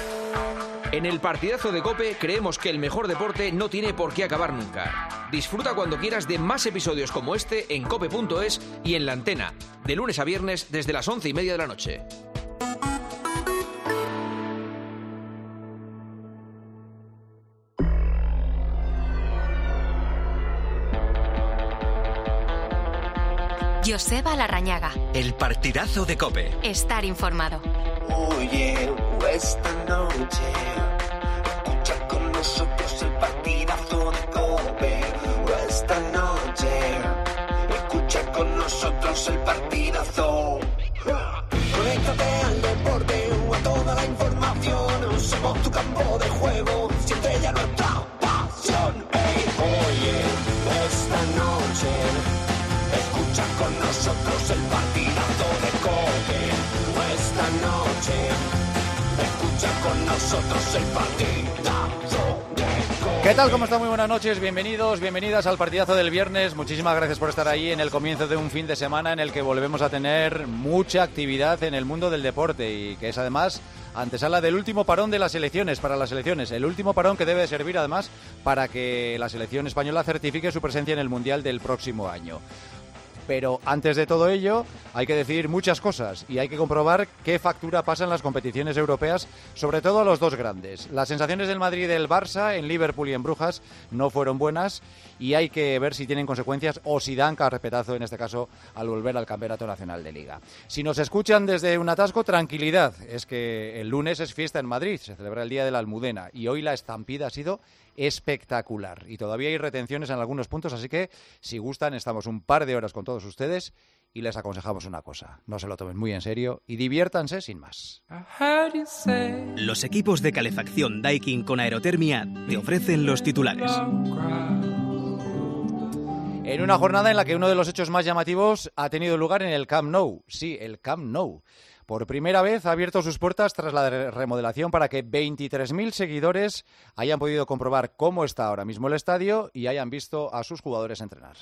En el partidazo de COPE creemos que el mejor deporte no tiene por qué acabar nunca. Disfruta cuando quieras de más episodios como este en cope.es y en La Antena, de lunes a viernes desde las 11:30 de la noche. Joseba Larrañaga. El partidazo de COPE. Estar informado. Oye, esta noche escucha con nosotros el partidazo de COPE. Esta noche escucha con nosotros el partidazo. Conéctate al deporte o a toda la información. Somos tu campo de juego, siempre ya nuestra pasión. Hey, oye, esta noche escucha con nosotros el partidazo de COPE. Esta noche escucha con nosotros el partidazo de COPE. ¿Qué tal? ¿Cómo están? Muy buenas noches, bienvenidos, bienvenidas al partidazo del viernes. Muchísimas gracias por estar ahí en el comienzo de un fin de semana en el que volvemos a tener mucha actividad en el mundo del deporte y que es además antesala del último parón de las elecciones, para las elecciones. El último parón que debe servir además para que la selección española certifique su presencia en el Mundial del próximo año. Pero antes de todo ello hay que decir muchas cosas y hay que comprobar qué factura pasan las competiciones europeas, sobre todo a los dos grandes. Las sensaciones del Madrid y del Barça en Liverpool y en Brujas no fueron buenas y hay que ver si tienen consecuencias o si dan carpetazo, en este caso, al volver al Campeonato Nacional de Liga. Si nos escuchan desde un atasco, tranquilidad. Es que el lunes es fiesta en Madrid, se celebra el Día de la Almudena y hoy la estampida ha sido espectacular y todavía hay retenciones en algunos puntos, así que si gustan estamos un par de horas con todos ustedes y les aconsejamos una cosa: no se lo tomen muy en serio y diviértanse sin más. Los equipos de calefacción Daikin con aerotermia te ofrecen los titulares. En una jornada en la que uno de los hechos más llamativos ha tenido lugar en el Camp Nou. Sí, el Camp Nou. Por primera vez ha abierto sus puertas tras la remodelación para que 23.000 seguidores hayan podido comprobar cómo está ahora mismo el estadio y hayan visto a sus jugadores entrenar.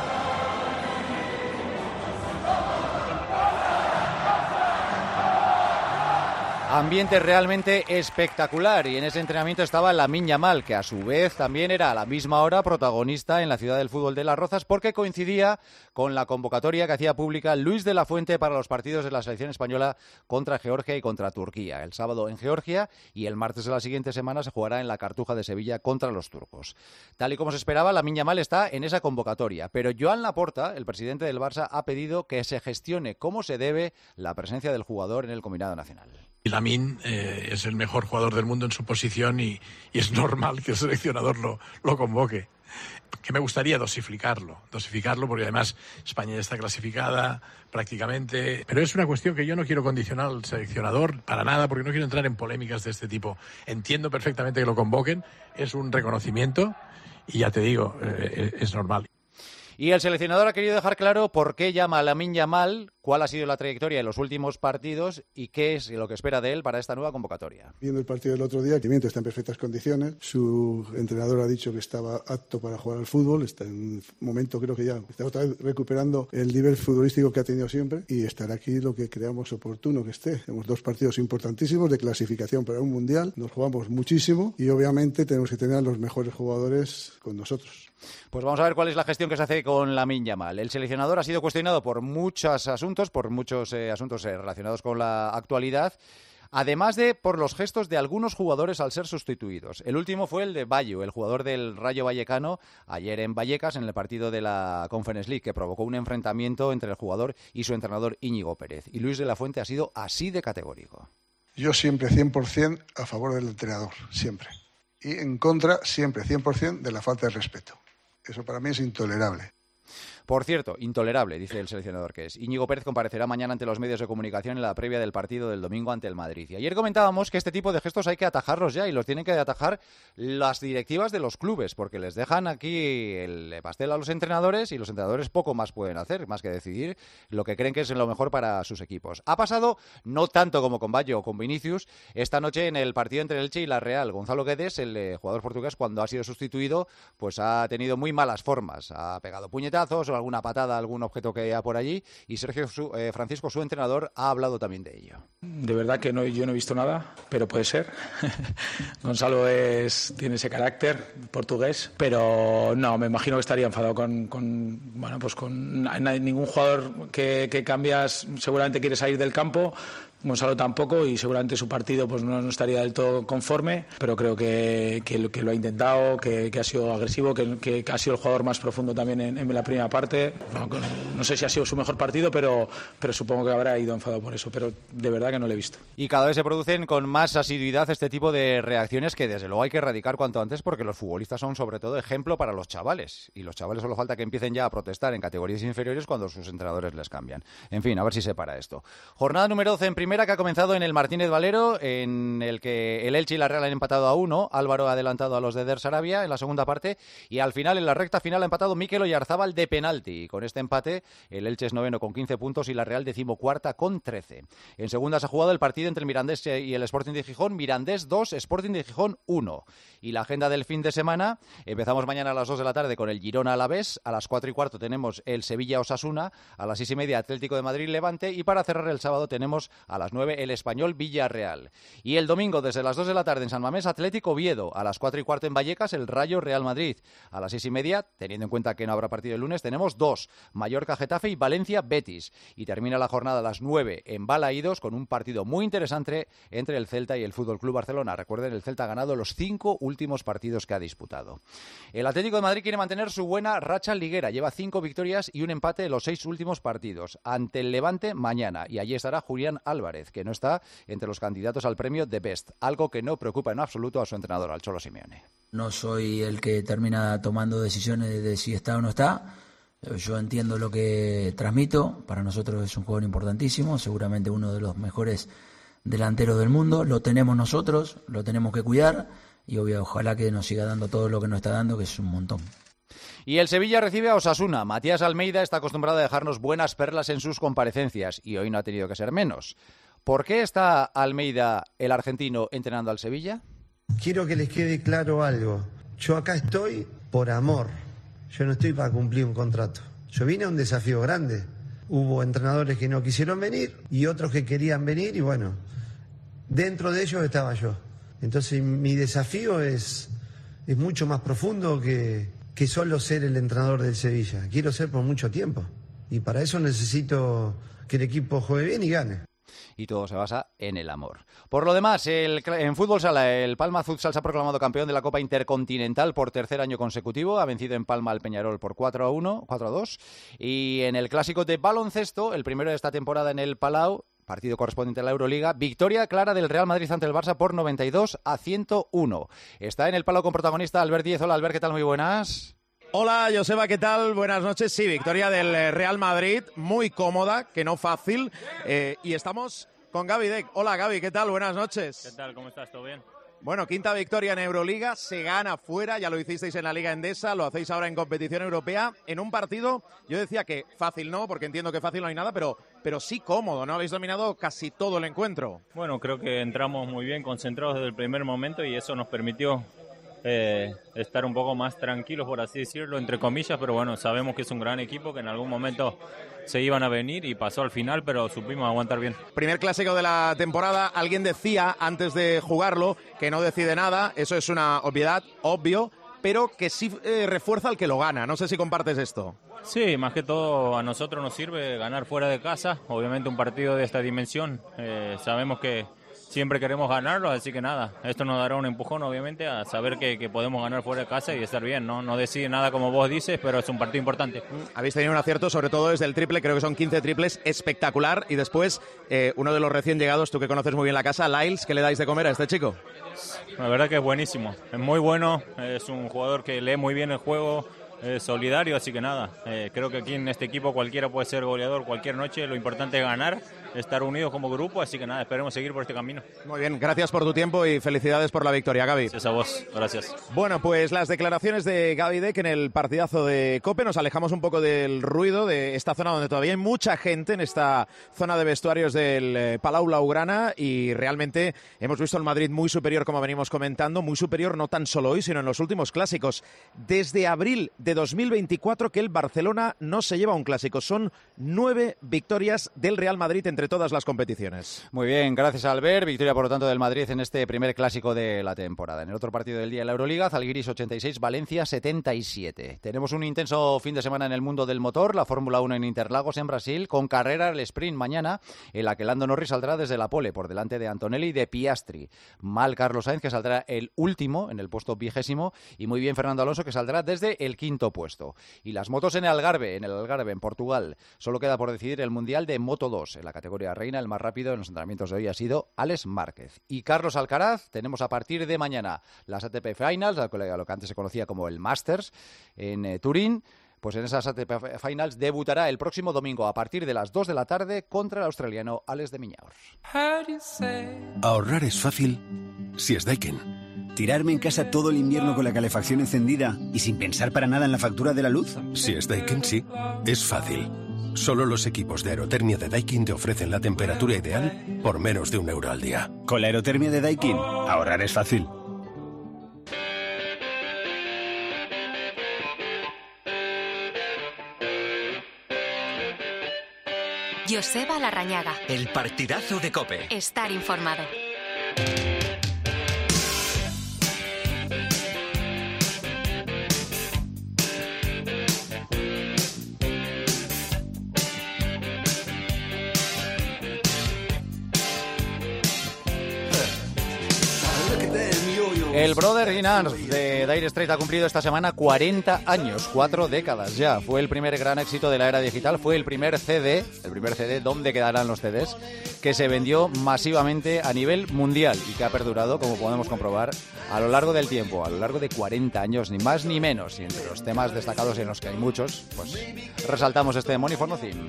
Ambiente realmente espectacular y en ese entrenamiento estaba Lamine Yamal, que a su vez también era a la misma hora protagonista en la ciudad del fútbol de Las Rozas porque coincidía con la convocatoria que hacía pública Luis de la Fuente para los partidos de la selección española contra Georgia y contra Turquía. El sábado en Georgia y el martes de la siguiente semana se jugará en la Cartuja de Sevilla contra los turcos. Tal y como se esperaba, Lamine Yamal está en esa convocatoria, pero Joan Laporta, el presidente del Barça, ha pedido que se gestione como se debe la presencia del jugador en el combinado nacional. Lamine es el mejor jugador del mundo en su posición y es normal que el seleccionador lo convoque. Que me gustaría dosificarlo porque además España ya está clasificada prácticamente, pero es una cuestión que yo no quiero condicionar al seleccionador para nada porque no quiero entrar en polémicas de este tipo. Entiendo perfectamente que lo convoquen, es un reconocimiento y ya te digo, es normal. Y el seleccionador ha querido dejar claro por qué llama a Lamine Yamal, cuál ha sido la trayectoria en los últimos partidos y qué es lo que espera de él para esta nueva convocatoria. Viendo el partido del otro día, el rendimiento está en perfectas condiciones. Su entrenador ha dicho que estaba apto para jugar al fútbol. Está en un momento, creo que ya está otra vez recuperando el nivel futbolístico que ha tenido siempre y estará aquí lo que creamos oportuno que esté. Tenemos dos partidos importantísimos de clasificación para un mundial. Nos jugamos muchísimo y obviamente tenemos que tener a los mejores jugadores con nosotros. Pues vamos a ver cuál es la gestión que se hace con Lamine Yamal. El seleccionador ha sido cuestionado por muchos asuntos relacionados con la actualidad, además de por los gestos de algunos jugadores al ser sustituidos. El último fue el de Bayo, el jugador del Rayo Vallecano, ayer en Vallecas, en el partido de la Conference League, que provocó un enfrentamiento entre el jugador y su entrenador Íñigo Pérez. Y Luis de la Fuente ha sido así de categórico. Yo siempre 100% a favor del entrenador, siempre. Y en contra, siempre 100% de la falta de respeto. Eso para mí es intolerable. Por cierto, intolerable, dice el seleccionador que es. Íñigo Pérez comparecerá mañana ante los medios de comunicación en la previa del partido del domingo ante el Madrid. Y ayer comentábamos que este tipo de gestos hay que atajarlos ya y los tienen que atajar las directivas de los clubes, porque les dejan aquí el pastel a los entrenadores y los entrenadores poco más pueden hacer, más que decidir lo que creen que es lo mejor para sus equipos. Ha pasado, no tanto como con Bayo o con Vinicius, esta noche en el partido entre el Elche y la Real. Gonzalo Guedes, el jugador portugués, cuando ha sido sustituido, pues ha tenido muy malas formas. Ha pegado puñetazos sobre alguna patada, algún objeto que haya por allí, y Sergio Francisco, su entrenador, ha hablado también de ello. De verdad que yo no he visto nada, pero puede ser. Gonzalo tiene ese carácter portugués, pero no, me imagino que estaría enfadado con ningún jugador que cambias, seguramente quiere salir del campo. Gonzalo tampoco, y seguramente su partido pues no estaría del todo conforme, pero creo que lo ha intentado, que ha sido agresivo, que ha sido el jugador más profundo también en la primera parte. No sé si ha sido su mejor partido, pero supongo que habrá ido enfadado por eso, pero de verdad que no lo he visto. Y cada vez se producen con más asiduidad este tipo de reacciones que desde luego hay que erradicar cuanto antes, porque los futbolistas son sobre todo ejemplo para los chavales, y los chavales solo falta que empiecen ya a protestar en categorías inferiores cuando sus entrenadores les cambian. En fin, a ver si se para esto. Jornada número 12 en primera, que ha comenzado en el Martínez Valero, en el que el Elche y la Real han empatado a 1. Álvaro ha adelantado a los de Der Sarabia en la segunda parte, y al final, en la recta final, ha empatado Mikel Oyarzábal de penalti. Y con este empate, el Elche es noveno con 15 puntos y la Real 14ª con 13. En segunda se ha jugado el partido entre el Mirandés y el Sporting de Gijón. Mirandés 2, Sporting de Gijón 1. Y la agenda del fin de semana, empezamos mañana a las 2 de la tarde con el Girona Alavés. A las 4:15 tenemos el Sevilla Osasuna. A las 6:30 Atlético de Madrid Levante. Y para cerrar el sábado tenemos a las 9 el Español Villarreal. Y el domingo desde las 2 de la tarde en San Mamés, Atlético Oviedo. A las 4:15 en Vallecas, el Rayo Real Madrid. A las 6:30, teniendo en cuenta que no habrá partido el lunes, tenemos 2, Mallorca Getafe y Valencia Betis. Y termina la jornada a las 9 en Balaídos con un partido muy interesante entre el Celta y el Fútbol Club Barcelona. Recuerden, el Celta ha ganado los 5 últimos partidos que ha disputado. El Atlético de Madrid quiere mantener su buena racha liguera. Lleva 5 victorias y un empate en los 6 últimos partidos. Ante el Levante mañana. Y allí estará Julián Álvarez, que no está entre los candidatos al premio de Best, algo que no preocupa en absoluto a su entrenador, al Cholo Simeone. No soy el que termina tomando decisiones de si está o no está. Yo entiendo lo que transmito. Para nosotros es un jugador importantísimo, seguramente uno de los mejores delanteros del mundo. Lo tenemos nosotros, lo tenemos que cuidar, y ojalá que nos siga dando todo lo que nos está dando, que es un montón. Y el Sevilla recibe a Osasuna. Matías Almeida está acostumbrado a dejarnos buenas perlas en sus comparecencias, y hoy no ha tenido que ser menos. ¿Por qué está Almeida, el argentino, entrenando al Sevilla? Quiero que les quede claro algo. Yo acá estoy por amor. Yo no estoy para cumplir un contrato. Yo vine a un desafío grande. Hubo entrenadores que no quisieron venir y otros que querían venir, y bueno, dentro de ellos estaba yo. Entonces mi desafío es mucho más profundo que solo ser el entrenador del Sevilla. Quiero ser por mucho tiempo. Y para eso necesito que el equipo juegue bien y gane. Y todo se basa en el amor. Por lo demás, en fútbol sala, el Palma Futsal se ha proclamado campeón de la Copa Intercontinental por tercer año consecutivo. Ha vencido en Palma al Peñarol por 4-2. Y en el clásico de baloncesto, el primero de esta temporada en el Palau, partido correspondiente a la Euroliga, victoria clara del Real Madrid ante el Barça por 92-101. Está en el Palau con protagonista Albert Díez. Hola, Albert, ¿qué tal? Muy buenas. Hola, Joseba, ¿qué tal? Buenas noches. Sí, victoria del Real Madrid, muy cómoda, que no fácil. Y estamos con Gaby Deck. Hola, Gaby, ¿qué tal? Buenas noches. ¿Qué tal? ¿Cómo estás? ¿Todo bien? Bueno, quinta victoria en Euroliga, se gana fuera, ya lo hicisteis en la Liga Endesa, lo hacéis ahora en competición europea, en un partido, yo decía que fácil no, porque entiendo que fácil no hay nada, pero sí cómodo, ¿no? Habéis dominado casi todo el encuentro. Bueno, creo que entramos muy bien, concentrados desde el primer momento, y eso nos permitió estar un poco más tranquilos, por así decirlo, entre comillas, pero bueno, sabemos que es un gran equipo, que en algún momento se iban a venir y pasó al final, pero supimos aguantar bien. Primer clásico de la temporada, alguien decía antes de jugarlo que no decide nada, eso es una obviedad, obvio, pero que sí refuerza al que lo gana. No sé si compartes esto. Sí, más que todo a nosotros nos sirve ganar fuera de casa, obviamente un partido de esta dimensión, sabemos que siempre queremos ganarlo, así que nada, esto nos dará un empujón obviamente a saber que podemos ganar fuera de casa y estar bien, no decide nada como vos dices, pero es un partido importante. Habéis tenido un acierto, sobre todo desde el triple, creo que son 15 triples, espectacular, y después uno de los recién llegados, tú que conoces muy bien la casa, Lyles, ¿qué le dais de comer a este chico? La verdad que es buenísimo, es muy bueno, es un jugador que lee muy bien el juego, es solidario, así que nada, creo que aquí en este equipo cualquiera puede ser goleador cualquier noche, lo importante es ganar estar unidos como grupo, así que nada, esperemos seguir por este camino. Muy bien, gracias por tu tiempo y felicidades por la victoria, Gaby. Gracias a vos, gracias. Bueno, pues las declaraciones de Gaby Deck en el partidazo de COPE. Nos alejamos un poco del ruido de esta zona donde todavía hay mucha gente en esta zona de vestuarios del Palau Blaugrana, y realmente hemos visto el Madrid muy superior, como venimos comentando, muy superior no tan solo hoy, sino en los últimos clásicos. Desde abril de 2024 que el Barcelona no se lleva un clásico. Son 9 victorias del Real Madrid entre todas las competiciones. Muy bien, gracias Albert. Victoria, por lo tanto, del Madrid en este primer clásico de la temporada. En el otro partido del día en la Euroliga, Zalgiris 86, Valencia 77. Tenemos un intenso fin de semana en el mundo del motor, la Fórmula 1 en Interlagos, en Brasil, con carrera al sprint mañana, en la que Lando Norris saldrá desde la pole, por delante de Antonelli y de Piastri. Mal Carlos Sainz, que saldrá el último, en el puesto 20º, y muy bien Fernando Alonso, que saldrá desde el 5º puesto. Y las motos en el Algarve, en Portugal. Solo queda por decidir el Mundial de Moto 2. En la categoría reina, el más rápido en los entrenamientos de hoy ha sido Alex Márquez. Y Carlos Alcaraz, tenemos a partir de mañana las ATP Finals, lo que antes se conocía como el Masters, en Turín. Pues en esas ATP Finals debutará el próximo domingo a partir de las 2 de la tarde contra el australiano Alex de Minaur. Ahorrar es fácil si es Daikin. ¿Tirarme en casa todo el invierno con la calefacción encendida y sin pensar para nada en la factura de la luz? Si es Daikin, sí. Es fácil. Solo los equipos de aerotermia de Daikin te ofrecen la temperatura ideal por menos de €1 al día. Con la aerotermia de Daikin, ahorrar es fácil. Joseba Larrañaga. El partidazo de COPE. Estar informado. El Brother Dinars de Dire Straits ha cumplido esta semana 40 años, 4 décadas ya. Fue el primer gran éxito de la era digital, fue el primer CD, ¿dónde quedarán los CDs?, que se vendió masivamente a nivel mundial y que ha perdurado, como podemos comprobar, a lo largo del tiempo, a lo largo de 40 años, ni más ni menos. Y entre los temas destacados, en los que hay muchos, pues resaltamos este Money for Nothing.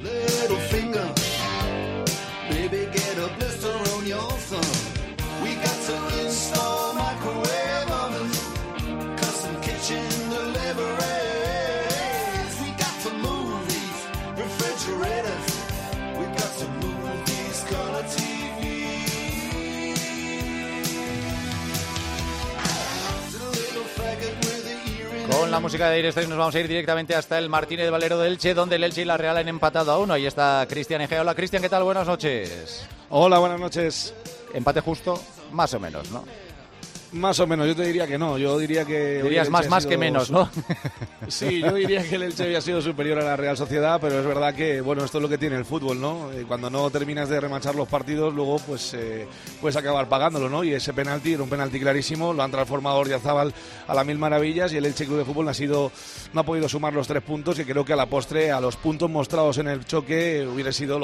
Con la música de Dire Straits nos vamos a ir directamente hasta el Martínez Valero de Elche, donde el Elche y la Real han empatado a 1. Ahí está Cristian Egea. Hola Cristian, ¿qué tal? Buenas noches. Hola, buenas noches. Empate justo, más o menos, ¿no? Más o menos, yo te diría que no. Yo diría que... Dirías más que menos, ¿no? Sí, yo diría que el Elche había sido superior a la Real Sociedad, pero es verdad que, bueno, esto es lo que tiene el fútbol, ¿no? Cuando no terminas de remachar los partidos, luego pues puedes acabar pagándolo, ¿no? Y ese penalti era un penalti clarísimo, lo han transformado Ordiazábal a las mil maravillas, y el Elche Club de Fútbol no ha podido sumar los 3 puntos, y creo que a la postre, a los puntos mostrados en el choque, hubiera sido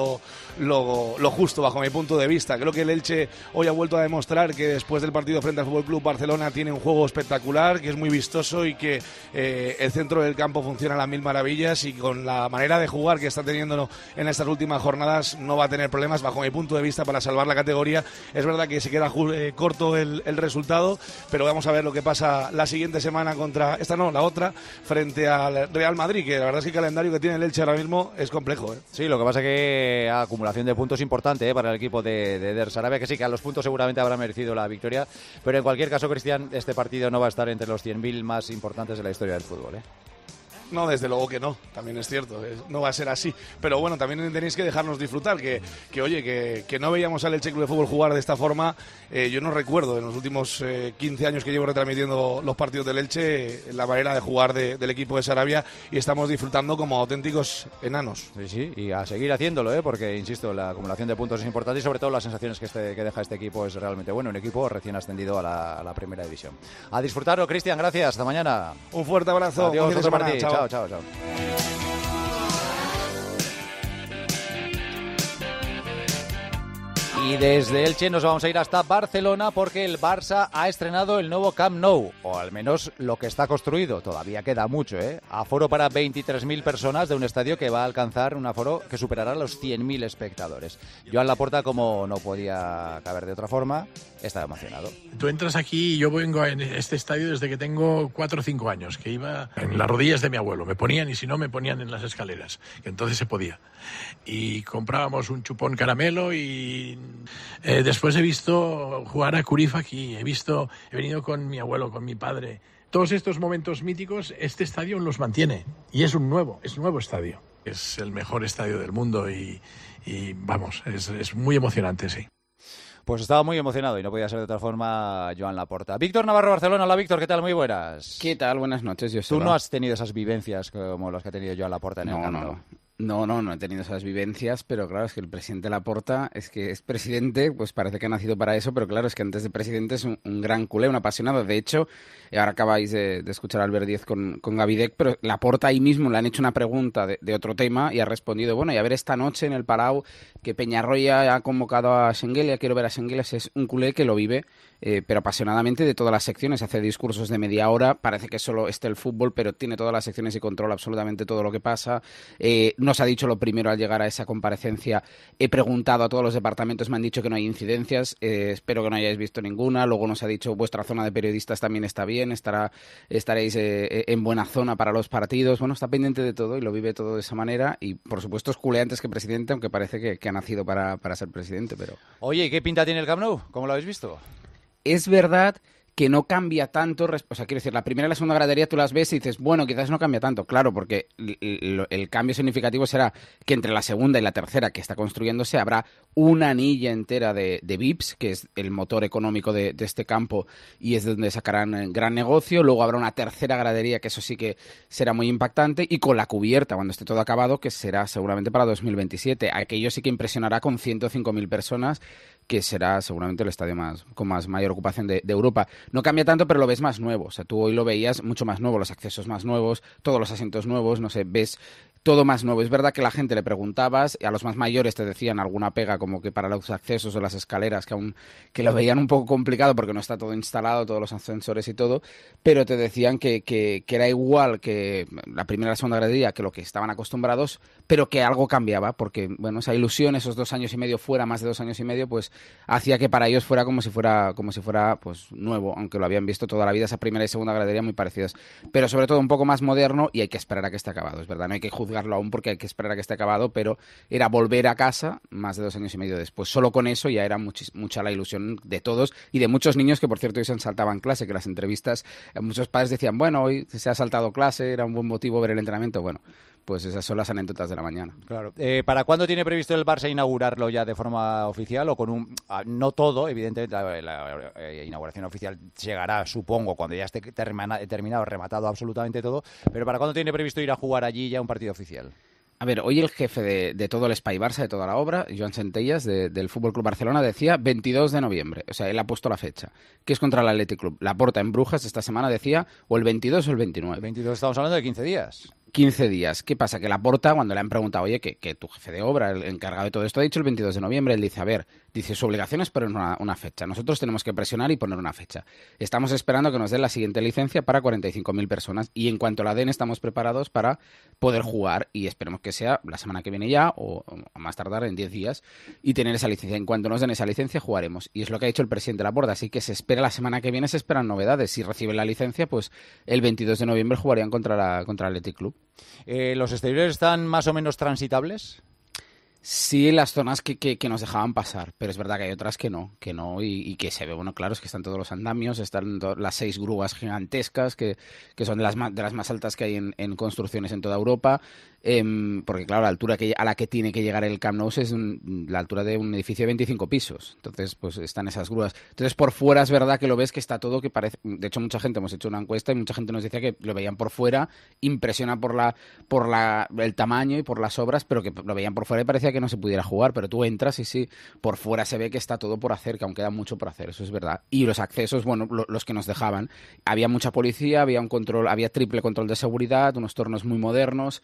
lo justo bajo mi punto de vista. Creo que el Elche hoy ha vuelto a demostrar que después del partido frente al Fútbol Club Barcelona tiene un juego espectacular, que es muy vistoso y que el centro del campo funciona a las mil maravillas, y con la manera de jugar que está teniendo en estas últimas jornadas no va a tener problemas bajo mi punto de vista para salvar la categoría. Es verdad que se queda corto el resultado, pero vamos a ver lo que pasa la siguiente semana la otra, frente al Real Madrid, que la verdad es que el calendario que tiene el Elche ahora mismo es complejo. Sí, lo que pasa es que acumulación de puntos importante para el equipo de Der Sarabia, que sí, que a los puntos seguramente habrá merecido la victoria, pero en cualquier caso, Cristian, este partido no va a estar entre los 100.000 más importantes de la historia del fútbol, ¿eh? No, desde luego que no, también es cierto, no va a ser así, pero bueno, también tenéis que dejarnos disfrutar, que no veíamos al Elche Club de Fútbol jugar de esta forma. Yo no recuerdo en los últimos 15 años que llevo retransmitiendo los partidos del Elche la manera de jugar del equipo de Sarabia, y estamos disfrutando como auténticos enanos. Sí, y a seguir haciéndolo, porque insisto, la acumulación de puntos es importante, y sobre todo las sensaciones que deja este equipo es realmente bueno, un equipo recién ascendido a la primera división. A disfrutarlo, Cristian, gracias, hasta mañana. Un fuerte abrazo. Adiós, José Martín. Chao. Y desde Elche nos vamos a ir hasta Barcelona porque el Barça ha estrenado el nuevo Camp Nou, o al menos lo que está construido. Todavía queda mucho, ¿eh? Aforo para 23.000 personas de un estadio que va a alcanzar un aforo que superará los 100.000 espectadores. Joan Laporta, como no podía caber de otra forma, está emocionado. Tú entras aquí y yo vengo en este estadio desde que tengo 4 o 5 años, que iba en las rodillas de mi abuelo. Me ponían y si no me ponían en las escaleras, que entonces se podía. Y comprábamos un chupón caramelo y después he visto jugar a Cruyff aquí, he venido con mi abuelo, con mi padre. Todos estos momentos míticos, este estadio los mantiene y es un nuevo estadio. Es el mejor estadio del mundo y vamos, es muy emocionante, sí. Pues estaba muy emocionado y no podía ser de otra forma Joan Laporta. Víctor Navarro, Barcelona. Hola, Víctor, ¿qué tal? Muy buenas. ¿Qué tal? Buenas noches, Joseba. ¿Tú no has tenido esas vivencias como las que ha tenido Joan Laporta en el Camp Nou? No he tenido esas vivencias, pero claro, es que el presidente Laporta es que es presidente, pues parece que ha nacido para eso, pero claro, es que antes de presidente es un gran culé, un apasionado. De hecho, ahora acabáis de escuchar a Albert Díez con Gavidec, pero Laporta ahí mismo le han hecho una pregunta de otro tema y ha respondido, bueno, y a ver esta noche en el Palau que Peñarroya ha convocado a Şengeli, quiero ver a Şengeli, es un culé que lo vive, pero apasionadamente de todas las secciones, hace discursos de media hora, parece que solo esté el fútbol, pero tiene todas las secciones y controla absolutamente todo lo que pasa. Nos ha dicho lo primero al llegar a esa comparecencia, he preguntado a todos los departamentos, me han dicho que no hay incidencias, espero que no hayáis visto ninguna, luego nos ha dicho vuestra zona de periodistas también está bien, estaréis en buena zona para los partidos, bueno, está pendiente de todo y lo vive todo de esa manera y por supuesto es culé antes que presidente, aunque parece que ha nacido para ser presidente, pero... Oye, ¿y qué pinta tiene el Camp Nou? ¿Cómo lo habéis visto? Es verdad que no cambia tanto, o sea, quiero decir, la primera y la segunda gradería tú las ves y dices, bueno, quizás no cambia tanto, claro, porque el cambio significativo será que entre la segunda y la tercera que está construyéndose habrá una anilla entera de VIPs, que es el motor económico de este campo y es de donde sacarán gran negocio, luego habrá una tercera gradería que eso sí que será muy impactante y con la cubierta cuando esté todo acabado, que será seguramente para 2027, aquello sí que impresionará con 105.000 personas, que será seguramente el estadio con mayor ocupación de Europa. No cambia tanto, pero lo ves más nuevo. O sea, tú hoy lo veías mucho más nuevo, los accesos más nuevos, todos los asientos nuevos, no sé, ves todo más nuevo. Es verdad que la gente le preguntabas, y a los más mayores te decían alguna pega como que para los accesos o las escaleras, que lo veían un poco complicado porque no está todo instalado, todos los ascensores y todo, pero te decían que era igual que la primera y la segunda gradería, que lo que estaban acostumbrados, pero que algo cambiaba, porque bueno, esa ilusión, esos 2 años y medio fuera, más de 2 años y medio, pues hacía que para ellos fuera como si fuera pues nuevo, aunque lo habían visto toda la vida, esa primera y segunda gradería muy parecidas, pero sobre todo un poco más moderno y hay que esperar a que esté acabado, es verdad, no hay que juzgarlo aún porque hay que esperar a que esté acabado, pero era volver a casa más de 2 años y medio después, solo con eso ya era mucha la ilusión de todos y de muchos niños que por cierto hoy se han saltado en clase, que las entrevistas, muchos padres decían, bueno, hoy se ha saltado clase, era un buen motivo ver el entrenamiento, bueno, pues esas son las anécdotas de la mañana. Claro. ¿Para cuándo tiene previsto el Barça inaugurarlo ya de forma oficial o con no todo, evidentemente la inauguración oficial llegará, supongo, cuando ya esté terminado, rematado absolutamente todo, pero ¿para cuándo tiene previsto ir a jugar allí ya un partido oficial? A ver, hoy el jefe de todo el Espai Barça, de toda la obra, Joan Centellas, del Fútbol Club Barcelona, decía 22 de noviembre. O sea, él ha puesto la fecha, que es contra el Athletic Club. Laporta en Brujas esta semana decía o el 22 o el 29. El 22 estamos hablando de 15 días. 15 días. ¿Qué pasa? Que Laporta, cuando le han preguntado, oye, que tu jefe de obra, el encargado de todo esto, ha dicho el 22 de noviembre, él dice, a ver, su obligación es poner una fecha. Nosotros tenemos que presionar y poner una fecha. Estamos esperando que nos den la siguiente licencia para 45.000 personas y en cuanto la den estamos preparados para poder jugar y esperemos que sea la semana que viene ya o más tardar en 10 días y tener esa licencia. En cuanto nos den esa licencia jugaremos y es lo que ha dicho el presidente Laporta, así que se espera la semana que viene, se esperan novedades. Si reciben la licencia, pues el 22 de noviembre jugarían contra el Athletic Club. ¿Los exteriores están más o menos transitables? Sí, las zonas que nos dejaban pasar, pero es verdad que hay otras que no y que se ve, bueno, claro, es que están todos los andamios, están las 6 grúas gigantescas que son de las más altas que hay en construcciones en toda Europa, porque claro, la altura a la que tiene que llegar el Camp Nou es la altura de un edificio de 25 pisos, entonces pues están esas grúas. Entonces por fuera es verdad que lo ves que está todo que parece, de hecho mucha gente, hemos hecho una encuesta y mucha gente nos decía que lo veían por fuera, impresiona por el tamaño y por las obras, pero que lo veían por fuera y parecía hacía que no se pudiera jugar, pero tú entras y sí, por fuera se ve que está todo por hacer, que aún queda mucho por hacer, eso es verdad. Y los accesos, bueno, los que nos dejaban, había mucha policía, había un control, había triple control de seguridad, unos tornos muy modernos,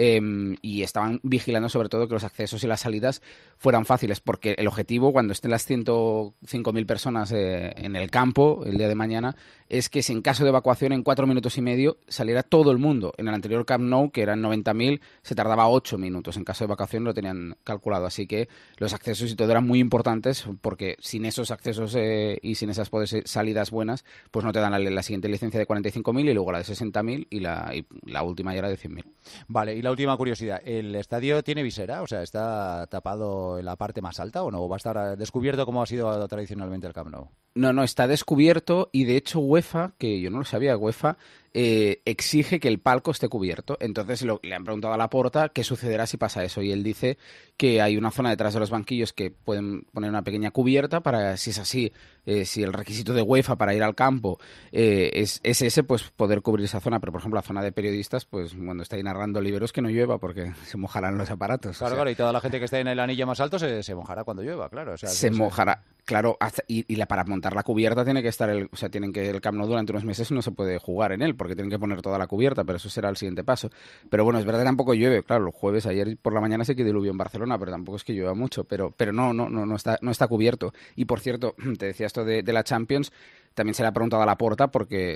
y estaban vigilando sobre todo que los accesos y las salidas fueran fáciles, porque el objetivo cuando estén las 105.000 personas en el campo el día de mañana es que si en caso de evacuación en 4 minutos y medio saliera todo el mundo. En el anterior Camp Nou, que eran 90.000, se tardaba 8 minutos. En caso de evacuación lo tenían calculado. Así que los accesos y todo eran muy importantes, porque sin esos accesos y sin esas salidas buenas, pues no te dan la siguiente licencia de 45.000 y luego la de 60.000 y la última ya era de 100.000. Vale, y la última curiosidad. ¿El estadio tiene visera? O sea, ¿está tapado en la parte más alta o no? ¿O va a estar descubierto como ha sido tradicionalmente el Camp Nou? No, está descubierto y de hecho UEFA, que yo no lo sabía, UEFA exige que el palco esté cubierto. Entonces le han preguntado a Laporta qué sucederá si pasa eso y él dice que hay una zona detrás de los banquillos que pueden poner una pequeña cubierta para, si es así, si el requisito de UEFA para ir al campo es ese, pues poder cubrir esa zona. Pero por ejemplo la zona de periodistas, pues cuando está ahí narrando Liberos, que no llueva porque se mojarán los aparatos. Claro, claro, y toda la gente que esté en el anillo más alto se mojará cuando llueva, claro. O sea, se mojará. Claro, para montar la cubierta tiene que estar el Camp Nou durante unos meses no se puede jugar en él porque tienen que poner toda la cubierta, pero eso será el siguiente paso. Pero bueno, es verdad que tampoco llueve, claro, los jueves, ayer por la mañana sé que diluvio en Barcelona, pero tampoco es que llueva mucho, pero no está cubierto. Y por cierto, te decía esto de la Champions, también se le ha preguntado a Laporta porque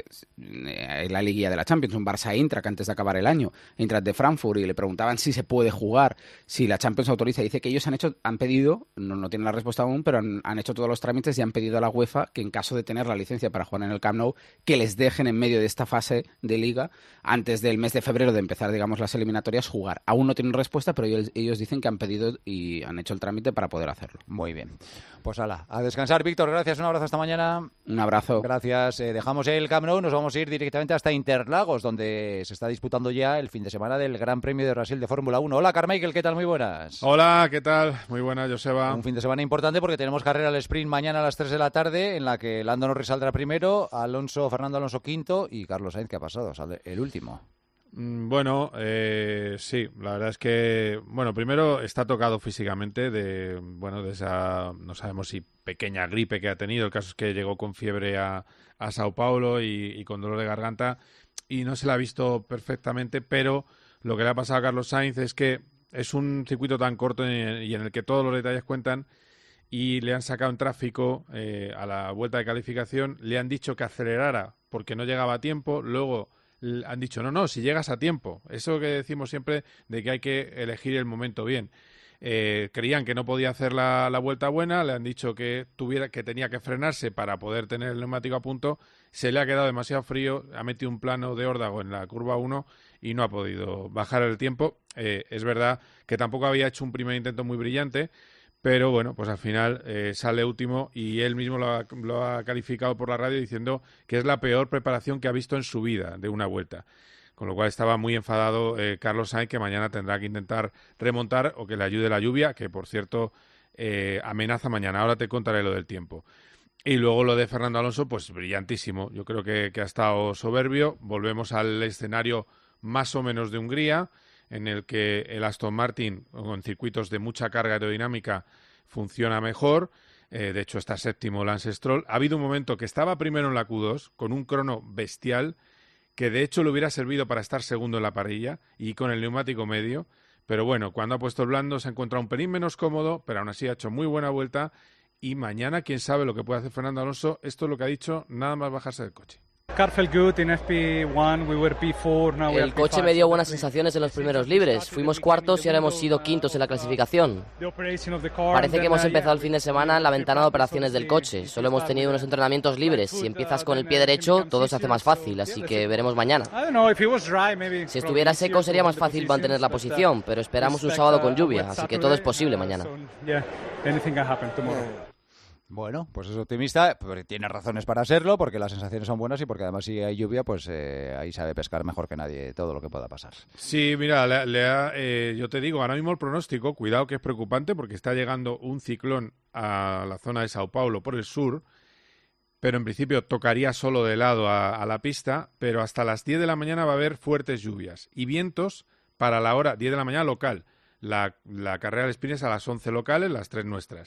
la liguilla de la Champions, un Barça-Eintracht antes de acabar el año, Eintracht de Frankfurt, y le preguntaban si se puede jugar, si la Champions autoriza. Dice que ellos han pedido, no tienen la respuesta aún, pero han hecho todos los trámites y han pedido a la UEFA que en caso de tener la licencia para jugar en el Camp Nou, que les dejen en medio de esta fase de liga, antes del mes de febrero de empezar, digamos, las eliminatorias, jugar. Aún no tienen respuesta, pero ellos dicen que han pedido y han hecho el trámite para poder hacerlo. Muy bien. Pues hala, a descansar, Víctor, gracias, un abrazo hasta mañana. Un abrazo. Gracias, dejamos el Camp Nou, nos vamos a ir directamente hasta Interlagos, donde se está disputando ya el fin de semana del Gran Premio de Brasil de Fórmula 1. Hola, Carmichael, ¿qué tal? Muy buenas. Hola, ¿qué tal? Muy buenas, Joseba. Un fin de semana importante porque tenemos carrera al sprint mañana a las 3 de la tarde, en la que Lando Norris saldrá primero, Fernando Alonso quinto y Carlos Sainz, que ha pasado, el último. Bueno, sí, la verdad es que, primero está tocado físicamente de esa, no sabemos si pequeña gripe que ha tenido, el caso es que llegó con fiebre a Sao Paulo y con dolor de garganta y no se la ha visto perfectamente, pero lo que le ha pasado a Carlos Sainz es que es un circuito tan corto y en el que todos los detalles cuentan y le han sacado en tráfico a la vuelta de calificación, le han dicho que acelerara porque no llegaba a tiempo, luego han dicho, no, si llegas a tiempo. Eso que decimos siempre de que hay que elegir el momento bien. Creían que no podía hacer la vuelta buena, le han dicho que tenía que frenarse para poder tener el neumático a punto, se le ha quedado demasiado frío, ha metido un plano de órdago en la curva 1 y no ha podido bajar el tiempo. Es verdad que tampoco había hecho un primer intento muy brillante, pero bueno, pues al final sale último y él mismo lo ha calificado por la radio diciendo que es la peor preparación que ha visto en su vida de una vuelta. Con lo cual estaba muy enfadado Carlos Sainz, que mañana tendrá que intentar remontar o que le ayude la lluvia, que por cierto amenaza mañana. Ahora te contaré lo del tiempo. Y luego lo de Fernando Alonso, pues brillantísimo. Yo creo que ha estado soberbio. Volvemos al escenario más o menos de Hungría, en el que el Aston Martin, con circuitos de mucha carga aerodinámica, funciona mejor. De hecho, está séptimo Lance Stroll. Ha habido un momento que estaba primero en la Q2, con un crono bestial, que de hecho le hubiera servido para estar segundo en la parrilla y con el neumático medio. Pero bueno, cuando ha puesto el blando se ha encontrado un pelín menos cómodo, pero aún así ha hecho muy buena vuelta. Y mañana, quién sabe lo que puede hacer Fernando Alonso. Esto es lo que ha dicho, nada más bajarse del coche. El coche me dio buenas sensaciones en los primeros libres. Fuimos cuartos y ahora hemos sido quintos en la clasificación. Parece que hemos empezado el fin de semana en la ventana de operaciones del coche. Solo hemos tenido unos entrenamientos libres. Si empiezas con el pie derecho, todo se hace más fácil, así que veremos mañana. Si estuviera seco sería más fácil mantener la posición, pero esperamos un sábado con lluvia, así que todo es posible mañana. Bueno, pues es optimista, pero tiene razones para serlo, porque las sensaciones son buenas y porque además si hay lluvia, pues ahí sabe pescar mejor que nadie todo lo que pueda pasar. Sí, mira, yo te digo, ahora mismo el pronóstico, cuidado que es preocupante porque está llegando un ciclón a la zona de Sao Paulo por el sur, pero en principio tocaría solo de lado a la pista, pero hasta las 10 de la mañana va a haber fuertes lluvias y vientos para la hora 10 de la mañana local. La carrera del sprint es a las 11 locales, las 3 nuestras.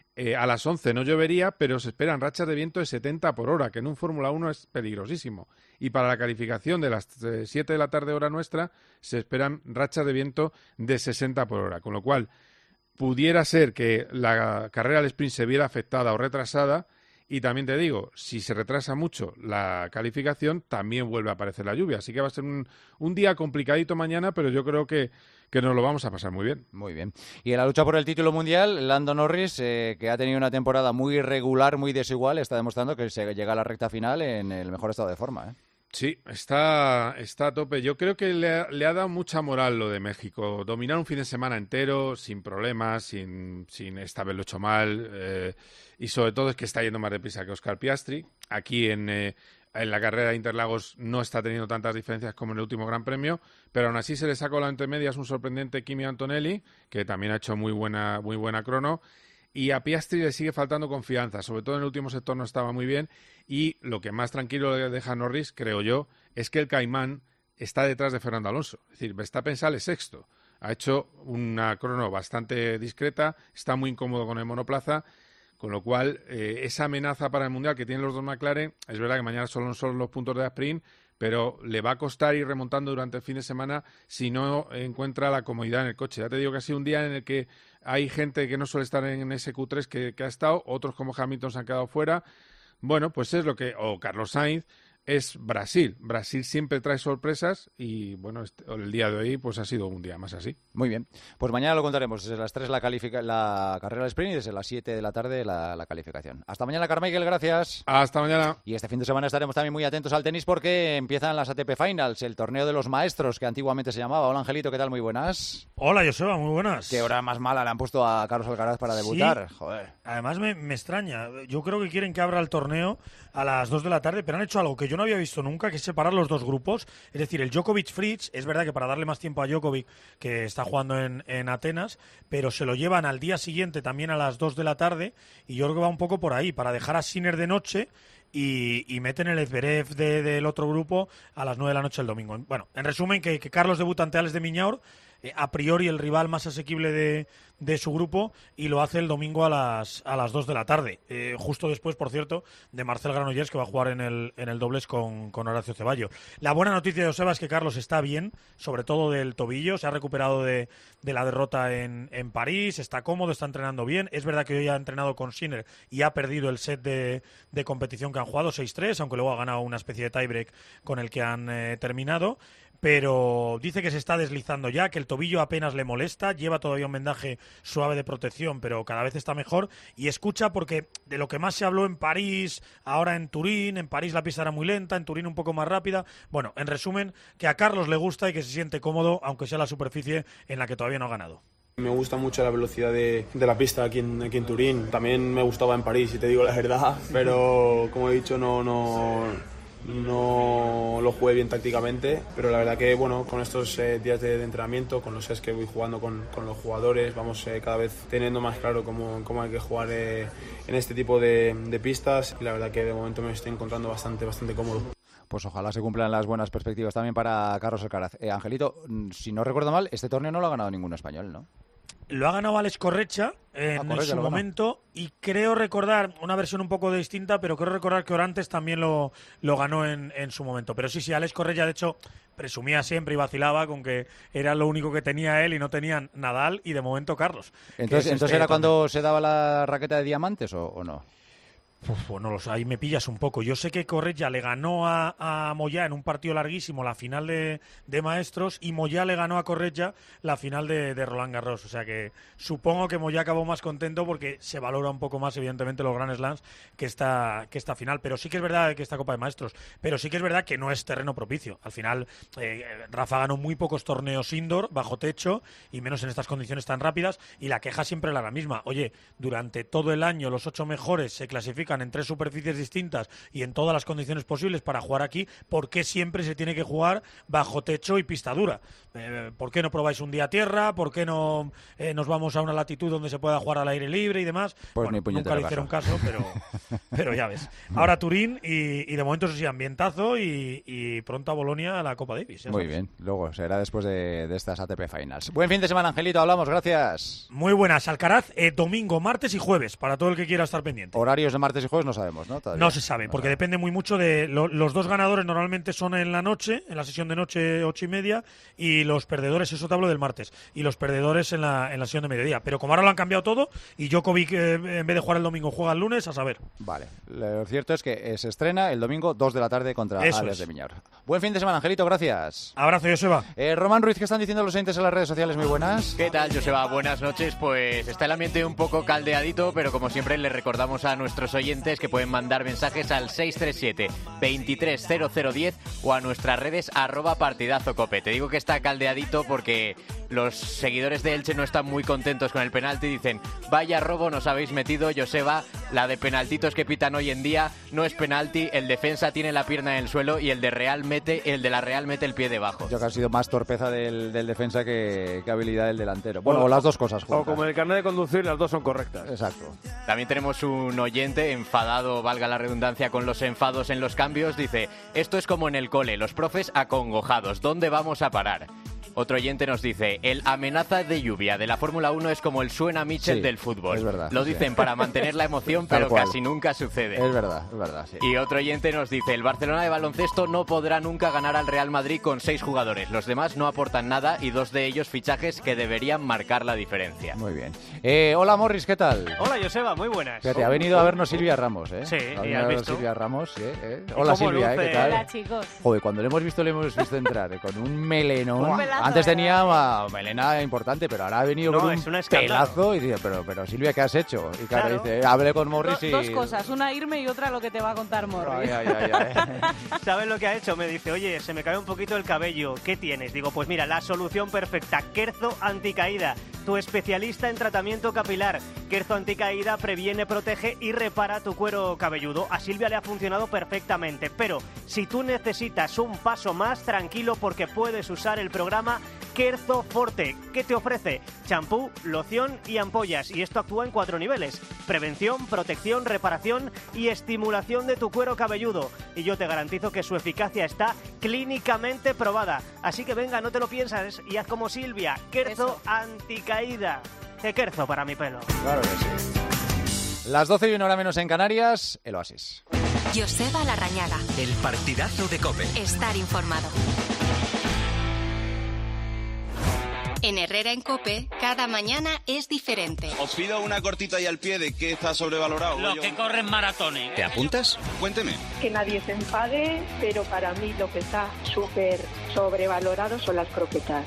A las 11 no llovería, pero se esperan rachas de viento de 70 por hora, que en un Fórmula 1 es peligrosísimo. Y para la calificación de las 7 de la tarde hora nuestra, se esperan rachas de viento de 60 por hora. Con lo cual, pudiera ser que la carrera del sprint se viera afectada o retrasada. Y también te digo, si se retrasa mucho la calificación, también vuelve a aparecer la lluvia. Así que va a ser un día complicadito mañana, pero yo creo que nos lo vamos a pasar muy bien. Muy bien. Y en la lucha por el título mundial, Lando Norris, que ha tenido una temporada muy irregular, muy desigual, está demostrando que se llega a la recta final en el mejor estado de forma, ¿eh? Sí, está a tope. Yo creo que le ha dado mucha moral lo de México. Dominar un fin de semana entero, sin problemas, sin esta vez lo hecho mal. Y sobre todo es que está yendo más deprisa que Oscar Piastri. Aquí en la carrera de Interlagos no está teniendo tantas diferencias como en el último Gran Premio, pero aún así se le sacó la entre medias un sorprendente Kimi Antonelli, que también ha hecho muy buena crono. Y a Piastri le sigue faltando confianza, sobre todo en el último sector no estaba muy bien, y lo que más tranquilo le deja a Norris, creo yo, es que el Caimán está detrás de Fernando Alonso. Es decir, Verstappen sale sexto, ha hecho una crono bastante discreta, está muy incómodo con el monoplaza, con lo cual esa amenaza para el Mundial que tienen los dos McLaren, es verdad que mañana solo son los puntos de sprint, pero le va a costar ir remontando durante el fin de semana si no encuentra la comodidad en el coche. Ya te digo que ha sido un día en el que hay gente que no suele estar en ese Q3 que ha estado, otros como Hamilton se han quedado fuera. Bueno, pues es lo que... O Carlos Sainz, es Brasil. Brasil siempre trae sorpresas y, bueno, el día de hoy pues ha sido un día más así. Muy bien. Pues mañana lo contaremos. Desde las 3 la carrera de sprint y desde las 7 de la tarde la calificación. Hasta mañana, Carmichael. Gracias. Hasta mañana. Y este fin de semana estaremos también muy atentos al tenis porque empiezan las ATP Finals, el torneo de los maestros que antiguamente se llamaba. Hola, Angelito. ¿Qué tal? Muy buenas. Hola, Joseba. Muy buenas. Qué hora más mala le han puesto a Carlos Alcaraz para debutar. Sí. Joder. Además me extraña. Yo creo que quieren que abra el torneo a las 2 de la tarde, pero han hecho algo que yo no había visto nunca, que es separar los dos grupos. Es decir, el Djokovic-Fritz, es verdad que para darle más tiempo a Djokovic, que está jugando en Atenas, pero se lo llevan al día siguiente también a las 2 de la tarde, y yo creo que va un poco por ahí, para dejar a Sinner de noche y meten el Zverev del otro grupo a las 9 de la noche el domingo. Bueno, en resumen, que Carlos debuta ante Alex de Minaur, a priori el rival más asequible de su grupo, y lo hace el domingo a las 2 de la tarde, justo después, por cierto, de Marcel Granollers, que va a jugar en el dobles con Horacio Ceballos. La buena noticia de Joseba es que Carlos está bien, sobre todo del tobillo, se ha recuperado de la derrota en París, está cómodo, está entrenando bien. Es verdad que hoy ha entrenado con Sinner y ha perdido el set de competición que han jugado, 6-3, aunque luego ha ganado una especie de tiebreak con el que han terminado. Pero dice que se está deslizando ya, que el tobillo apenas le molesta, lleva todavía un vendaje suave de protección, pero cada vez está mejor, y escucha porque de lo que más se habló en París, ahora en Turín, en París la pista era muy lenta, en Turín un poco más rápida. Bueno, en resumen, que a Carlos le gusta y que se siente cómodo, aunque sea la superficie en la que todavía no ha ganado. Me gusta mucho la velocidad de la pista aquí en Turín, también me gustaba en París, si te digo la verdad, pero como he dicho no lo jugué bien tácticamente, pero la verdad que bueno, con estos días de entrenamiento, con los sets que voy jugando con los jugadores, vamos cada vez teniendo más claro cómo hay que jugar en este tipo de pistas, y la verdad que de momento me estoy encontrando bastante cómodo. Pues ojalá se cumplan las buenas perspectivas también para Carlos Alcaraz. Angelito, si no recuerdo mal, este torneo no lo ha ganado ningún español, ¿no? Lo ha ganado Alex Corretja en su momento, y creo recordar una versión un poco distinta, pero creo recordar que Orantes también lo ganó en su momento. Pero sí, Alex Corretja de hecho presumía siempre y vacilaba con que era lo único que tenía él y no tenían Nadal y de momento Carlos. ¿Entonces era cuando se daba la raqueta de diamantes o no? Pues no lo sé, ahí me pillas un poco. Yo sé que Corretja le ganó a Moyá en un partido larguísimo la final de maestros, y Moyá le ganó a Corretja la final de Roland Garros. O sea que supongo que Moyá acabó más contento porque se valora un poco más, evidentemente, los Grand Slams que esta final. Pero sí que es verdad que esta Copa de Maestros, pero sí que es verdad que no es terreno propicio. Al final, Rafa ganó muy pocos torneos indoor, bajo techo, y menos en estas condiciones tan rápidas, y la queja siempre era la misma. Oye, durante todo el año los 8 mejores se clasifican fabrican en 3 superficies distintas y en todas las condiciones posibles para jugar aquí, ¿por qué siempre se tiene que jugar bajo techo y pista dura? ¿Por qué no probáis un día a tierra? ¿Por qué no nos vamos a una latitud donde se pueda jugar al aire libre y demás? Pues bueno, nunca le hicieron caso, pero ya ves. Ahora Turín y de momento eso sí, ambientazo y pronto a Bolonia a la Copa Davis. Muy bien, luego será después de estas ATP Finals. Buen fin de semana, Angelito, hablamos, gracias. Muy buenas, Alcaraz, domingo, martes y jueves, para todo el que quiera estar pendiente. Horarios de martes y jueves no sabemos, ¿no? Todavía. No se sabe, porque depende muy mucho de... los dos ganadores normalmente son en la noche, en la sesión de noche 8:30, y los perdedores, eso te hablo del martes, y los perdedores en la sesión de mediodía. Pero como ahora lo han cambiado todo, y Djokovic en vez de jugar el domingo juega el lunes, a saber. Vale, lo cierto es que se estrena el domingo 2 de la tarde contra Alex de Miñor. Buen fin de semana, Angelito, gracias. Abrazo, Joseba. Román Ruiz, ¿qué están diciendo los oyentes en las redes sociales? Muy buenas. ¿Qué tal, Joseba? Buenas noches. Pues está el ambiente un poco caldeadito, pero como siempre les recordamos a nuestros oyentes que pueden mandar mensajes al 637-230010 o a nuestras redes @partidazocope. Te digo que está caldeadito porque los seguidores de Elche no están muy contentos con el penalti. Dicen, vaya robo nos habéis metido, Joseba. La de penaltitos que pitan hoy en día no es penalti. El defensa tiene la pierna en el suelo y el de la Real mete el pie debajo. Yo creo que ha sido más torpeza del defensa que habilidad del delantero. Bueno, o las dos cosas juntas. O como en el carnet de conducir, las dos son correctas. Exacto. También tenemos un oyente enfadado, valga la redundancia, con los enfados en los cambios. Dice, esto es como en el cole, los profes acongojados. ¿Dónde vamos a parar? Otro oyente nos dice, el amenaza de lluvia de la Fórmula 1 es como el suena Mitchell del fútbol. Es verdad. Lo dicen para mantener la emoción, pero casi nunca sucede. Es verdad, sí. Y otro oyente nos dice, el Barcelona de baloncesto no podrá nunca ganar al Real Madrid con 6 jugadores. Los demás no aportan nada y 2 de ellos fichajes que deberían marcar la diferencia. Muy bien. Hola, Morris, ¿qué tal? Hola, Joseba, muy buenas. Fíjate, ha venido a vernos Silvia Ramos, ¿eh? Sí, y has visto. Silvia Ramos, Hola, Silvia, ¿qué tal? Hola, chicos. Joder, cuando le hemos visto entrar con un melenón. Antes tenía melena importante, pero ahora ha venido con un pelazo y dice, pero Silvia, ¿qué has hecho? Y claro, dice, hablé con Morris y... Dos cosas, una irme y otra lo que te va a contar Morris. ¿Sabes lo que ha hecho? Me dice, oye, se me cae un poquito el cabello, ¿qué tienes? Digo, pues mira, la solución perfecta, Kerzo Anticaída, tu especialista en tratamiento capilar. Kerzo Anticaída previene, protege y repara tu cuero cabelludo. A Silvia le ha funcionado perfectamente, pero si tú necesitas un paso más, tranquilo, porque puedes usar el programa Kerzo Forte, que te ofrece champú, loción y ampollas, y esto actúa en 4 niveles: prevención, protección, reparación y estimulación de tu cuero cabelludo, y yo te garantizo que su eficacia está clínicamente probada. Así que venga, no te lo piensas y haz como Silvia, Kerzo Anticaída. ¡Qué Kerzo para mi pelo! Claro que sí. Las 12:01 menos en Canarias, el Oasis. Joseba Larrañaga. El partidazo de COPE. Estar informado. En Herrera en COPE, cada mañana es diferente. Os pido una cortita y al pie de qué está sobrevalorado. Lo que corren maratones. ¿Te apuntas? Cuénteme. Que nadie se enfade, pero para mí lo que está súper sobrevalorado son las croquetas.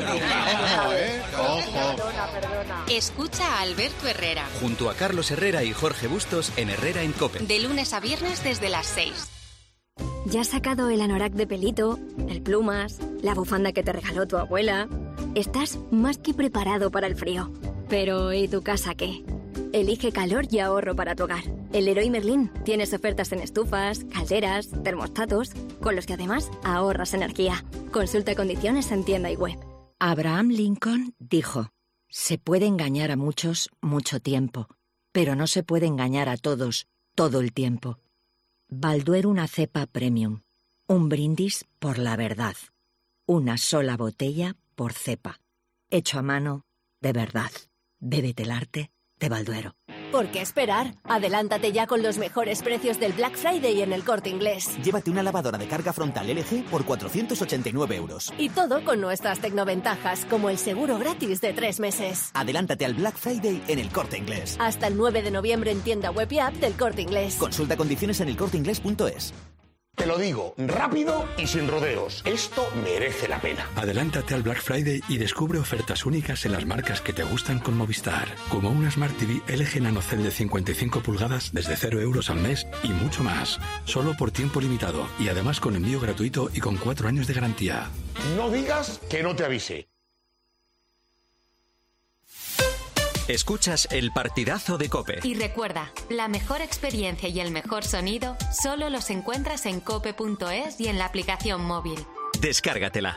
Perdona. Escucha a Alberto Herrera. Junto a Carlos Herrera y Jorge Bustos en Herrera en COPE. De lunes a viernes desde las 6. ¿Ya has sacado el anorak de pelito, el plumas, la bufanda que te regaló tu abuela? Estás más que preparado para el frío. Pero ¿y tu casa qué? Elige calor y ahorro para tu hogar. El Leroy Merlin tienes ofertas en estufas, calderas, termostatos, con los que además ahorras energía. Consulta condiciones en tienda y web. Abraham Lincoln dijo, se puede engañar a muchos mucho tiempo, pero no se puede engañar a todos todo el tiempo. Balduero, una cepa premium. Un brindis por la verdad. Una sola botella por cepa. Hecho a mano, de verdad. Bébete el arte de Balduero. ¿Por qué esperar? Adelántate ya con los mejores precios del Black Friday en El Corte Inglés. Llévate una lavadora de carga frontal LG por 489 €. Y todo con nuestras tecnoventajas, como el seguro gratis de 3 meses. Adelántate al Black Friday en El Corte Inglés. Hasta el 9 de noviembre en tienda web y app del Corte Inglés. Consulta condiciones en elcorteinglés.es. Te lo digo, rápido y sin rodeos. Esto merece la pena. Adelántate al Black Friday y descubre ofertas únicas en las marcas que te gustan con Movistar. Como una Smart TV LG NanoCell de 55 pulgadas desde 0 € al mes y mucho más. Solo por tiempo limitado y además con envío gratuito y con 4 años de garantía. No digas que no te avise. Escuchas el partidazo de COPE. Y recuerda, la mejor experiencia y el mejor sonido solo los encuentras en cope.es y en la aplicación móvil. Descárgatela.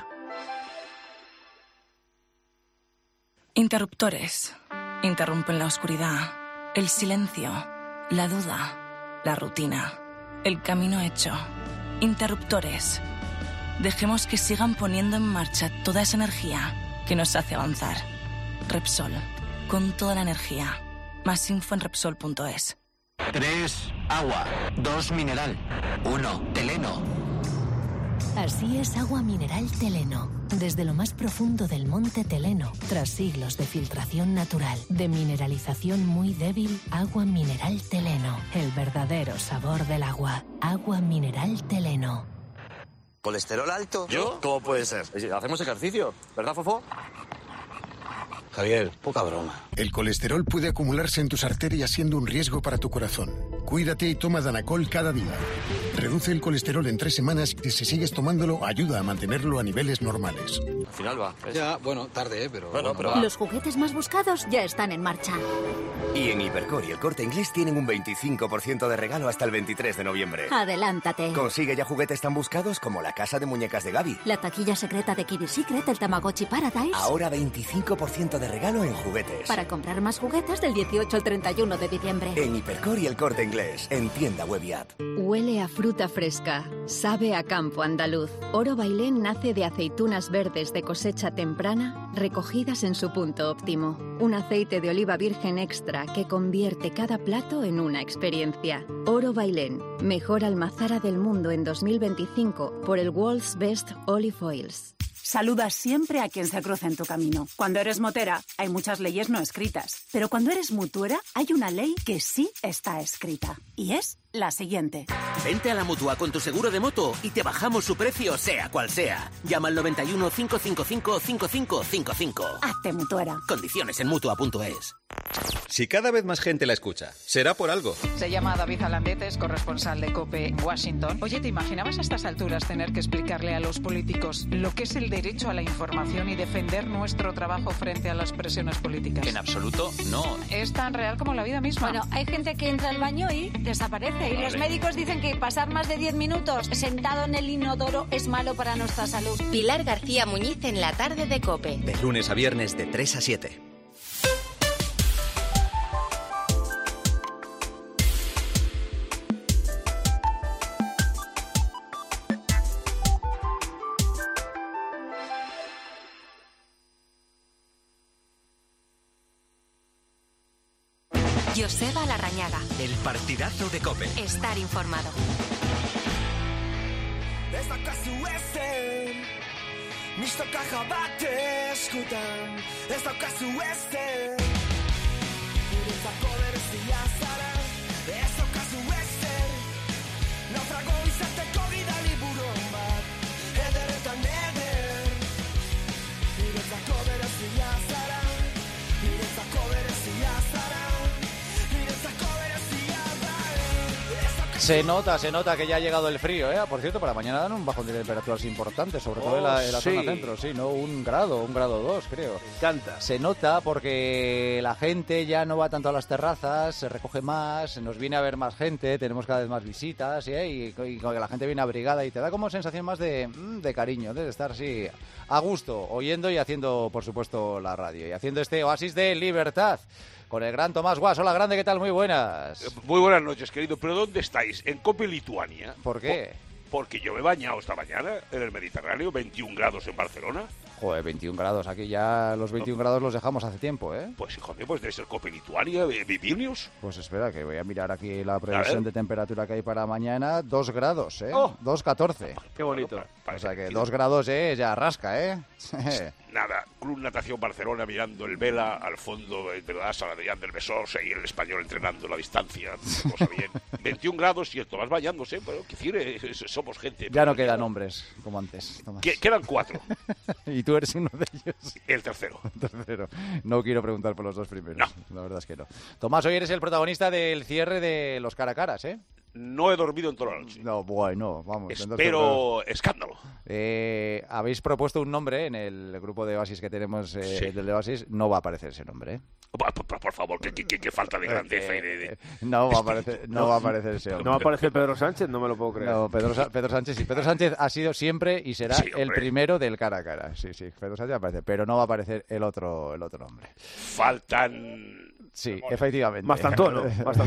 Interruptores. Interrumpen la oscuridad, el silencio, la duda, la rutina, el camino hecho. Interruptores. Dejemos que sigan poniendo en marcha toda esa energía que nos hace avanzar. Repsol. Con toda la energía. Más info en Repsol.es. 3, agua. 2, mineral. 1, Teleno. Así es agua mineral Teleno. Desde lo más profundo del monte Teleno, tras siglos de filtración natural, de mineralización muy débil, agua mineral Teleno. El verdadero sabor del agua. Agua mineral Teleno. ¿Colesterol alto? ¿Yo? ¿Cómo puede ser? Hacemos ejercicio, ¿verdad, Fofo? Javier, poca broma. El colesterol puede acumularse en tus arterias siendo un riesgo para tu corazón. Cuídate y toma Danacol cada día. Reduce el colesterol en 3 semanas y si sigues tomándolo, ayuda a mantenerlo a niveles normales. Al final va. Ya, bueno, tarde, pero... Bueno, pero Los juguetes más buscados ya están en marcha. Y en Hipercor y El Corte Inglés tienen un 25% de regalo hasta el 23 de noviembre. Adelántate. Consigue ya juguetes tan buscados como la casa de muñecas de Gaby. La taquilla secreta de Kid Secret, el Tamagotchi Paradise. Ahora 25% de regalo en juguetes. Para comprar más juguetes del 18 al 31 de diciembre. En Hipercor y El Corte Inglés, en tienda web y app. Huele a fruta fresca, sabe a campo andaluz. Oro Bailén nace de aceitunas verdes de cosecha temprana, recogidas en su punto óptimo. Un aceite de oliva virgen extra que convierte cada plato en una experiencia. Oro Bailén, mejor almazara del mundo en 2025 por el World's Best Olive Oils. Saluda siempre a quien se cruce en tu camino. Cuando eres motera, hay muchas leyes no escritas. Pero cuando eres mutuera, hay una ley que sí está escrita. Y es la siguiente. Vente a la Mutua con tu seguro de moto y te bajamos su precio, sea cual sea. Llama al 91 555 5555. Hazte mutuera. Condiciones en Mutua.es. Si cada vez más gente la escucha, será por algo. Se llama David Alandetes, corresponsal de COPE en Washington. Oye, ¿te imaginabas a estas alturas tener que explicarle a los políticos lo que es el derecho a la información y defender nuestro trabajo frente a las presiones políticas? En absoluto, no. Es tan real como la vida misma. Bueno, hay gente que entra al baño y desaparece. Y los médicos dicen que pasar más de 10 minutos sentado en el inodoro es malo para nuestra salud. Pilar García Muñiz en la tarde de COPE. De lunes a viernes de 3 a 7. Joseba Larrañaga. El partidazo de COPE. Estar informado. Ez daukazu ezen, mistoka bat eskutan. Ez daukazu ezen, guretzako berezia zara. Ez daukazu ezen, naufrago izateko gidali buron bat. Ederretan eder, guretzako berezia zara. Guretzako berezia zara. Se nota que ya ha llegado el frío, ¿eh? Por cierto, para mañana dan un bajón de temperaturas importante, sobre todo en la zona centro, sí, ¿no? 1 grado, 1 grado 2, creo. Me encanta. Se nota porque la gente ya no va tanto a las terrazas, se recoge más, nos viene a ver más gente, tenemos cada vez más visitas, ¿eh? Y con que la gente viene abrigada y te da como sensación más de cariño, de estar así a gusto, oyendo y haciendo, por supuesto, la radio y haciendo este oasis de libertad. Con el gran Tomás Guas. Hola, grande, ¿qué tal? Muy buenas. Muy buenas noches, querido. ¿Pero dónde estáis? ¿En COPE Lituania? ¿Por qué? Porque yo me he bañado esta mañana en el Mediterráneo, 21 grados en Barcelona. Joder, 21 grados. Aquí ya los 21 grados los dejamos hace tiempo, ¿eh? Pues, hijo mío, pues debe ser COPE Lituania, Vilnius. Pues espera, que voy a mirar aquí la previsión de temperatura que hay para mañana. 2 grados, ¿eh? 2,14. Qué bonito. O sea que 2 grados, ya rasca, ¿eh? Nada, Club Natación Barcelona mirando el Vela al fondo de la sala de Jan del Besós y el español entrenando la distancia. Cosa bien. 21 grados y el Tomás bañándose, pero somos gente. Ya no quedan hombres como antes, Tomás. Quedan 4. Y tú eres uno de ellos. El tercero. No quiero preguntar por los 2 primeros. No. La verdad es que no. Tomás, hoy eres el protagonista del cierre de los cara a caras, ¿eh? No he dormido en toda la noche. No, bueno, vamos. Espero escándalo. Habéis propuesto un nombre en el grupo de Oasis que tenemos del Oasis. No va a aparecer ese nombre, ¿eh? Por favor, qué falta de grandeza y de... No va a aparecer ese hombre. No va a aparecer Pedro Sánchez, no me lo puedo creer. No, Pedro Sánchez sí. Pedro Sánchez ha sido siempre y será el primero del cara a cara. Sí, Pedro Sánchez aparece, pero no va a aparecer el otro nombre. Faltan... Sí, efectivamente. Bastantón.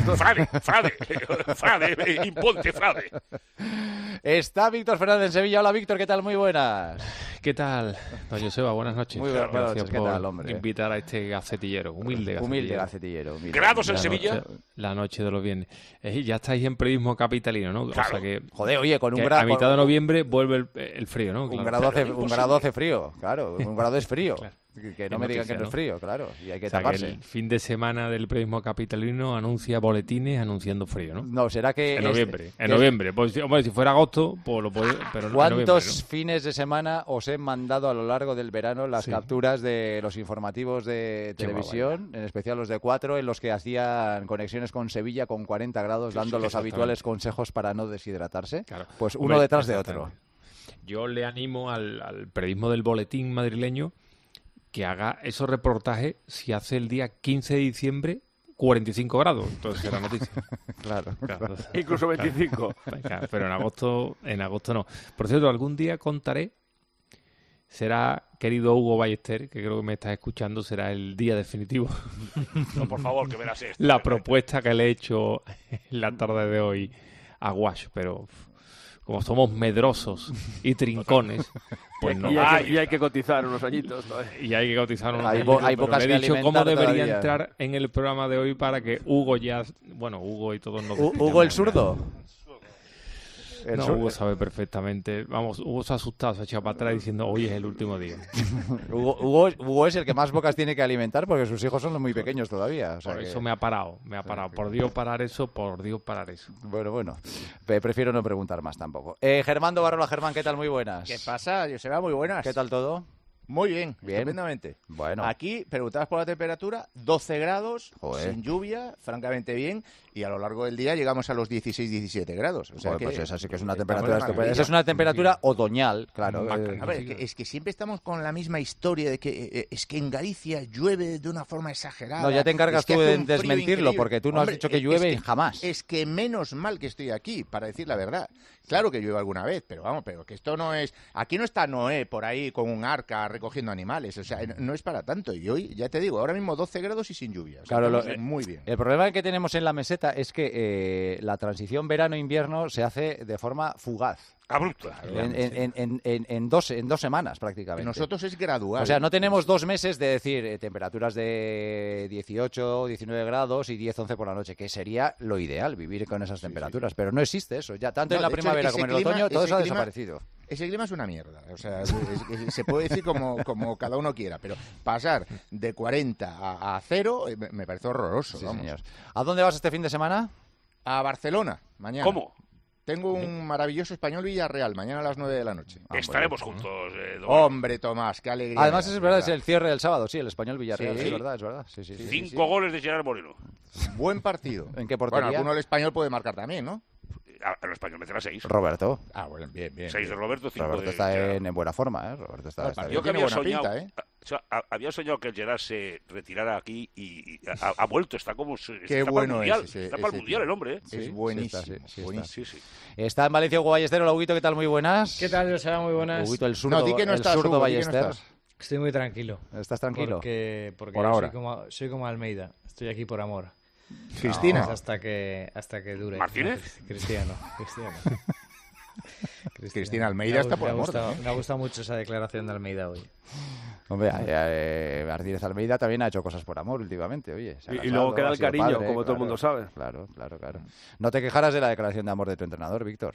Frade, imponte Frade. Está Víctor Fernández en Sevilla. Hola, Víctor, ¿qué tal? Muy buenas. ¿Qué tal, don Joseba? Buenas noches. Muy buenas noches, ¿qué tal, hombre? Por invitar a este gacetillero, humilde gacetillero. ¿Grados en Sevilla? La noche de los viernes. Ya estáis en periodismo capitalino, ¿no? Claro. O sea que, joder, oye, con un grado... A mitad de noviembre vuelve el frío, ¿no? Un grado hace frío, claro. Un grado es frío. Claro. Que no me digan que no es frío, claro. Y hay que taparse. Que el fin de semana del periodismo capitalino anuncia boletines anunciando frío, ¿no? No, será que... En noviembre. En noviembre. Pues, hombre, si fuera agosto, pues lo puede... Pero ¿cuántos fines de semana os he mandado a lo largo del verano las capturas de los informativos de televisión, en especial los de 4, en los que hacían conexiones con Sevilla con 40 grados, dando los habituales consejos para no deshidratarse? Claro. Pues uno detrás de otro. Yo le animo al periodismo del boletín madrileño que haga esos reportajes si hace el día 15 de diciembre 45 grados, entonces será noticia. Claro. Incluso 25. Claro, pero en agosto no. Por cierto, algún día contaré, será, querido Hugo Ballester, que creo que me estás escuchando, será el día definitivo. No, por favor, que verás esto. La propuesta que le he hecho en la tarde de hoy a Guash, pero... Como somos medrosos y trincones, pues no. Y hay que cotizar unos añitos. Y hay que cotizar unos años. Hay pocas que he dicho cómo debería todavía entrar en el programa de hoy para que Hugo ya... Bueno, Hugo y todos nos... ¿Hugo el zurdo? Hugo sabe perfectamente. Vamos, Hugo se ha asustado, se ha echado para atrás diciendo hoy es el último día. Hugo es el que más bocas tiene que alimentar porque sus hijos son muy pequeños todavía. O sea por eso me ha parado. Por Dios parar eso, Bueno. Prefiero no preguntar más tampoco. Germán Barrola, Germán, ¿qué tal? Muy buenas. ¿Qué pasa? Joseba, muy buenas. ¿Qué tal todo? Muy bien, estupendamente. Bueno. Aquí, preguntabas por la temperatura, 12 grados, Joder. sin lluvia, francamente bien, y a lo largo del día llegamos a los 16-17 grados. O sea pues esa sí que es una temperatura estupenda. Esa es una temperatura otoñal, claro. A ver, es que siempre estamos con la misma historia de que es que en Galicia llueve de una forma exagerada. No, ya te encargas tú de desmentirlo, porque tú no has dicho que llueve jamás. Es que menos mal que estoy aquí, para decir la verdad. Claro que llueve alguna vez, pero que esto no es... Aquí no está Noé por ahí con un arca recogiendo animales, o sea, no es para tanto. Y hoy, ya te digo, ahora mismo 12 grados y sin lluvia. O sea, claro, muy bien. El problema que tenemos en la meseta es que la transición verano-invierno se hace de forma fugaz. Abrupta. En dos semanas prácticamente. Nosotros es gradual. O sea, no tenemos 2 meses de decir temperaturas de 18, 19 grados y 10, 11 por la noche, que sería lo ideal, vivir con esas temperaturas. Pero no existe eso. Ya tanto en la primavera como en el otoño, todo eso ha desaparecido. Ese clima es una mierda. O sea, se puede decir como cada uno quiera, pero pasar de 40 a 0 me parece horroroso. Sí, vamos. Señor. ¿A dónde vas este fin de semana? A Barcelona, mañana. ¿Cómo? Tengo un maravilloso Español Villarreal, mañana a las 9 de la noche. Estaremos juntos. Hombre, Tomás, qué alegría. Además, es verdad, es el cierre del sábado, sí, el Español Villarreal, sí. Es verdad. Sí. 5 goles de Gerard Moreno. Buen partido. ¿En qué portería? Bueno, alguno del Español puede marcar también, ¿no? El Español meterá 6. Roberto. Bueno, bien. 6 de Roberto, 5 Roberto está en buena forma, ¿eh? Roberto está yo que había soñado, pinta, ¿eh? Había soñado que el Gerard se retirara aquí y ha vuelto. Está como... Qué está bueno para el mundial. es Está para el mundial el hombre, ¿eh? Es buenísimo. Sí. Está en Valencia Hugo Ballester. Hola, Huguito, ¿qué tal? Muy buenas. ¿Qué tal, Joseba? Muy buenas. Huguito, el zurdo Ballester. Estoy muy tranquilo. ¿Estás tranquilo? Porque por ahora. Soy como Almeida. Estoy aquí por amor. Cristina. Hasta que dure. ¿Martínez? Cristiano. Cristina Almeida está por amor. Me ha gustado mucho esa declaración de Almeida hoy. Hombre, Martínez Almeida también ha hecho cosas por amor últimamente, oye. Y luego queda el cariño, padre, como todo el mundo sabe. Claro. No te quejarás de la declaración de amor de tu entrenador, Víctor.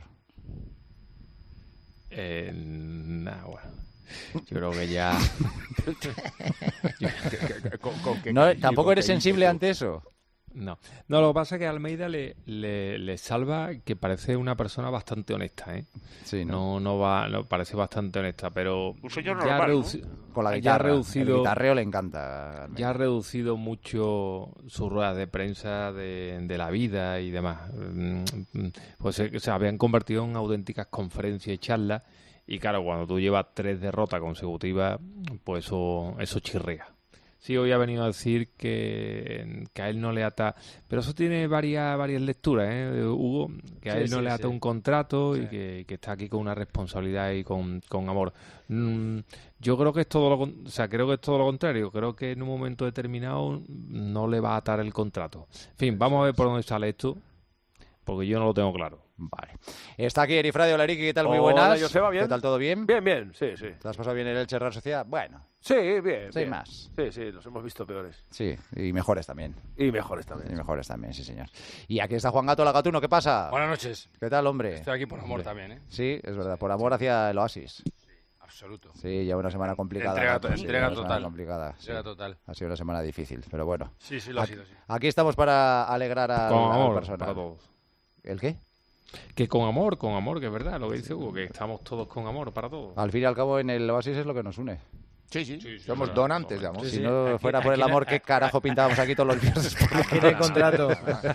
Bueno. Yo creo que ya... Tampoco eres sensible ante eso. No, lo que pasa es que a Almeida le salva que parece una persona bastante honesta, ¿eh? Sí, no parece bastante honesta, pero un señor normal, ¿no? Con la guitarra, el guitarreo le encanta. Ya ha reducido mucho sus ruedas de prensa de la vida y demás. Pues se habían convertido en auténticas conferencias y charlas, y claro, cuando tú llevas 3 derrotas consecutivas, pues eso chirrea. Sí, hoy ha venido a decir que a él no le ata... Pero eso tiene varias lecturas, Hugo, que a él no le ata un contrato y que está aquí con una responsabilidad y con amor. Yo creo que es todo lo contrario. Creo que en un momento determinado no le va a atar el contrato. En fin, vamos a ver por dónde sale esto, porque yo no lo tengo claro. Vale. Está aquí Erifradio Olariqui, ¿qué tal? Muy buenas. Hola, Joseba, ¿bien? ¿Qué tal, todo bien? Bien, sí. ¿Te has pasado bien en el Elche Real Sociedad? Bueno. Sí, bien. Sí, más. Sí, los hemos visto peores. Sí, y mejores también. Sí, señor. Y aquí está Juan Gato Lagatuno, ¿qué pasa? Buenas noches. ¿Qué tal, hombre? Estoy aquí por amor también, ¿eh? Sí, es verdad, por amor hacia el Oasis. Absoluto. Sí, ya una semana complicada. Entrega total. Complicada. Entrega total. Ha sido una semana difícil, pero bueno. Sí, lo ha sido, sí. Aquí estamos para alegrar al personal. Para todos. ¿El qué? Que con amor, que es verdad lo que dice Hugo, que estamos todos con amor para todos. Al fin y al cabo, en el Oasis es lo que nos une. Sí. Somos donantes de amor. Si no fuera por el amor, ¿qué carajo pintábamos aquí todos los viernes? Aquí no hay contrato.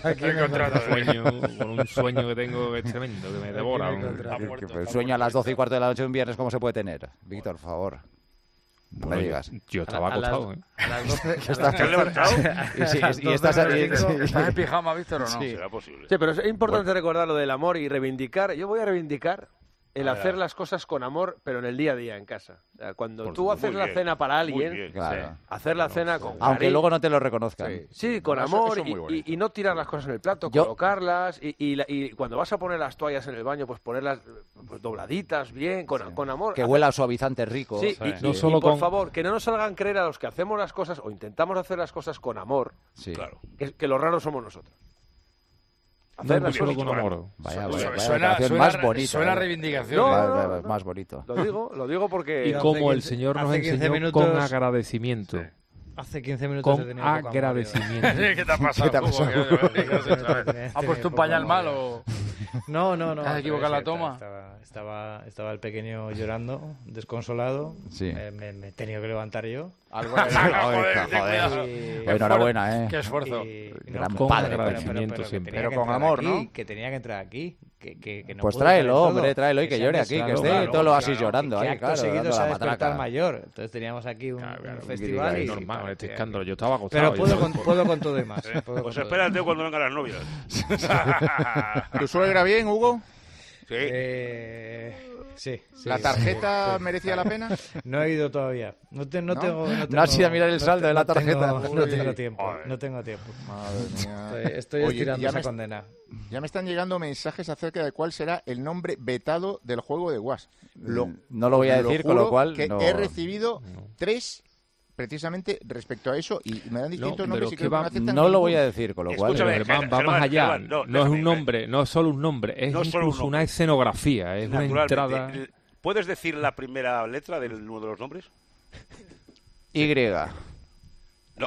Con un sueño que tengo que es tremendo, que me devora. El sueño a las 12:15 de la noche de un viernes, ¿cómo se puede tener? Víctor, por favor. No me digas. Yo estaba acostado, A las 12... ¿Estás levantado? Y estás ¿Estás en pijama, Víctor, o no? Sí, será posible. Sí, pero es importante recordar lo del amor y reivindicar. Yo voy a reivindicar el hacer las cosas con amor, pero en el día a día, en casa. O sea, cuando tú haces la cena para alguien, claro. hacer la cena con aunque cariño, luego no te lo reconozcan. Sí, con amor y no tirar las cosas en el plato, colocarlas y cuando vas a poner las toallas en el baño, pues ponerlas dobladitas bien, con amor. Que huela a suavizante rico. Sí, y por favor, que no nos salgan creer a los que hacemos las cosas o intentamos hacer las cosas con amor, que lo raro somos nosotros. No solo con amor. Vaya más bonito. Suena reivindicación. No, más bonito. Lo digo porque... Y como el Señor nos enseñó con agradecimiento. Sí. Hace 15 minutos con agradecimiento. ¿Qué te ha pasado? ¿Ha puesto un pañal mal o...? No. ¿Has equivocado la toma? Estaba el pequeño llorando, desconsolado. Sí. Me he tenido que levantar yo. Joder. Enhorabuena, Qué esfuerzo. Gran con padre. agradecimiento siempre. Pero con amor, ¿no? Que tenía que entrar aquí. Que no pues pudo tráelo, estar hombre, tráelo y que llore aquí, que esté todo lo así llorando. Que ahí, acto claro, seguido dando se ha la despertado matraca. el mayor. Entonces teníamos aquí un festival. Es normal, este escándalo. Yo estaba acostado. Pero puedo con todo y más. Pues espérate cuando vengan las novias. ¿Tu suegra bien, Hugo? Sí. ¿La tarjeta merecía la pena? No he ido todavía. No has ido a mirar el saldo de la tarjeta. No tengo tiempo. Madre mía. Estoy estirando esa condena. Ya me están llegando mensajes acerca de cuál será el nombre vetado del juego de Was. No lo voy a decir, con lo cual... que he recibido 3... precisamente respecto a eso, y me dan distintos nombres y creo que no aceptan no lo voy a decir, con lo cual va más allá. No es un nombre, no es solo un nombre, es incluso una escenografía, es una entrada. ¿Puedes decir la primera letra de uno de los nombres? Y. No.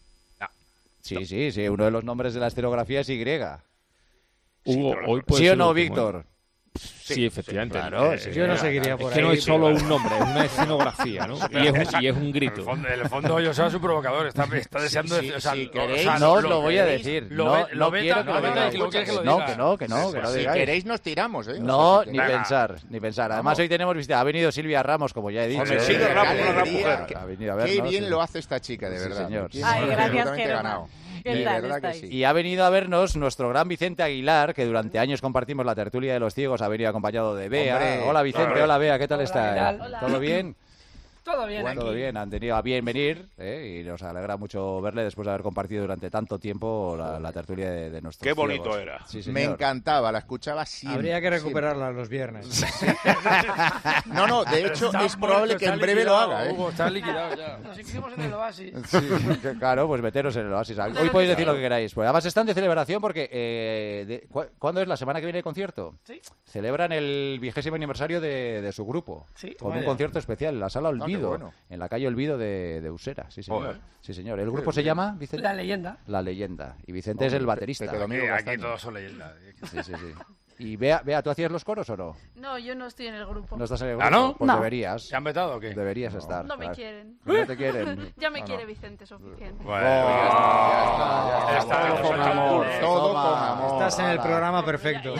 Sí, uno de los nombres de la escenografía es Y. Hugo, hoy ¿Sí o no, Víctor? Sí, efectivamente. Claro, yo no seguiría por ahí. Es que no es solo un nombre, es una escenografía, ¿no? Y es un grito. En el fondo yo soy su provocador, está deseando decir... Si queréis, no os lo voy a decir. No quiero que lo digáis. No, que no Si queréis nos tiramos, ¿eh? No, ni pensar. Además hoy tenemos visita. Ha venido Silvia Ramos, como ya he dicho. Silvia Ramos, una gran mujer. Qué bien lo hace esta chica, de verdad. Señor. Ay, gracias, Germán. ¿Qué tal estáis? Y ha venido a vernos nuestro gran Vicente Aguilar, que durante años compartimos la tertulia de los ciegos, ha venido acompañado de Bea. Hombre. Hola Vicente, hola Bea, ¿qué tal estás? ¿Todo bien? Todo bien, bueno, todo bien, han tenido a bien venir y nos alegra mucho verle después de haber compartido durante tanto tiempo la tertulia de nuestros Qué bonito ciegos. era. Sí, me encantaba, la escuchaba siempre. Habría que recuperarla los viernes. No, de hecho es probable que en breve lo haga. Hugo, está liquidado ya. Nos inscribimos en el Oasis. Sí, claro, pues meteros en el Oasis. Hoy podéis decir lo que queráis. Pues además están de celebración porque ¿cuándo es? ¿La semana que viene el concierto? Sí. Celebran el 20º aniversario de su grupo. Sí. Con un concierto especial en la Sala Olmilla. Olvido, bueno. en la calle Olvido de Usera. Sí, señor. Joder. Sí, señor. ¿El grupo se llama, Vicente? La Leyenda. La Leyenda. Y Vicente es el baterista. Aquí todos son leyendas. Sí. Y Bea, ¿tú hacías los coros o no? No, yo no estoy en el grupo. ¿No estás en el grupo? ¿Ah, no? Pues No. deberías. ¿Te han vetado o qué? Deberías estar. No me claro. quieren. ¿No te quieren? Ya me quiere Vicente, suficiente. Bueno, ya está. Todo con amor. Todo con amor. Estás en el programa perfecto.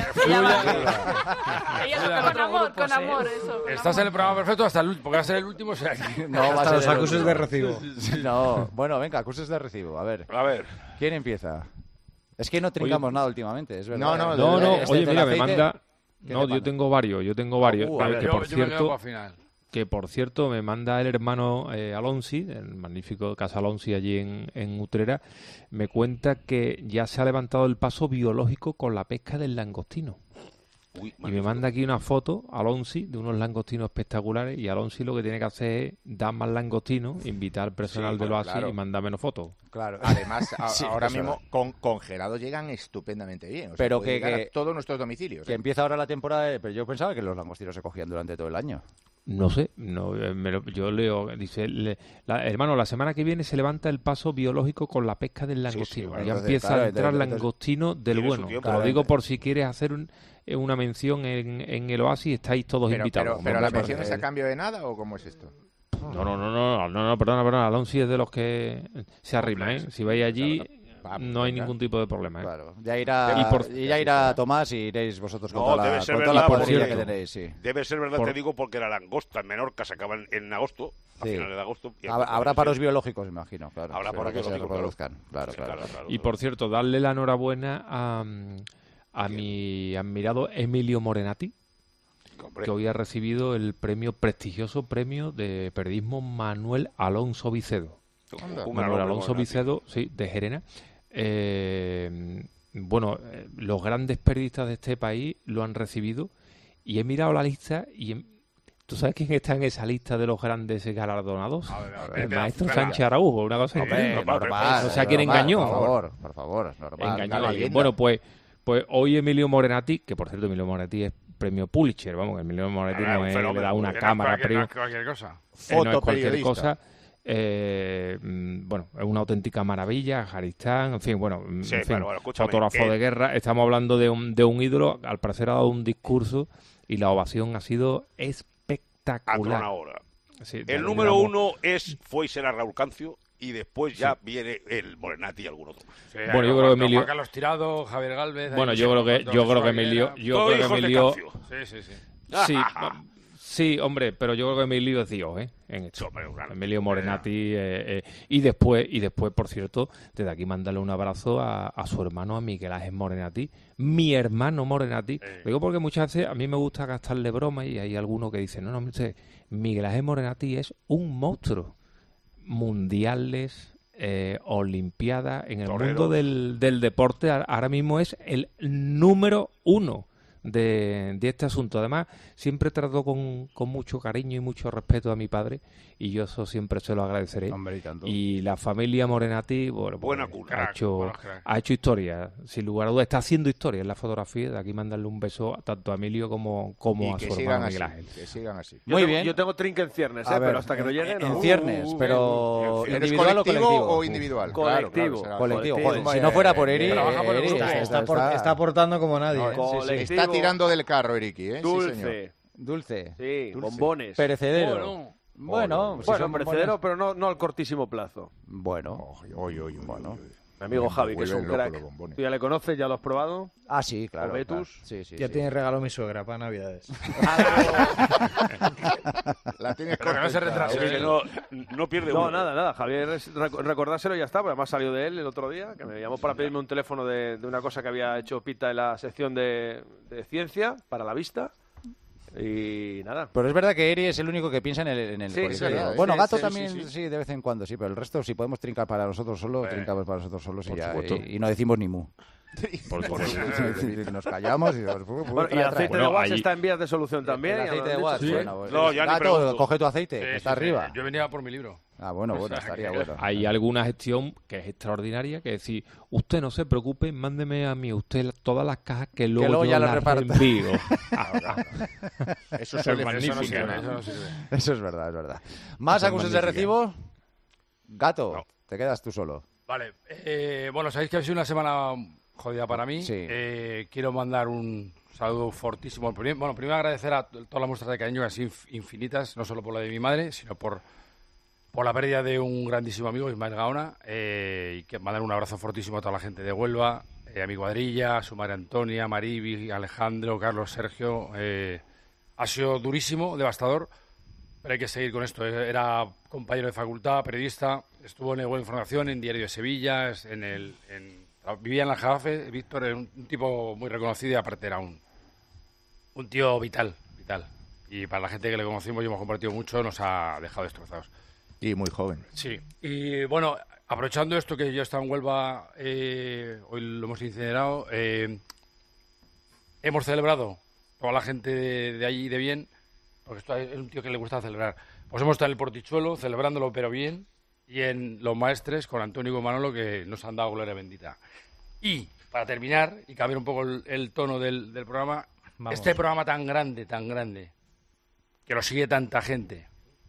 Con amor, eso. Estás en el programa perfecto hasta el último, porque va a ser el último. O sea, No, va a Hasta ser los el acuses último. de recibo. No, bueno, venga, acuses de recibo. A ver. ¿Quién empieza? Es que no trincamos nada últimamente, es verdad. No, oye, mira, me aceite, manda... ¿qué No, te yo tengo varios. a ver. Que por cierto me manda el hermano Alonsi, el magnífico Casa Alonsi allí en Utrera, me cuenta que ya se ha levantado el paso biológico con la pesca del langostino. Y me manda aquí una foto, Alonsi, de unos langostinos espectaculares, y Alonsi lo que tiene que hacer es dar más langostinos, invitar al personal del OASI y mandar menos fotos. Claro, además Sí, ahora eso mismo congelados llegan estupendamente bien. O sea, Pero puede llegar que a todos nuestros domicilios. Que empieza ahora la temporada, pero yo pensaba que los langostinos se cogían durante todo el año. No sé, yo leo, dice, hermano, la semana que viene se levanta el paso biológico con la pesca del langostino. bueno, ya entonces, empieza claro, a entrar entonces, langostino del tiene su bueno. tiempo, Te lo claro, digo por si quieres hacer una mención en el Oasis, estáis todos invitados. Pero la mención es a cambio de nada o cómo es esto? No, perdona, Alonso es de los que se arrima, ¿eh? Si vais allí, no hay ningún tipo de problema, ¿eh? Claro, ya irá Tomás y iréis vosotros con toda debe ser la verdad, cuadrilla que tenéis, sí. Debe ser verdad, te digo, porque la langosta en Menorca se acaba en agosto, a finales de agosto. Y Habrá paros biológicos, imagino, claro. Habrá paros que se biológicos, reproduzcan, claro. Y por cierto, darle la enhorabuena a mi admirado Emilio Morenati, que hoy ha recibido el prestigioso premio de periodismo Manuel Alonso Vicedo. Manuel Alonso Vicedo, sí, de Gerena. Los grandes periodistas de este país lo han recibido y he mirado la lista y ¿tú sabes quién está en esa lista de los grandes galardonados? El maestro Sánchez Araújo, una cosa normal. O sea, ¿quién engañó? Por favor, normal. Engañó a alguien. Bueno, pues hoy Emilio Morenati, que por cierto Emilio Morenati es premio Pulitzer, vamos, Emilio Morenati no es, le da una cámara, cualquier cosa. No es cualquier cosa. Es una auténtica maravilla, Jaristán, en fin, fotógrafo de guerra. Estamos hablando de un ídolo, al parecer ha dado un discurso y la ovación ha sido espectacular. Ahora. Sí, el número uno fue y será Raúl Cancio, y después ya viene el Morenati y algún otro. Sí, yo creo que Emilio... Juan Carlos Tirado, Javier Galvez... yo creo que Emilio... Sí, hombre, pero yo creo que Emilio es Dios, en esto. Emilio Morenati y después, por cierto, desde aquí mandarle un abrazo a su hermano, a Miguel Ángel Morenati, mi hermano Morenati. Lo digo porque muchas veces a mí me gusta gastarle broma y hay algunos que dicen, no, Miguel Ángel Morenati es un monstruo. Mundiales, olimpiadas, en el mundo del deporte ahora mismo es el número uno de este asunto. Además, siempre trato con mucho cariño y mucho respeto a mi padre, y yo eso siempre se lo agradeceré. Hombre, y tanto. Y la familia Morenati, ha hecho historia, sin lugar a dudas, está haciendo historia en la fotografía. De aquí mandarle un beso tanto a Emilio como a su hermano Miguel Ángel. Que sigan así. Muy bien. Yo tengo trinque en ciernes, pero hasta que no llegue no. En ciernes, pero ¿individual o colectivo? O individual. Colectivo. Colectivo. Joder, si no fuera por Eri, está aportando como nadie. Está tirando del carro, Eriki, Dulce. Sí, Dulce. Bombones. Perecedero. Bueno, perecedero, pero no al cortísimo plazo. Bueno. Mi amigo Javi, que es un crack. ¿Tú ya le conoces? ¿Ya lo has probado? Ah, sí, claro. ¿O Betus? Claro. Sí, ya tiene regalo mi suegra para Navidades. La tienes pero que no se retrase. No pierde uno. Nada. Javier, recordárselo y ya está, porque además salió de él el otro día, que me llamó para pedirme un teléfono de una cosa que había hecho Pita en la sección de ciencia para la vista. Y nada. Pero es verdad que Eri es el único que piensa en el colectivo. Bueno, Gato también, sí, de vez en cuando, sí, pero el resto, si podemos trincar para nosotros solos, trincamos para nosotros solos y no decimos ni mu. Nos callamos y... y el aceite de Guas está en vías de solución también. El aceite de Guas, ya Gato, coge tu aceite, que está arriba. Yo venía por mi libro. Bueno, estaría bueno. Hay alguna gestión que es extraordinaria, que es decir, usted no se preocupe, mándeme a mí usted todas las cajas que luego ya yo las las envío. Eso es magnífico. Eso es verdad. ¿Más acusaciones de recibo? Gato, te quedas tú solo. Vale, bueno, sabéis que ha sido una semana jodida para mí. Sí. Quiero mandar un saludo fortísimo. Bueno, primero agradecer a todas las muestras de cariño, así infinitas, no solo por la de mi madre, sino por la pérdida de un grandísimo amigo, Ismael Gaona, y que mandar un abrazo fortísimo a toda la gente de Huelva, a mi cuadrilla, a su madre Antonia, Mariby, Alejandro, Carlos, Sergio. Ha sido durísimo, devastador, pero hay que seguir con esto. Era compañero de facultad, periodista, estuvo en el Web Información, en Diario de Sevilla, vivía en la Jarafe. Víctor era un tipo muy reconocido y aparte era un tío vital. Y para la gente que le conocimos y hemos compartido mucho, nos ha dejado destrozados. Y muy joven. Sí. Y bueno, aprovechando esto que yo estaba en Huelva, hoy lo hemos incinerado, hemos celebrado, toda la gente de allí de bien, porque esto es un tío que le gusta celebrar. Pues hemos estado en el Portichuelo, celebrándolo pero bien, y en Los Maestres con Antonio y Manolo, que nos han dado gloria bendita. Y, para terminar, y cambiar un poco el tono del programa, este programa tan grande, que lo sigue tanta gente,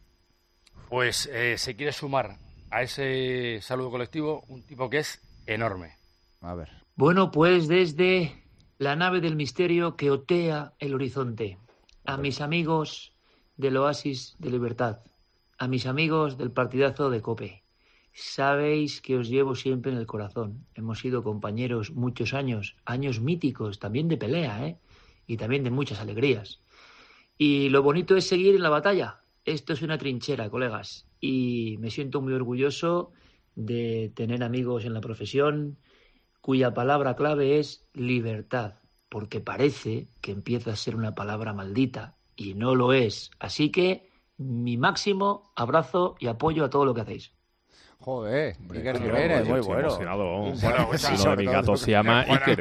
pues se quiere sumar a ese saludo colectivo un tipo que es enorme. A ver. Bueno, pues desde la nave del misterio que otea el horizonte, a mis amigos del Oasis de Libertad, a mis amigos del partidazo de COPE, sabéis que os llevo siempre en el corazón. Hemos sido compañeros muchos años míticos, también de pelea, y también de muchas alegrías. Y lo bonito es seguir en la batalla. Esto es una trinchera, colegas, y me siento muy orgulloso de tener amigos en la profesión cuya palabra clave es libertad, porque parece que empieza a ser una palabra maldita, y no lo es. Así que mi máximo abrazo y apoyo a todo lo que hacéis. Joder, Iker Jiménez, muy bueno. Uno de mis gatos se llama Iker.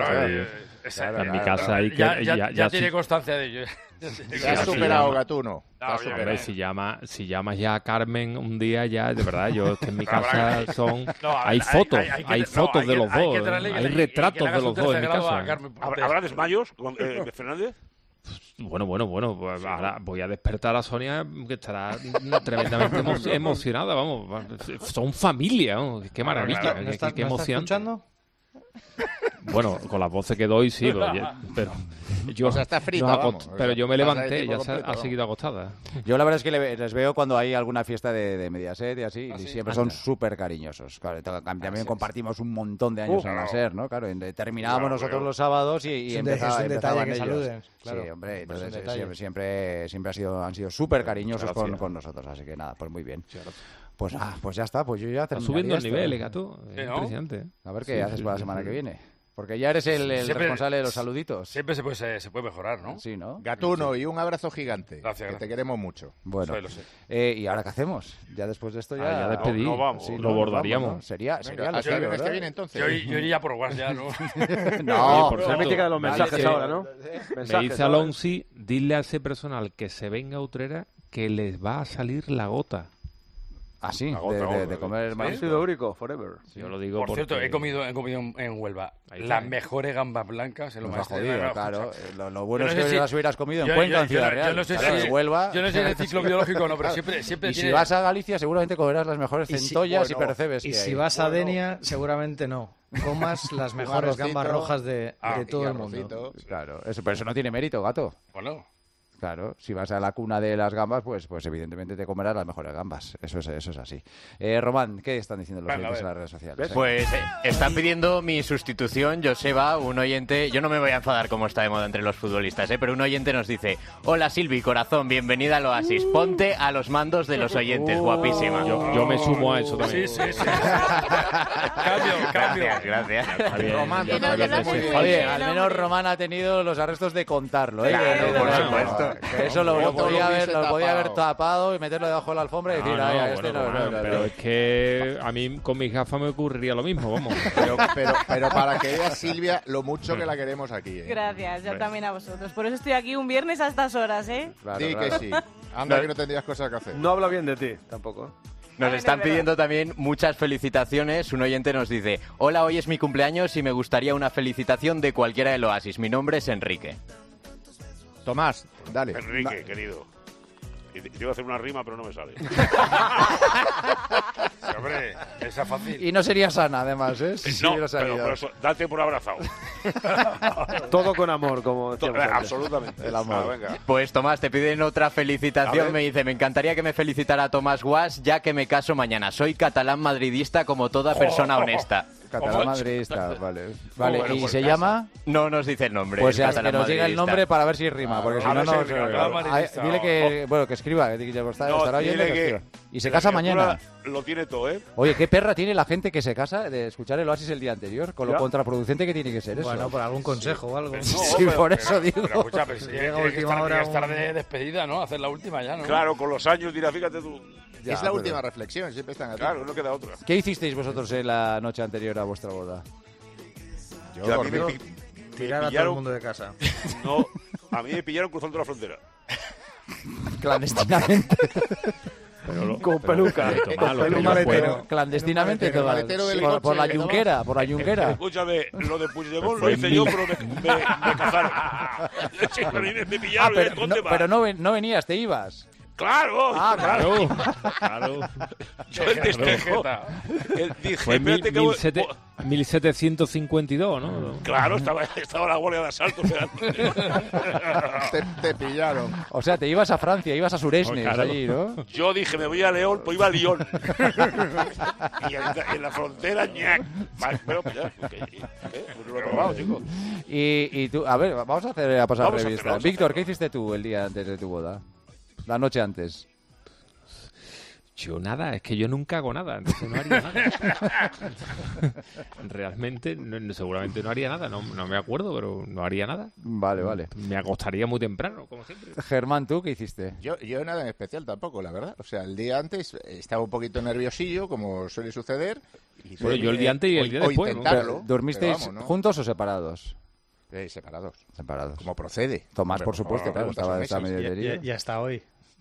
En mi casa Iker ya tiene constancia de ello. Ya has superado, Gatuno. Si llamas ya a Carmen un día, ya, de verdad, yo que en mi casa hay fotos de los dos, hay retratos de los dos en mi casa. ¿Habrá desmayos, Fernández? Bueno, pues ahora voy a despertar a Sonia, que estará tremendamente emocionada, vamos. Son familia, vamos. Qué maravilla, qué emoción. ¿Estás escuchando? Bueno, con las voces que doy, sí, pero yo, o sea, está frita, pero yo me levanté, ella ha seguido acostada. Yo la verdad es que les veo cuando hay alguna fiesta de Mediaset y así, y siempre son súper cariñosos. Claro, también compartimos un montón de años en la SER, ¿no? Claro, terminábamos nosotros los sábados y empezaban ellos. Saluden, claro. Sí, hombre, entonces siempre han sido súper cariñosos con nosotros, así que nada, pues muy bien. Pues ya está, pues yo ya terminaría. Subiendo el nivel, Gato. Impresionante. A ver qué haces para la semana que viene. Porque ya eres el responsable de los saluditos. Siempre se puede mejorar, ¿no? Sí, ¿no? Gatuno, y un abrazo gigante. Gracias. Que te queremos mucho. Bueno, lo sé. ¿Y ahora qué hacemos? Ya después de esto ya despedí. No vamos. Sí, lo bordaríamos. ¿no? Sería la semana que viene, entonces. Yo iría por WhatsApp ya, ¿no? No, por la mítica de los mensajes ahora, ¿no? Me dice Alonso, dile a ese personal que se venga a Utrera que les va a salir la gota. Ah, sí, de comer maíz. Ácido úrico, forever. Yo lo digo por cierto, he comido en Huelva las mejores gambas blancas en los más jodido, claro. Lo bueno es que las hubieras comido en Cuenca, en Ciudad Real. Yo no sé si en el ciclo biológico o no, pero siempre y si vas a Galicia seguramente comerás las mejores centollas y percebes. Y si vas a Denia, seguramente no. Comas las mejores gambas rojas de todo el mundo. Claro, pero eso no tiene mérito, Gato. Bueno. Claro, si vas a la cuna de las gambas, pues evidentemente te comerás las mejores gambas. Eso es así. Román, ¿qué están diciendo los oyentes en las redes sociales? Pues están pidiendo mi sustitución, Joseba, un oyente. Yo no me voy a enfadar como está de moda entre los futbolistas, pero un oyente nos dice: hola Silvi, corazón, bienvenida al Oasis. Ponte a los mandos de los oyentes, guapísima. Yo me sumo a eso también. Sí. Cambio. Gracias. Román, oye, al menos Román ha tenido los arrestos de contarlo, ¿eh? Claro, por supuesto. Que eso lo podía haber tapado y meterlo debajo de la alfombra y decir, pero es que a mí con mis gafas me ocurriría lo mismo, vamos. Pero para que veas, Silvia, lo mucho que la queremos aquí, ¿eh? Gracias, yo también a vosotros. Por eso estoy aquí un viernes a estas horas, ¿eh? Claro, que sí. Anda, que no tendrías cosas que hacer. No habla bien de ti, tampoco. Nos están pidiendo también muchas felicitaciones. Un oyente nos dice: hola, hoy es mi cumpleaños y me gustaría una felicitación de cualquiera del Oasis. Mi nombre es Enrique. Tomás, dale. Enrique, querido. Y te iba a hacer una rima, pero no me sale. Hombre, esa es fácil. Y no sería sana, además, ¿eh? No, pero eso, date por abrazado. Todo con amor, como decíamos antes. Absolutamente. El amor. Venga. Pues Tomás, te piden otra felicitación. Me dice: me encantaría que me felicitara Tomás Guas, ya que me caso mañana. Soy catalán madridista como toda persona honesta. Catalán madridista, vale. Vale, Bueno, ¿y pues se casa. llama? No nos dice el nombre. Pues es ya, catalán que nos diga el madridista. nombre para ver si rima, porque si no, no... Dile que, bueno, que escriba, que estará oyendo, dile que escriba. Y se la casa criatura mañana. Lo tiene todo, ¿eh? Oye, qué perra tiene la gente que se casa de escuchar el Oasis el día anterior, con lo ¿Ya? contraproducente que tiene que ser eso. Bueno, por algún consejo o algo. Sí, por eso digo. Pero escucha, pero si llega tiene que última hora estar de despedida, ¿no? Hacer la última ya, ¿no? Claro, con los años dirá, fíjate tú. Es la última reflexión, siempre están aquí. Claro, no queda otra. ¿Qué hicisteis vosotros en la noche anterior a vuestra boda? Yo a mí me Tirar a todo el mundo de casa. No, a mí me pillaron cruzando la frontera. Clandestinamente. Con peluca. Con peluca maletero. Clandestinamente todo. Por la yunquera, por la yunquera. Escúchame, lo de Puigdemont lo hice yo, pero me cazaron. A mí me pillaron. Pero no venías, te ibas. ¡Claro! Ah, claro. Claro. Yo el testigo. Dije, Fue espérate que 1752, ¿no? Claro, estaba la guardia de asalto. Te pillaron. O sea, te ibas a Francia, ibas a Suresnes, Claro. allí, ¿no? Yo dije, me voy a León, pues iba a Lyon. Y en la frontera, ñac. Vale, pero pues ya, lo he probado, chicos. Y tú, a ver, vamos a pasar Vamos a revista. hacerlo. Víctor, ¿qué hiciste tú el día antes de tu boda? La noche antes. Yo nada, es que yo nunca hago nada, entonces no haría nada. Realmente, seguramente no haría nada, no me acuerdo, pero no haría nada. Vale, vale. Me acostaría muy temprano, como siempre. Germán, ¿tú qué hiciste? Yo nada en especial tampoco, la verdad. O sea, el día antes estaba un poquito nerviosillo, como suele suceder. Y Bueno, yo el día antes y el día después, ¿no? intentarlo, ¿Dormisteis pero vamos, ¿no? juntos o separados? Separados. Separados. Como procede. Tomás, Hombre, por supuesto, favor, claro, preguntas estaba meses. medio herido. Ya hasta hoy.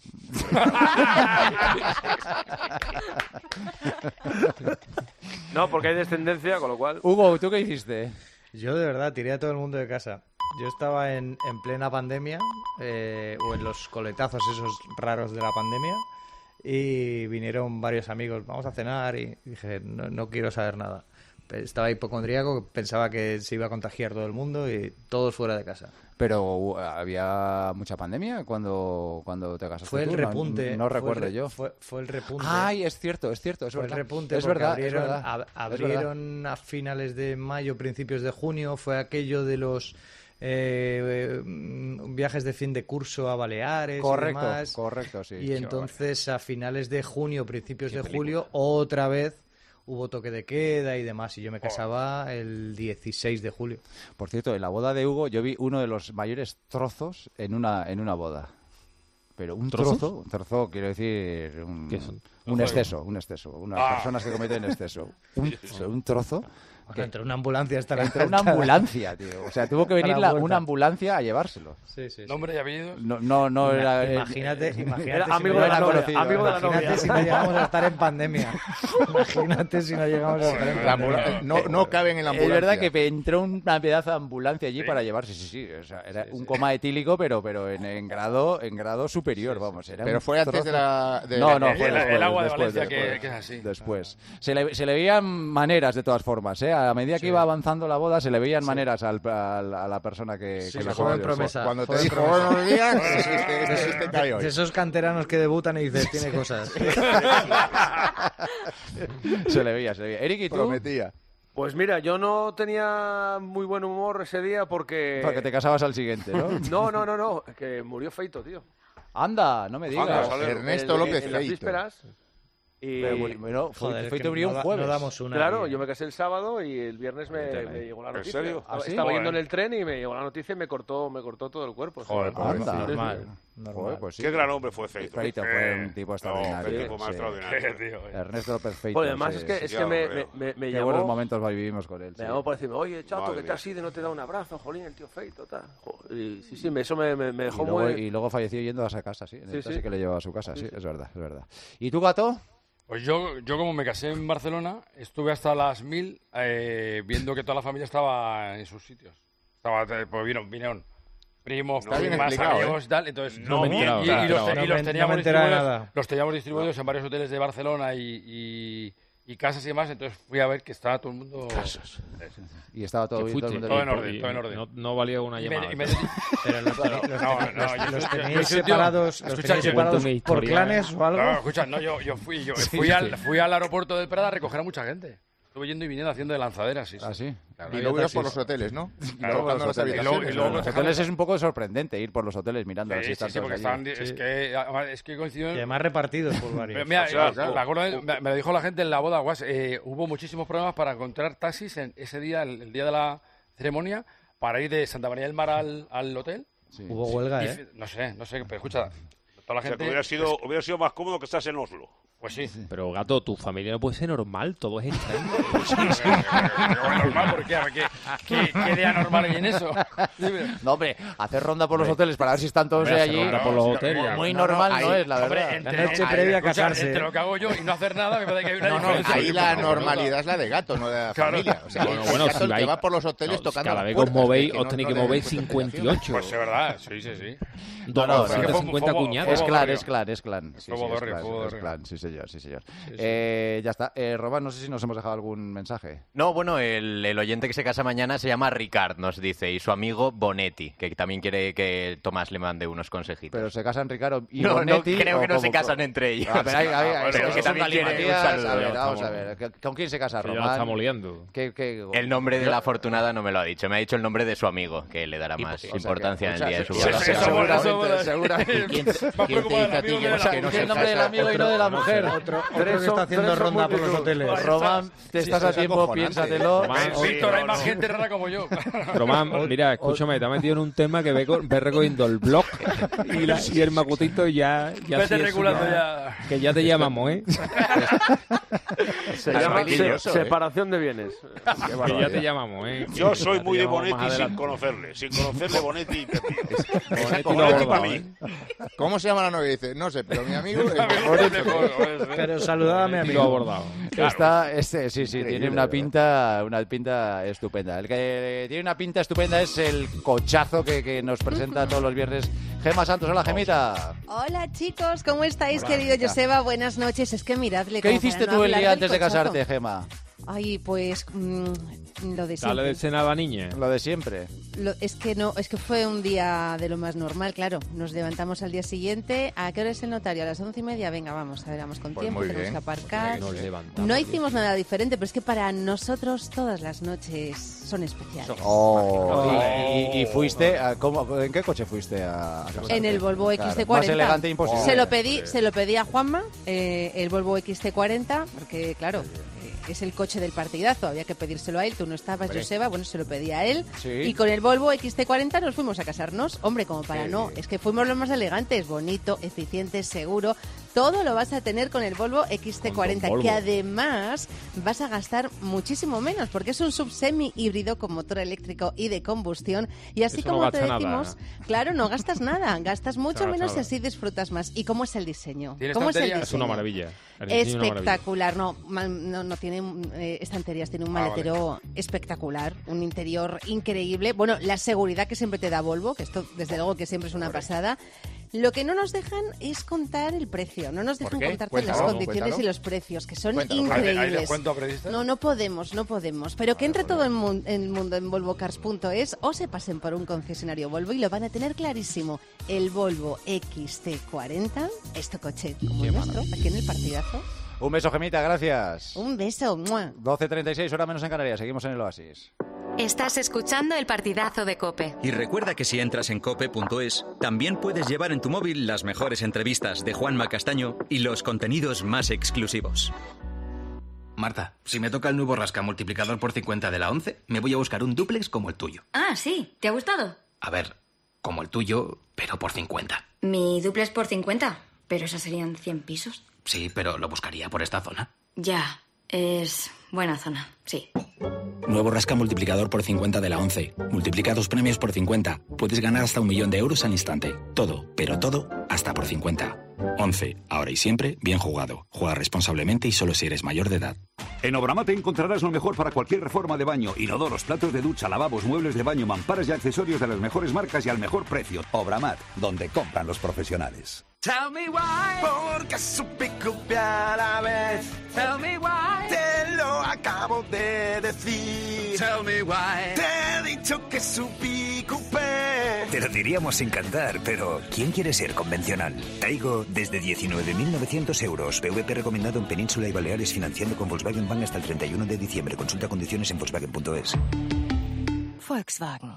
No, porque hay descendencia, con lo cual... Hugo, ¿tú qué hiciste? Yo de verdad tiré a todo el mundo de casa. Yo estaba en plena pandemia, o en los coletazos esos raros de la pandemia, y vinieron varios amigos, vamos a cenar, y dije, no quiero saber nada. Estaba hipocondríaco, pensaba que se iba a contagiar todo el mundo y todos fuera de casa. Pero había mucha pandemia cuando te casaste. Fue el tú? repunte. No recuerdo yo. Fue el repunte. Ay, es cierto, es Fue verdad. el repunte. Es porque verdad, abrieron, es verdad. abrieron a finales de mayo, principios de junio. Fue aquello de los viajes de fin de curso a Baleares. Correcto, y demás. correcto, sí. Y Sí, entonces a finales de junio, principios de julio, otra vez hubo toque de queda y demás, y yo me casaba el 16 de julio. Por cierto, en la boda de Hugo yo vi uno de los mayores trozos en una boda. Pero un trozo, quiero decir, un exceso, unas personas que cometen exceso. Un trozo. Entre una ambulancia hasta la Entre una ambulancia, tío. O sea, tuvo que venir una ambulancia a llevárselo. Sí. ¿Nombre y apellidos? No era... Imagínate era si amigo no de la era novia. conocido. Amigo de la novia. Imagínate si no llegamos a estar en pandemia. Imagínate si no llegamos a estar en pandemia. No caben en la ambulancia. Es verdad que entró una pedazo de ambulancia allí para llevarse, sí. O sea, era un coma etílico, pero en grado superior, vamos. Era pero fue antes de la... No, fue el agua de después, Valencia que es así. Después. Se le veían maneras, de todas formas, ¿eh? A medida que iba avanzando la boda, se le veían maneras a la persona que la joven promesa. Cuando te dijo buenos días, de esos canteranos que debutan y dices, tiene cosas. Se le veía. Eric, ¿y tú? Prometía. Pues mira, yo no tenía muy buen humor ese día porque... Porque te casabas al siguiente, ¿no? No, que murió Feito, tío. Anda, no me digas. Ernesto López en las Feito. vísperas. Y... Pero, Feito murió un no jueves. damos una. Claro, yo me casé el sábado y el viernes me llegó la noticia. ¿En serio? Estaba yendo en el tren y me llegó la noticia y me cortó todo el cuerpo. Joder, Anda, normal. Joder, pues sí. Qué gran hombre fue Feito. Feito fue un tipo extraordinario. Un tipo más extraordinario. Ernesto López Feito. Bueno, además es que me Qué llamó... buenos momentos vivimos con él. Me llamó para decirme, oye, chato, Madre que te mía. has ido y no te da un abrazo, jolín, el tío Feito, tal. Joder, y sí, eso me dejó Y muy... luego falleció yendo a esa casa, sí. En el Sí. taxi que le llevaba a su casa, sí, es verdad. ¿Y tú, Gato? Pues yo como me casé en Barcelona, estuve hasta las 1000 viendo que toda la familia estaba en sus sitios. Pues vinieron primos, primas, amigos y tal. Entonces, los teníamos distribuidos en varios hoteles de Barcelona y casas y demás. Entonces fui a ver que estaba todo el mundo... Casas. Y estaba todo bien. Todo en orden. No valía una llamada. Pero los tenéis separados por clanes o algo. No, escucha, yo fui al aeropuerto del Prada a recoger a mucha gente. Estuve yendo y viniendo haciendo de lanzaderas, sí. ¿Ah, sí? Claro, y luego ibas por los hoteles, ¿no? Claro, por los hoteles es un poco sorprendente ir por los hoteles mirando. Sí, porque están... Es que coincidió... Y además repartidos por varios. Mira, me acuerdo, me lo dijo la gente en la boda, hubo muchísimos problemas para encontrar taxis en ese día, el día de la ceremonia, para ir de Santa María del Mar al hotel. Sí. Hubo huelga, No sé, pero escucha, toda la gente... hubiera sido más cómodo que estás en Oslo. Pues sí. Pero, Gato, tu familia no puede ser normal, todo es extraño. ¿Normal? ¿Por qué? ¿Qué idea normal hay en eso? No, hombre, hacer ronda por los hoteles para ver si están todos allí. Ronda por los hoteles. Muy normal no es, la verdad. La noche previa a casarse. Entre lo que hago yo y no hacer nada, me parece que hay una diferencia. Ahí la normalidad es la de Gato, no de la familia. O sea, bueno, Gato el que va por los hoteles tocando cada las vez puertas, os movéis, os tenéis que mover 58. Pues es verdad, sí. No, 150 cuñados. Es clan. Sí, señor. Ya está. Román, no sé si nos hemos dejado algún mensaje. No, bueno, el oyente que se casa mañana se llama Ricard, nos dice, y su amigo Bonetti, que también quiere que Tomás le mande unos consejitos. ¿Pero se casan Ricardo y no, Bonetti? No, creo que no se casan entre ellos. A ver, que también quiere un saludo. Vamos a ver. ¿Con quién se casa Román? Ya estamos liando. El nombre de la afortunada no me lo ha dicho. Me ha dicho el nombre de su amigo, que le dará más importancia en el día de su boda. Seguramente. ¿Quién te dice a ti que no se el nombre del amigo y no de la mujer? Otro que está haciendo ronda por los hoteles. Román, te estás a tiempo, piénsatelo. Víctor, hay más gente rara como yo. Román, mira, escúchame, te has metido en un tema que ve recogiendo el blog y el macutito ya vete regulando ya. Que ya te llamamos, Se llama separación de bienes. Que ya te llamamos, Yo soy muy de Bonetti sin conocerle. Sin conocerle Bonetti. Bonetti para mí. ¿Cómo se llama la novia? Dice, no sé, pero mi amigo... Pero saludaba a mi amigo. Lo abordado. Sí, tiene una pinta estupenda. El que tiene una pinta estupenda es el cochazo que nos presenta todos los viernes Gemma Santos. Hola, Gemita. Hola, chicos, ¿cómo estáis, querido Joseba? Buenas noches. Es que miradle. ¿Qué hiciste tú el día antes de casarte, Gemma? Ay, pues lo de siempre. Dale de cena a la niña. Lo de siempre. Es que fue un día de lo más normal, claro. Nos levantamos al día siguiente. ¿A qué hora es el notario? A las 11:30. Venga, vamos con tiempo, tenemos que aparcar. No hicimos nada diferente, pero es que para nosotros todas las noches son especiales. ¿Y fuiste? ¿En qué coche fuiste a casarte? En el Volvo XT40. Más elegante imposible. Se lo pedí a Juanma, el Volvo XT40, porque claro... Es el coche del partidazo, había que pedírselo a él, tú no estabas, Joseba, bueno, se lo pedí a él, y con el Volvo XT40 nos fuimos a casarnos, hombre, como para es que fuimos los más elegantes, bonito, eficiente, seguro, todo lo vas a tener con el Volvo XT40, que además vas a gastar muchísimo menos, porque es un subsemi híbrido con motor eléctrico y de combustión, y así como te decimos, claro, no gastas nada, gastas mucho menos y así disfrutas más. ¿Y cómo es el diseño? ¿Cómo es el diseño? Es una maravilla. Espectacular, no tiene estanterías, tiene un maletero espectacular, un interior increíble. Bueno, la seguridad que siempre te da Volvo, que esto desde luego que siempre es una pasada. Lo que no nos dejan es contar el precio, no nos dejan contarte las condiciones y los precios, que son increíbles. ¿Hay descuento a periodistas? No podemos. Pero que entre todo el mundo en volvocars.es o se pasen por un concesionario Volvo y lo van a tener clarísimo. El Volvo XT40, este coche como el nuestro, aquí en el partidazo. Un beso, Gemita, gracias. Un beso. 12:36, hora menos en Canarias. Seguimos en el Oasis. Estás escuchando el partidazo de COPE. Y recuerda que si entras en cope.es, también puedes llevar en tu móvil las mejores entrevistas de Juanma Castaño y los contenidos más exclusivos. Marta, si me toca el nuevo rasca multiplicador por 50 de la 11, me voy a buscar un dúplex como el tuyo. Ah, sí. ¿Te ha gustado? A ver, como el tuyo, pero por 50. Mi dúplex por 50, pero esos serían 100 pisos. Sí, pero lo buscaría por esta zona. Ya, es buena zona, sí. Nuevo rasca multiplicador por 50 de la 11. Multiplica tus premios por 50. Puedes ganar hasta 1 millón de euros al instante. Todo, pero todo, hasta por 50. 11. Ahora y siempre, bien jugado. Juega responsablemente y solo si eres mayor de edad. En Obramate encontrarás lo mejor para cualquier reforma de baño. Inodoros, platos de ducha, lavabos, muebles de baño, mamparas y accesorios de las mejores marcas y al mejor precio. Obramat, donde compran los profesionales. Tell me why, porque supe copiar a la vez. Tell me why, te lo acabo de decir. Tell me why, te he dicho que supí coupé. Te lo diríamos sin cantar, pero ¿quién quiere ser convencional? Taigo desde 19.900 euros. PVP recomendado en Península y Baleares, financiando con Volkswagen Bank hasta el 31 de diciembre. Consulta condiciones en Volkswagen.es. Volkswagen.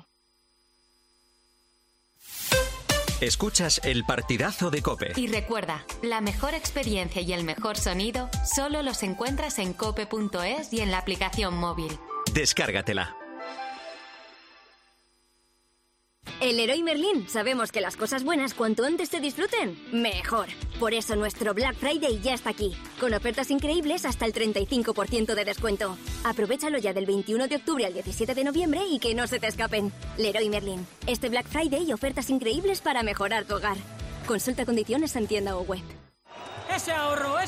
Escuchas el partidazo de COPE. Y recuerda, la mejor experiencia y el mejor sonido solo los encuentras en cope.es y en la aplicación móvil. Descárgatela. En Leroy Merlin sabemos que las cosas buenas cuanto antes se disfruten, mejor. Por eso nuestro Black Friday ya está aquí, con ofertas increíbles hasta el 35% de descuento. Aprovéchalo ya del 21 de octubre al 17 de noviembre y que no se te escapen. Leroy Merlin, este Black Friday ofertas increíbles para mejorar tu hogar. Consulta condiciones en tienda o web. ¡Ese ahorro,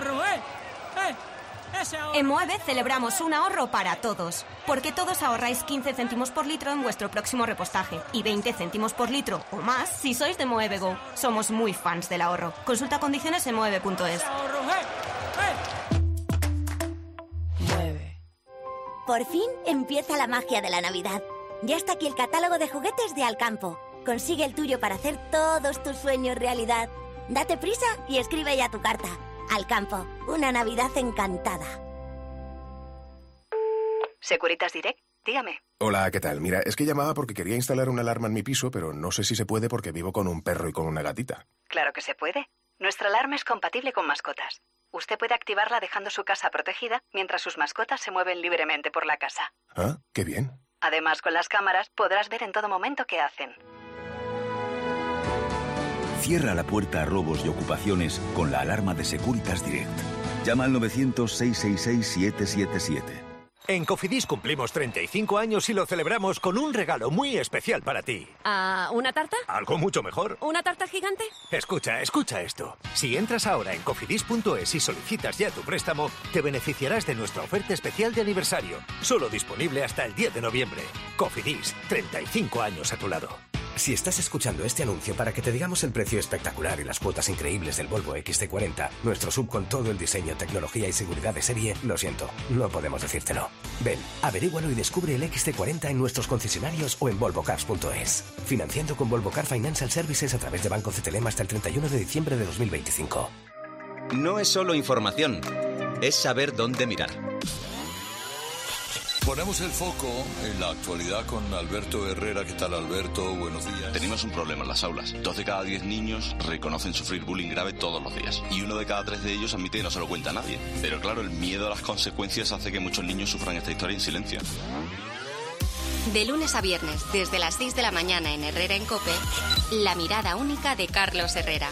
En Moeve celebramos un ahorro para todos, porque todos ahorráis 15 céntimos por litro en vuestro próximo repostaje y 20 céntimos por litro o más si sois de Moeve Go. Somos muy fans del ahorro. Consulta condiciones en moeve.es. Por fin empieza la magia de la Navidad. Ya está aquí el catálogo de juguetes de Alcampo. Consigue el tuyo para hacer todos tus sueños realidad. Date prisa y escribe ya tu carta. Alcampo, una Navidad encantada. Securitas Direct, dígame. Hola, ¿qué tal? Mira, es que llamaba porque quería instalar una alarma en mi piso, pero no sé si se puede porque vivo con un perro y con una gatita. Claro que se puede. Nuestra alarma es compatible con mascotas. Usted puede activarla dejando su casa protegida mientras sus mascotas se mueven libremente por la casa. Ah, qué bien. Además, con las cámaras podrás ver en todo momento qué hacen. Cierra la puerta a robos y ocupaciones con la alarma de Securitas Direct. Llama al 900-666-777. En Cofidis cumplimos 35 años y lo celebramos con un regalo muy especial para ti. ¿Una tarta? Algo mucho mejor. ¿Una tarta gigante? Escucha esto. Si entras ahora en cofidis.es y solicitas ya tu préstamo, te beneficiarás de nuestra oferta especial de aniversario. Solo disponible hasta el 10 de noviembre. Cofidis, 35 años a tu lado. Si estás escuchando este anuncio para que te digamos el precio espectacular y las cuotas increíbles del Volvo XC40, nuestro SUV con todo el diseño, tecnología y seguridad de serie, lo siento, no podemos decírtelo. Ven, averígualo y descubre el XC40 en nuestros concesionarios o en volvocars.es. Financiando con Volvo Car Financial Services a través de Banco CTLM hasta el 31 de diciembre de 2025. No es solo información, es saber dónde mirar. Ponemos el foco en la actualidad con Alberto Herrera. ¿Qué tal, Alberto? Buenos días. Tenemos un problema en las aulas. 2 de cada 10 niños reconocen sufrir bullying grave todos los días. Y 1 de cada 3 de ellos admite que no se lo cuenta a nadie. Pero claro, el miedo a las consecuencias hace que muchos niños sufran esta historia en silencio. De lunes a viernes, desde las 6 de la mañana en Herrera en COPE, la mirada única de Carlos Herrera.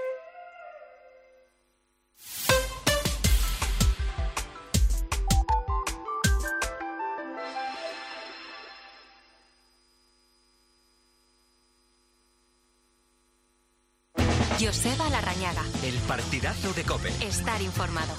Joseba Larrañaga. El partidazo de COPE. Estar informado.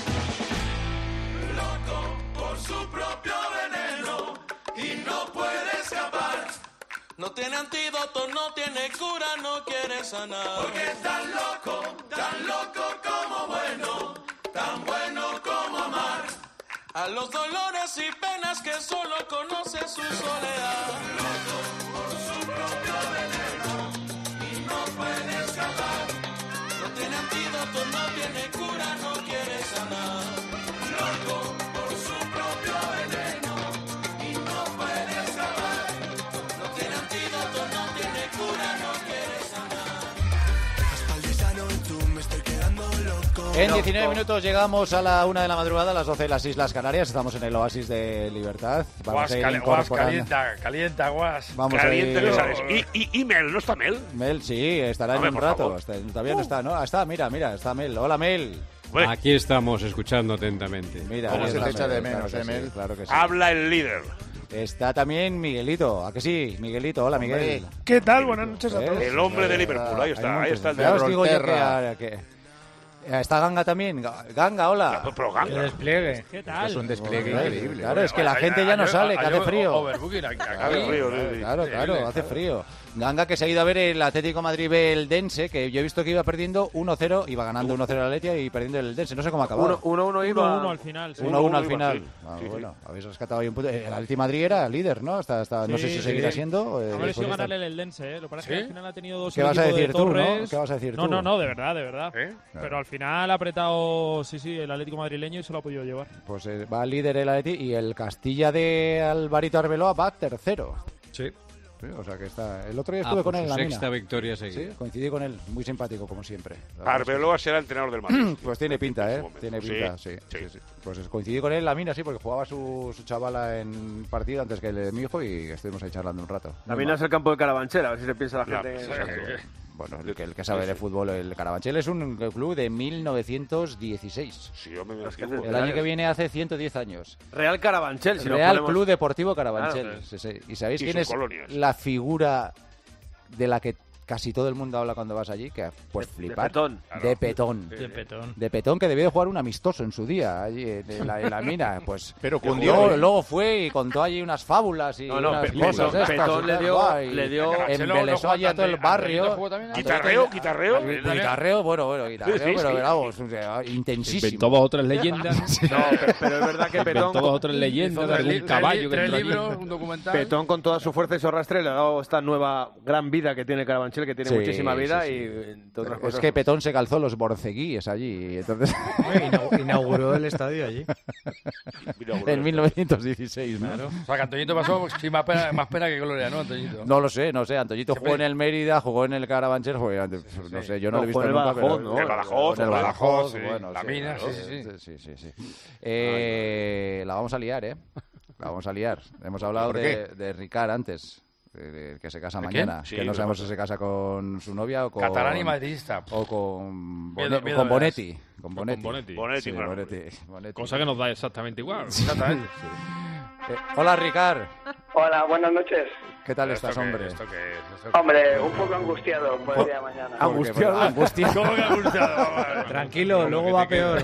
Loco por su propio veneno y no puede escapar. No tiene antídoto, no tiene cura, no quiere sanar. Porque es tan loco como bueno, tan bueno como amar. A los dolores y penas que solo conoce su soledad. Loco por su propio veneno y no puede escapar. No tiene antídoto, no tiene cura, no quiere sanar. Loco por su propio veneno y no puede escapar. No tiene antídoto, no tiene cura, no quiere sanar. Aspaldesano, tú me estoy quedando loco. En 19 minutos llegamos a la 1 de la madrugada, a las 12 de las Islas Canarias. Estamos en el oasis de Libertad. Guas calienta, Guas. Vamos caliente, a ir... ¿sabes? ¿Y Mel? ¿No está Mel? Mel, sí, estará en un rato. Todavía no está, ¿no? Está, mira, está Mel. Hola, Mel. Aquí estamos, escuchando atentamente. Mira, ¿Cómo se te echa de menos, claro que Mel? sí, claro que sí. Habla el líder. Está también Miguelito, ¿a que sí? Miguelito, hola Miguel. ¿Qué tal? Buenas noches a todos. El hombre de Liverpool, ahí está el Ya os digo yo Terra. que está Ganga también. Ganga, hola. Pero Ganga. El despliegue. ¿Qué tal? Es un despliegue increíble. Claro, es que la gente ya no sale, que hace frío. Claro, hace frío. Ganga que se ha ido a ver el Atlético Madrid-Eldense, que yo he visto que iba perdiendo 1-0, iba ganando 1-0 el Atlético y perdiendo el Eldense. No sé cómo acabó. 1-1 iba. 1-1 al final. 1-1 al final. Bueno, habéis rescatado ahí un punto. El Atlético Madrid era líder, ¿no? No sé si seguirá siendo. Ha merecido ganarle el Eldense, Lo que pasa es que al final ha tenido dos ¿Qué vas a decir tú, no? ¿Qué vas a decir tú? No, de verdad. Pero al final ha apretado, el Atlético madrileño y se lo ha podido llevar. Pues va líder el Atlético y el Castilla de Alvarito Arbeloa va tercero. Sí. O sea que está. El otro día estuve con él en la sexta mina. Victoria seguida. Sí, coincidí con él, muy simpático como siempre. Arbeloa será el entrenador del Madrid. Pues tiene pinta, ¿eh? Tiene pinta, sí. Pues coincidí con él en la mina, sí, porque jugaba su chavala en partido antes que el de mi hijo y estuvimos ahí charlando un rato. La mina es el campo de Carabanchel, a ver si se piensa la gente. Bueno, el que sabe de fútbol, el Carabanchel es un club de 1916. Sí, yo me el año que viene hace 110 años. Real Carabanchel. Si Real Club Deportivo Carabanchel. Claro. Sí. ¿Y sabéis quién es la figura de la que casi todo el mundo habla cuando vas allí? Que pues flipar. De Petón. De Petón, que debió de jugar un amistoso en su día allí en la mina. Pues pero cundió. Luego fue y contó allí unas fábulas y unas cosas. Petón le dio embelesó allí a todo el barrio. Guitarreo. Guitarreo, pero vamos, intensísimo. Inventaba otras leyendas. No, pero es verdad que Petón. Inventaba otras leyendas de algún caballo que entró allí. Un documental. Petón, con toda su fuerza y su arrastre, le ha dado esta nueva gran vida que tiene Carabanchel, que tiene muchísima vida y entre otras cosas. Es que Petón se calzó los borceguíes allí, entonces inauguró el estadio allí. En 1916, ¿no? Claro. O sea, que Antoñito pasó más pena que gloria, ¿no, Antoñito? No lo sé. Antoñito jugó en el Mérida, jugó en el Carabanchel, no sé, yo no lo he visto nunca, pero... El Badajoz, bueno, la mina, sí. La vamos a liar, ¿eh? La vamos a liar. Hemos hablado de Ricard antes. Que se casa mañana, sí, que no sabemos si se casa con su novia o con... Catalán y madridista. O con Bonetti. Con Bonetti. Cosa que nos da exactamente igual. Exactamente. Hola, Ricard. Hola, buenas noches. ¿Qué tal estás, hombre? Hombre, un poco angustiado por el día de mañana. ¿Angustiado? ¿Cómo que angustiado? Tranquilo, luego va peor.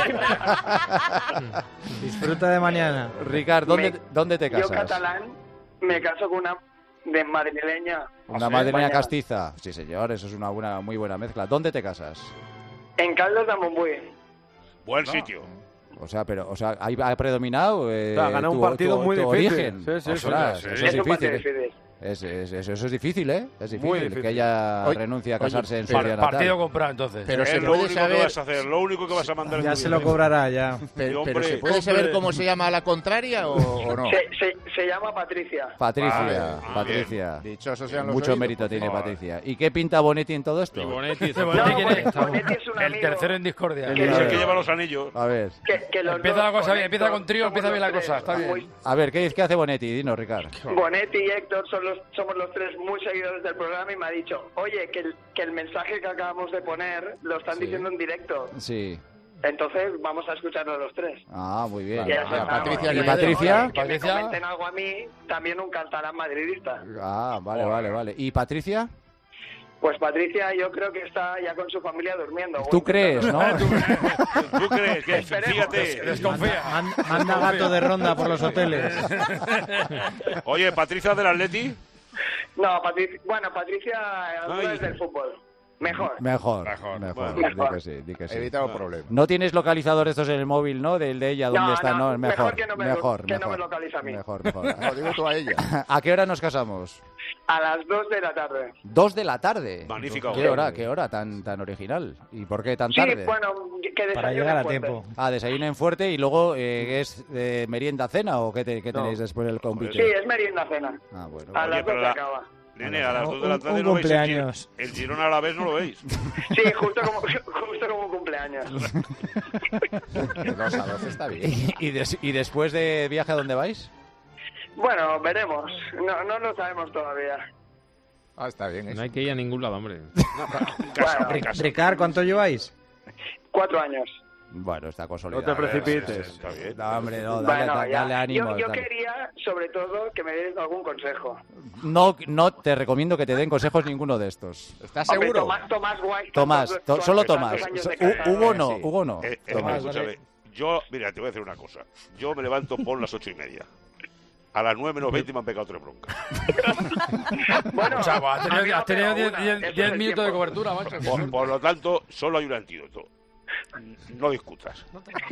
Disfruta de mañana. Ricard, ¿dónde te casas? Yo catalán, me caso con una de madrileña. Una madrileña castiza. Sí, señor, eso es una muy buena mezcla. ¿Dónde te casas? En Caldas de Montbui. Buen sitio. Ha predominado ha ganado un partido muy difícil. Origen. Sí. Eso es difícil. Eso es difícil, ¿eh? Es difícil que ella renuncie a casarse en su día natal. Partido comprado, entonces. Pero es lo único que vas a hacer, lo único que vas a mandar. Ya se lo cobrará, ya. Pero ¿se puede saber cómo se llama la contraria o no? Se llama Patricia. Patricia. Dichosos sean los Mucho oídos, mérito tiene Patricia. ¿Y qué pinta Bonetti en todo esto? Bonetti es un amigo. El tercero en discordia. Es el que lleva los anillos. A ver. Empieza la cosa bien, empieza con trío, empieza bien la cosa. Está bien. A ver, ¿qué hace Bonetti? Dinos, Ricardo. Bonetti y Héctor somos los tres muy seguidores del programa y me ha dicho, oye, que el mensaje que acabamos de poner lo están diciendo en directo. Sí. Entonces vamos a escucharlo los tres. Ah, muy bien. Patricia, ¿Y Patricia? Que me comenten algo a mí, también un catalán madridista. Ah, vale. ¿Y Patricia? Pues Patricia yo creo que está ya con su familia durmiendo. ¿Tú crees, no? ¿Tú crees? Que fíjate. Desconfía. Manda gato de ronda por los hoteles. Oye, ¿Patricia del Atleti? No, Patricia es del fútbol. Mejor. Di que sí. Evitado problemas. No tienes localizador estos en el móvil, ¿no? Del de ella, ¿dónde está? No, mejor que no me localiza a mí. Mejor. No, digo tú a ella. ¿A qué hora nos casamos? A las 2 de la tarde. 2 de la tarde. Magnífico. ¿Qué hora tan original? ¿Y por qué tan tarde? Sí, bueno, que para llegar a tiempo. Desayunen fuerte y luego ¿es merienda cena o qué tenéis después del compite? Sí, es merienda cena. Ah, bueno. A las 2 se acaba. Nene, a las 2 de la tarde no veis el Girona a la vez, no lo veis. Sí, justo como cumpleaños. De 2 a 12 está bien. ¿Y después de viaje a dónde vais? Bueno, veremos. No lo sabemos todavía. Ah, está bien eso. No hay que ir a ningún lado, hombre. Ricard, ¿cuánto lleváis? 4 años. Bueno, está consolidado. No te precipites. Está bien. No, hombre, no, Bueno, dale ánimo. yo dale. quería, sobre todo, que me des algún consejo. No te recomiendo que te den consejos ninguno de estos. ¿Estás Hombre, seguro? Tomás White. Tomás, solo Tomás. Hugo no, Sí. Hugo no. Tomás. Escúchame, yo, mira, te voy a decir una cosa. Yo me levanto por las 8:30. A las 9 menos 20 me han pegado 3 broncas. Bueno, Chavo, has tenido Eso es 10 el minutos de tiempo. cobertura, macho. Por lo tanto, solo hay un antídoto. No discutas.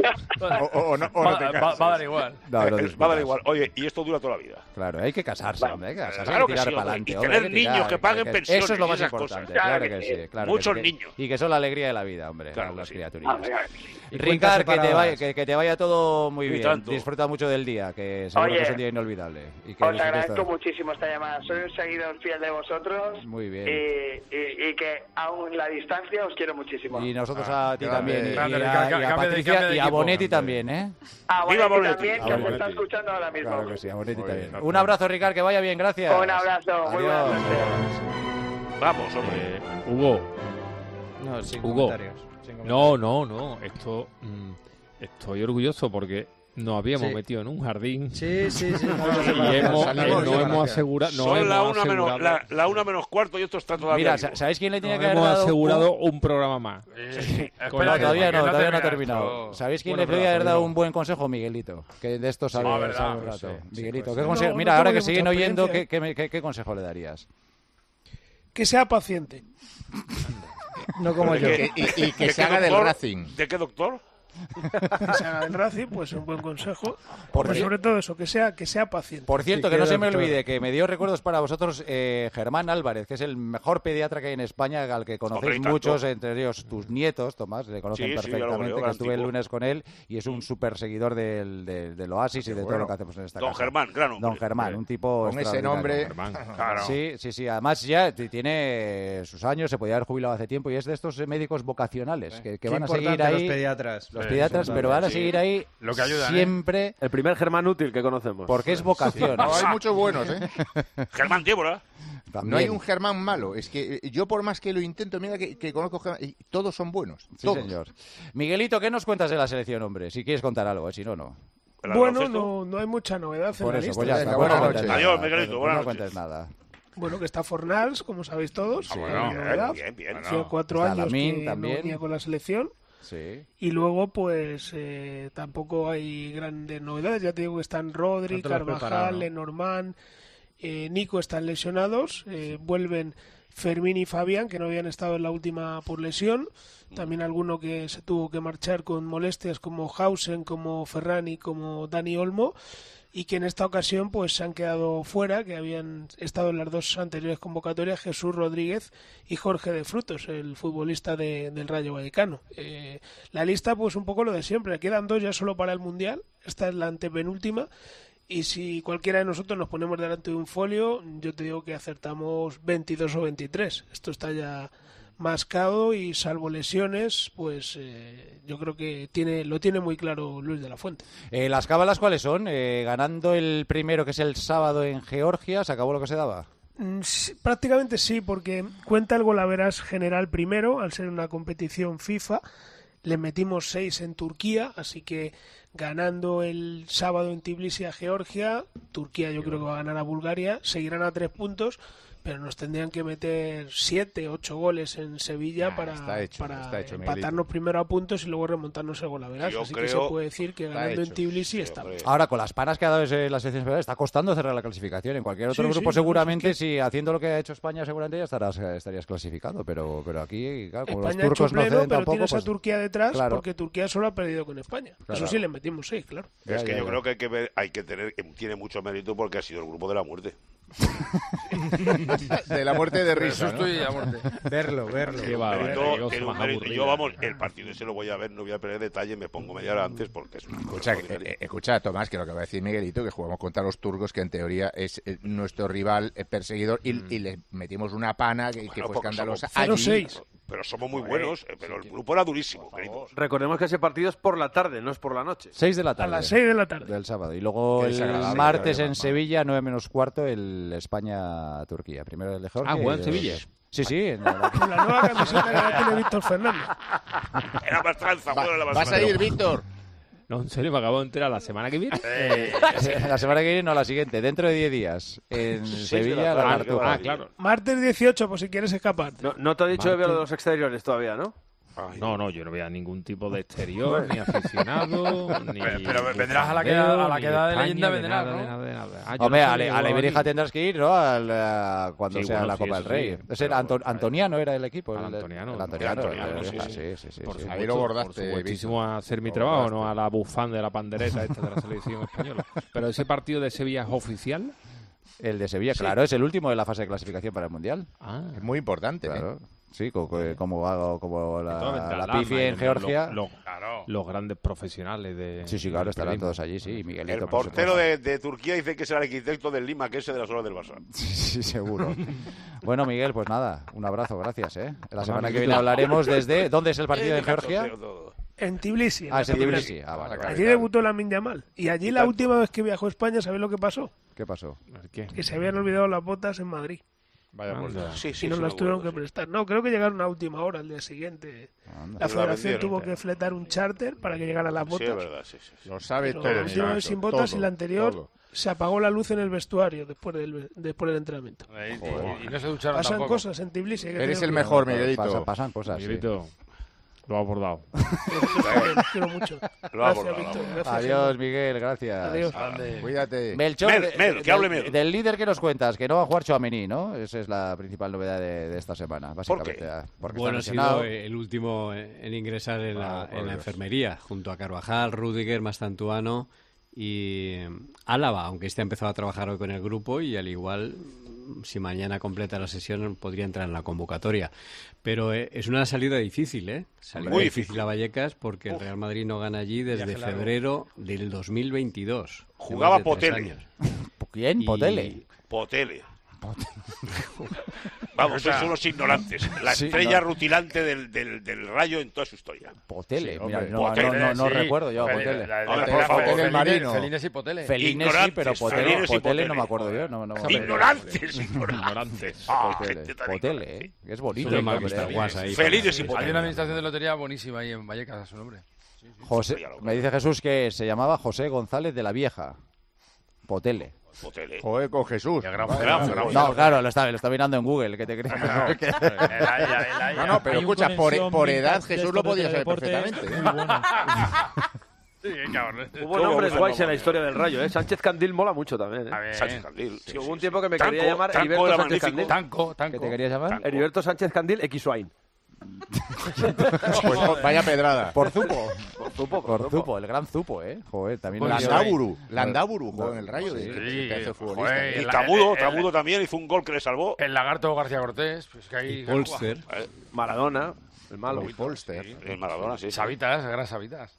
O no te cases. Va a dar igual. No, Va a dar discutas. igual. Oye, y esto dura toda la vida. Claro, hay que casarse, hombre, hay que casarse, Claro hay que tirar que sí, para hombre. adelante. Y hombre, tener hay que tirar, niños que paguen pensiones Eso es lo y más esas importante, cosas. claro Claro que que sí. Claro Muchos que sí. niños. Y que son la alegría de la vida, hombre, Claro las que sí. criaturillas. Y Ricard, cuentas que te vaya todo muy Y bien. tanto. Disfruta mucho del día, que seguro Oye, que es un día inolvidable. Y que Os disfrutes agradezco todo. muchísimo esta llamada. Soy un seguidor fiel de vosotros. Muy bien. Y que aún la distancia os quiero muchísimo. Y nosotros a ti también. Y Grande, a Ricard, cambia de Patricia y a equipo. Bonetti también, ¿eh? A Viva Bonetti Bonetti. también, que A os está Bonetti. escuchando ahora mismo. Claro que sí, a Bonetti Muy también. bien. Un abrazo, Ricard, que vaya bien, gracias. Un abrazo, muy buenas Adiós. noches. Vamos, hombre. Hugo. No, sin Hugo. comentarios. Sin comentarios. No. Estoy orgulloso porque nos habíamos Sí. metido en un jardín Sí. y no hemos asegurado. Son la 1 menos cuarto y esto está todavía. Mira, vivo. ¿sabéis quién le tiene Nos que haber hemos dado asegurado un programa más. No, todavía no ha terminado. ¿Sabéis quién le podría haber dado un buen consejo? Miguelito, que de esto sabe, verdad, sabe un pues rato. sí, Miguelito, sí, ¿qué pues consejo? No, Mira, no ahora tengo que siguen mucha oyendo, experiencia. ¿qué consejo le darías? Que sea paciente. No como yo. Y que ¿De se qué haga del doctor? Racing. ¿De qué doctor? Que se haga del Racing, pues un buen consejo. Por Pero ci- sobre todo eso, que sea paciente. Por cierto, Sí, que no qué se me doctor. olvide que me dio recuerdos para vosotros Germán Álvarez, que es el mejor pediatra que hay en España, al que Hombre, conocéis y tanto. muchos, entre ellos tus nietos, Tomás, le conocen Sí, sí, perfectamente, ya lo que veo, estuve el tipo. lunes con él y es un súper seguidor del Oasis y de todo lo que hacemos en esta Don casa. Germán, gran hombre. Don Germán, un tipo Con ese extraordinario. nombre. Claro. Sí. Además ya tiene sus años, se podía haber jubilado hace tiempo y es de estos médicos vocacionales que Qué van a seguir importante ahí. los pediatras. Los pediatras, pero van a seguir ahí Lo que ayudan, siempre El primer Germán útil que conocemos. porque es vocación. No, hay muchos buenos, ¿eh? Germán Débora. También. No hay un Germán malo. Es que yo por más que lo intento, mira que conozco Germán, y todos son buenos. Sí, todos. señor. Miguelito, ¿qué nos cuentas de la selección, hombre? Si quieres contar algo, si no, no. ¿El Bueno, baloncesto? no hay mucha novedad en Por la eso, lista. pues ya está. Venga, Pues no buenas cuentes noches. nada. Adiós, Miguelito, Pues buenas no noches. cuentes nada. Bueno, que está Fornals, como sabéis todos. Ah, no bueno, hay novedad. bien. Hacía 4 Está años Lamine que también. no venía con la selección. Sí. Y luego, pues, tampoco hay grandes novedades. Ya te digo que están Rodri, No te lo has preparado, Carvajal, ¿no? Lenormand, Nico están lesionados. Vuelven Fermín y Fabián, que no habían estado en la última por lesión. También alguno que se tuvo que marchar con molestias, como Hausen, como Ferrani, como Dani Olmo. Y que en esta ocasión pues se han quedado fuera, que habían estado en las dos anteriores convocatorias, Jesús Rodríguez y Jorge de Frutos, el futbolista del Rayo Vallecano. La lista pues un poco lo de siempre, quedan 2 ya solo para el Mundial, esta es la antepenúltima, y si cualquiera de nosotros nos ponemos delante de un folio, yo te digo que acertamos 22 o 23, esto está ya mascado y salvo lesiones, pues yo creo que lo tiene muy claro Luis de la Fuente. ¿Las cábalas cuáles son? Ganando el primero, que es el sábado en Georgia, ¿se acabó lo que se daba? Sí, prácticamente sí, porque cuenta el golaveras general primero, al ser una competición FIFA. Le metimos 6 en Turquía, así que ganando el sábado en Tbilisi a Georgia, Turquía yo creo que va a ganar a Bulgaria, seguirán a 3 puntos, pero nos tendrían que meter 7, 8 goles en Sevilla para empatarnos primero a puntos y luego remontarnos el golaveras. Así que se puede decir que ganando en Tbilisi estamos. Ahora, con las panas que ha dado la selección española, está costando cerrar la clasificación. En cualquier otro grupo seguramente, si haciendo lo que ha hecho España, seguramente ya estarías clasificado. Pero aquí, claro, como España los turcos no ceden pero tampoco, tienes pues, a Turquía detrás, claro. porque Turquía solo ha perdido con España. Claro. Eso sí, le metimos 6, claro. Es que yo creo que tiene mucho mérito porque ha sido el grupo de la muerte. De la muerte de risa, Susto y la muerte. Verlo. Tiene un mérito. Yo, vamos, el partido ese lo voy a ver, no voy a perder detalle, me pongo media hora antes porque es una cosa Escucha, Tomás, que lo que va a decir Miguelito, que jugamos contra los turcos, que en teoría es nuestro rival perseguidor, y le metimos una pana que fue escandalosa. 0-6. Pero somos muy buenos, pero el grupo era durísimo. Recordemos que ese partido es por la tarde, no es por la noche. 6 de la tarde. A las 6 de la tarde. Del sábado. Y luego Qué el desagradable, martes claro, en Sevilla, 9 menos cuarto, el España-Turquía. Primero el de Georgia. ¿Juega en Sevilla? Sí, sí. Con la nueva camiseta que la tiene Víctor Fernández. Era Mastranza, ¿Vas a ir, Víctor? No, en serio, me acabo de enterar la semana que viene. La semana que viene, no, la siguiente, dentro de 10 días. En Sevilla, la Cartuja. Claro. Martes 18, por si quieres escapar. No te ha dicho de ver los exteriores todavía, ¿no? No, yo no veo a ningún tipo de exterior, ni aficionado, ni... Pero vendrás a la queda de leyenda, vendrás, ¿no? Hombre, a la Iberija tendrás que ir, ¿no? Cuando sea la Copa del Rey. Antoniano era el equipo. El Antoniano. Sí. Ahí lo bordaste. Por supuestísimo a hacer mi trabajo, no a la bufanda de la pandereta esta de la selección española. Pero ese partido de Sevilla es oficial. El de Sevilla, claro, es el último de la fase de clasificación para el Mundial. Es muy importante, claro. Sí, como la Pifi en Georgia. Los grandes profesionales de... Sí, claro, estarán todos allí, sí. Miguelito, el portero de Turquía dice que será el arquitecto del Lima, que ese de las horas del Barça. Sí, seguro. Bueno, Miguel, pues nada, un abrazo, gracias. La semana que viene hablaremos desde... ¿Dónde es el partido en Georgia? En Tbilisi. Es en Tbilisi. Vale. Allí debutó Lamine Yamal. Y allí la última vez que viajó a España, ¿sabéis lo que pasó? ¿Qué pasó? Que se habían olvidado las botas en Madrid. Vaya y nos las tuvieron que prestar. No, creo que llegaron a última hora, al día siguiente. La federación tuvo que fletar un charter para que llegaran las botas. Sí, es verdad, sí. Lo sabe todo. La última vez sin botas y la anterior se apagó la luz en el vestuario después del entrenamiento. Y no se ducharon Pasan tampoco. cosas en Tbilisi. Eres el mejor, Miguelito. Pasan cosas, Miguelito. Lo ha abordado. Los quiero mucho. Gracias, Víctor. Adiós, Miguel, gracias. Adiós. Cuídate. Melchor, que hable Mel. Del líder que nos cuentas, que no va a jugar Tchouaméni, ¿no? Esa es la principal novedad de esta semana, básicamente. ¿Por qué? Porque Bueno, ha está sido lesionado. el último en ingresar en la enfermería, junto a Carvajal, Rüdiger, Mastantuano y Álava, aunque este ha empezado a trabajar hoy con el grupo y al igual, si mañana completa la sesión, podría entrar en la convocatoria. Pero es una salida difícil, ¿eh? Salida Muy difícil a Vallecas porque el Real Madrid no gana allí desde febrero del 2022. Jugaba Potele. ¿Quién? Potele. Vamos, sois unos ignorantes. La estrella rutilante del Rayo en toda su historia. Potele, Sí, mira, Potele, no recuerdo yo a Potele. Por favor, Potele el marino. Felines y Potele. Felines sí, pero Potele no me acuerdo yo. No, Ignorantes. Potele, es bonito. Solo mal visto ahí. Felines y Hay Potele. una administración de lotería buenísima ahí en Vallecas, a su nombre. José, me dice Jesús que se llamaba José González de la Vieja. Potele. Joder, con Jesús. No, claro, lo está mirando en Google, ¿qué te crees? No, pero escucha, por edad Jesús lo podía saber perfectamente. Hubo nombres guays en la historia del Rayo, ¿eh? Sánchez Candil mola mucho también, ¿eh? Sánchez Candil. Sí, hubo un tiempo que me quería llamar Heriberto Sánchez Candil. ¿Qué te querías llamar? Heriberto Sánchez Candil X-Wine. Pues vaya pedrada. Por Zupo, el gran Zupo, joder, también Landaburu jugó en el Rayo Y Tabudo también hizo un gol que le salvó. El lagarto García Cortés, pues que ahí Polster. Maradona, el malo. Polster. El Maradona, sí. Sabitas, gran Sabitas.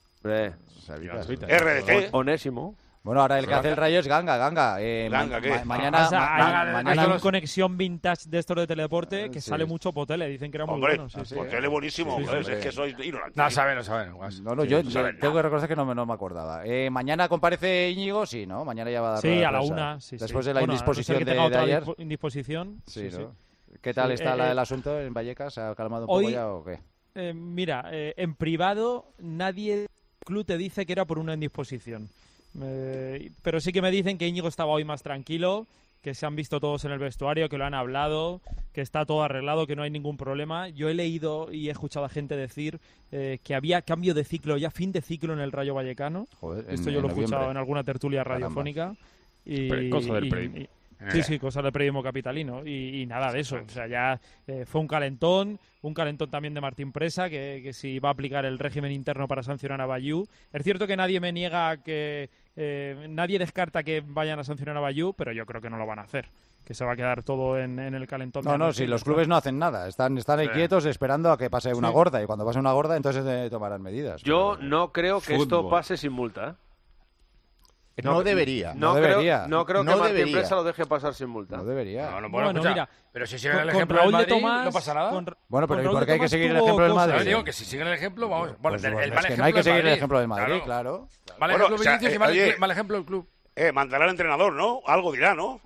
RDT. Onésimo. Bueno, ahora el que hace el Rayo es Ganga. ¿Ganga qué? Mañana hay una conexión vintage de estos de Teledeporte que sale mucho Potele. Dicen que era muy bueno. Potele buenísimo. Es que sois ignorantes. No saben. No, yo tengo que reconocer que no me acordaba. ¿Mañana comparece Íñigo? Sí, ¿no? Mañana ya va a dar Sí, a la prensa. 1. Después de la indisposición de ayer. Indisposición. Sí, ¿no? ¿Qué tal está el asunto en Vallecas? ¿Se ha calmado un poco ya o qué? Mira, en privado nadie del club te dice que era por una indisposición. Pero sí que me dicen que Íñigo estaba hoy más tranquilo, que se han visto todos en el vestuario, que lo han hablado, que está todo arreglado, que no hay ningún problema. Yo he leído y he escuchado a gente decir que había cambio de ciclo, ya fin de ciclo en el Rayo Vallecano. Esto yo lo he escuchado en alguna tertulia radiofónica. Cosa del periodismo. Sí, cosa del periodismo capitalino y nada de eso. O sea, ya fue un calentón también de Martín Presa, que si va a aplicar el régimen interno para sancionar a Bayú. Es cierto que nadie me niega que... nadie descarta que vayan a sancionar a Bayú, pero yo creo que no lo van a hacer. Que se va a quedar todo en el calentón. No, si los clubes no hacen nada. Están ahí quietos esperando a que pase una gorda. Y cuando pase una gorda, entonces tomarán medidas. Yo no creo que esto pase sin multa, No debería. No creo que Martín Presa lo deje pasar sin multa. No debería. Bueno, mira, pero si siguen el ejemplo Raúl del Madrid, de Tomás, no pasa nada. Bueno, pero ¿y Raúl por qué de hay que Tomás seguir el tuvo ejemplo del cosas. Madrid? Digo que si siguen el ejemplo, vamos. Pues es que no hay que seguir el ejemplo del Madrid, claro. Mal ejemplo Vinicius y mal ejemplo el club. Mandará al entrenador, ¿no? Algo dirá, ¿no?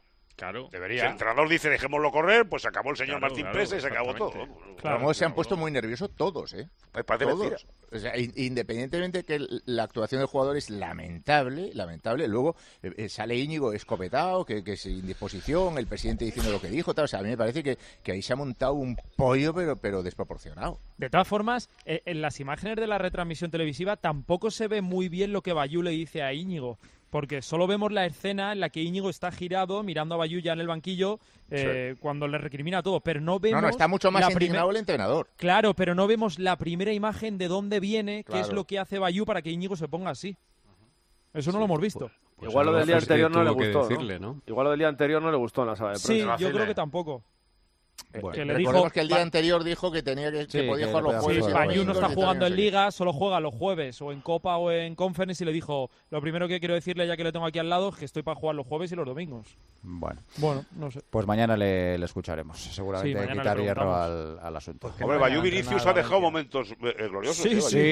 Claro. Debería. Si el entrenador dice dejémoslo correr, pues acabó el señor Martín Presa y se acabó todo. Claro, se han puesto muy nerviosos todos, ¿eh? Parece mentira. Todos. O sea, independientemente de que la actuación del jugador es lamentable, luego sale Íñigo escopetado, que es indisposición, el presidente diciendo lo que dijo, tal. O sea, a mí me parece que ahí se ha montado un pollo, pero desproporcionado. De todas formas, en las imágenes de la retransmisión televisiva tampoco se ve muy bien lo que Bayú le dice a Íñigo, porque solo vemos la escena en la que Íñigo está girado mirando a Bayú ya en el banquillo cuando le recrimina todo, pero no vemos... No, está mucho más indignado el entrenador. Claro, pero no vemos la primera imagen de dónde viene, qué es lo que hace Bayú para que Íñigo se ponga así. Eso no lo hemos visto. Pues igual lo del día anterior no le gustó, decirle, ¿no? Igual lo del día anterior no le gustó en la sala de prensa. Sí, yo creo que tampoco. Bueno, que le dijo que el día anterior dijo que tenía que podía jugar los jueves. Bayú no está jugando en Liga, solo juega los jueves o en Copa o en Conference, y le dijo, lo primero que quiero decirle, ya que lo tengo aquí al lado, es que estoy para jugar los jueves y los domingos. Bueno, no sé. Pues mañana le escucharemos, seguramente quitar hierro al asunto. Hombre, Bayú Vinicius ha dejado momentos gloriosos.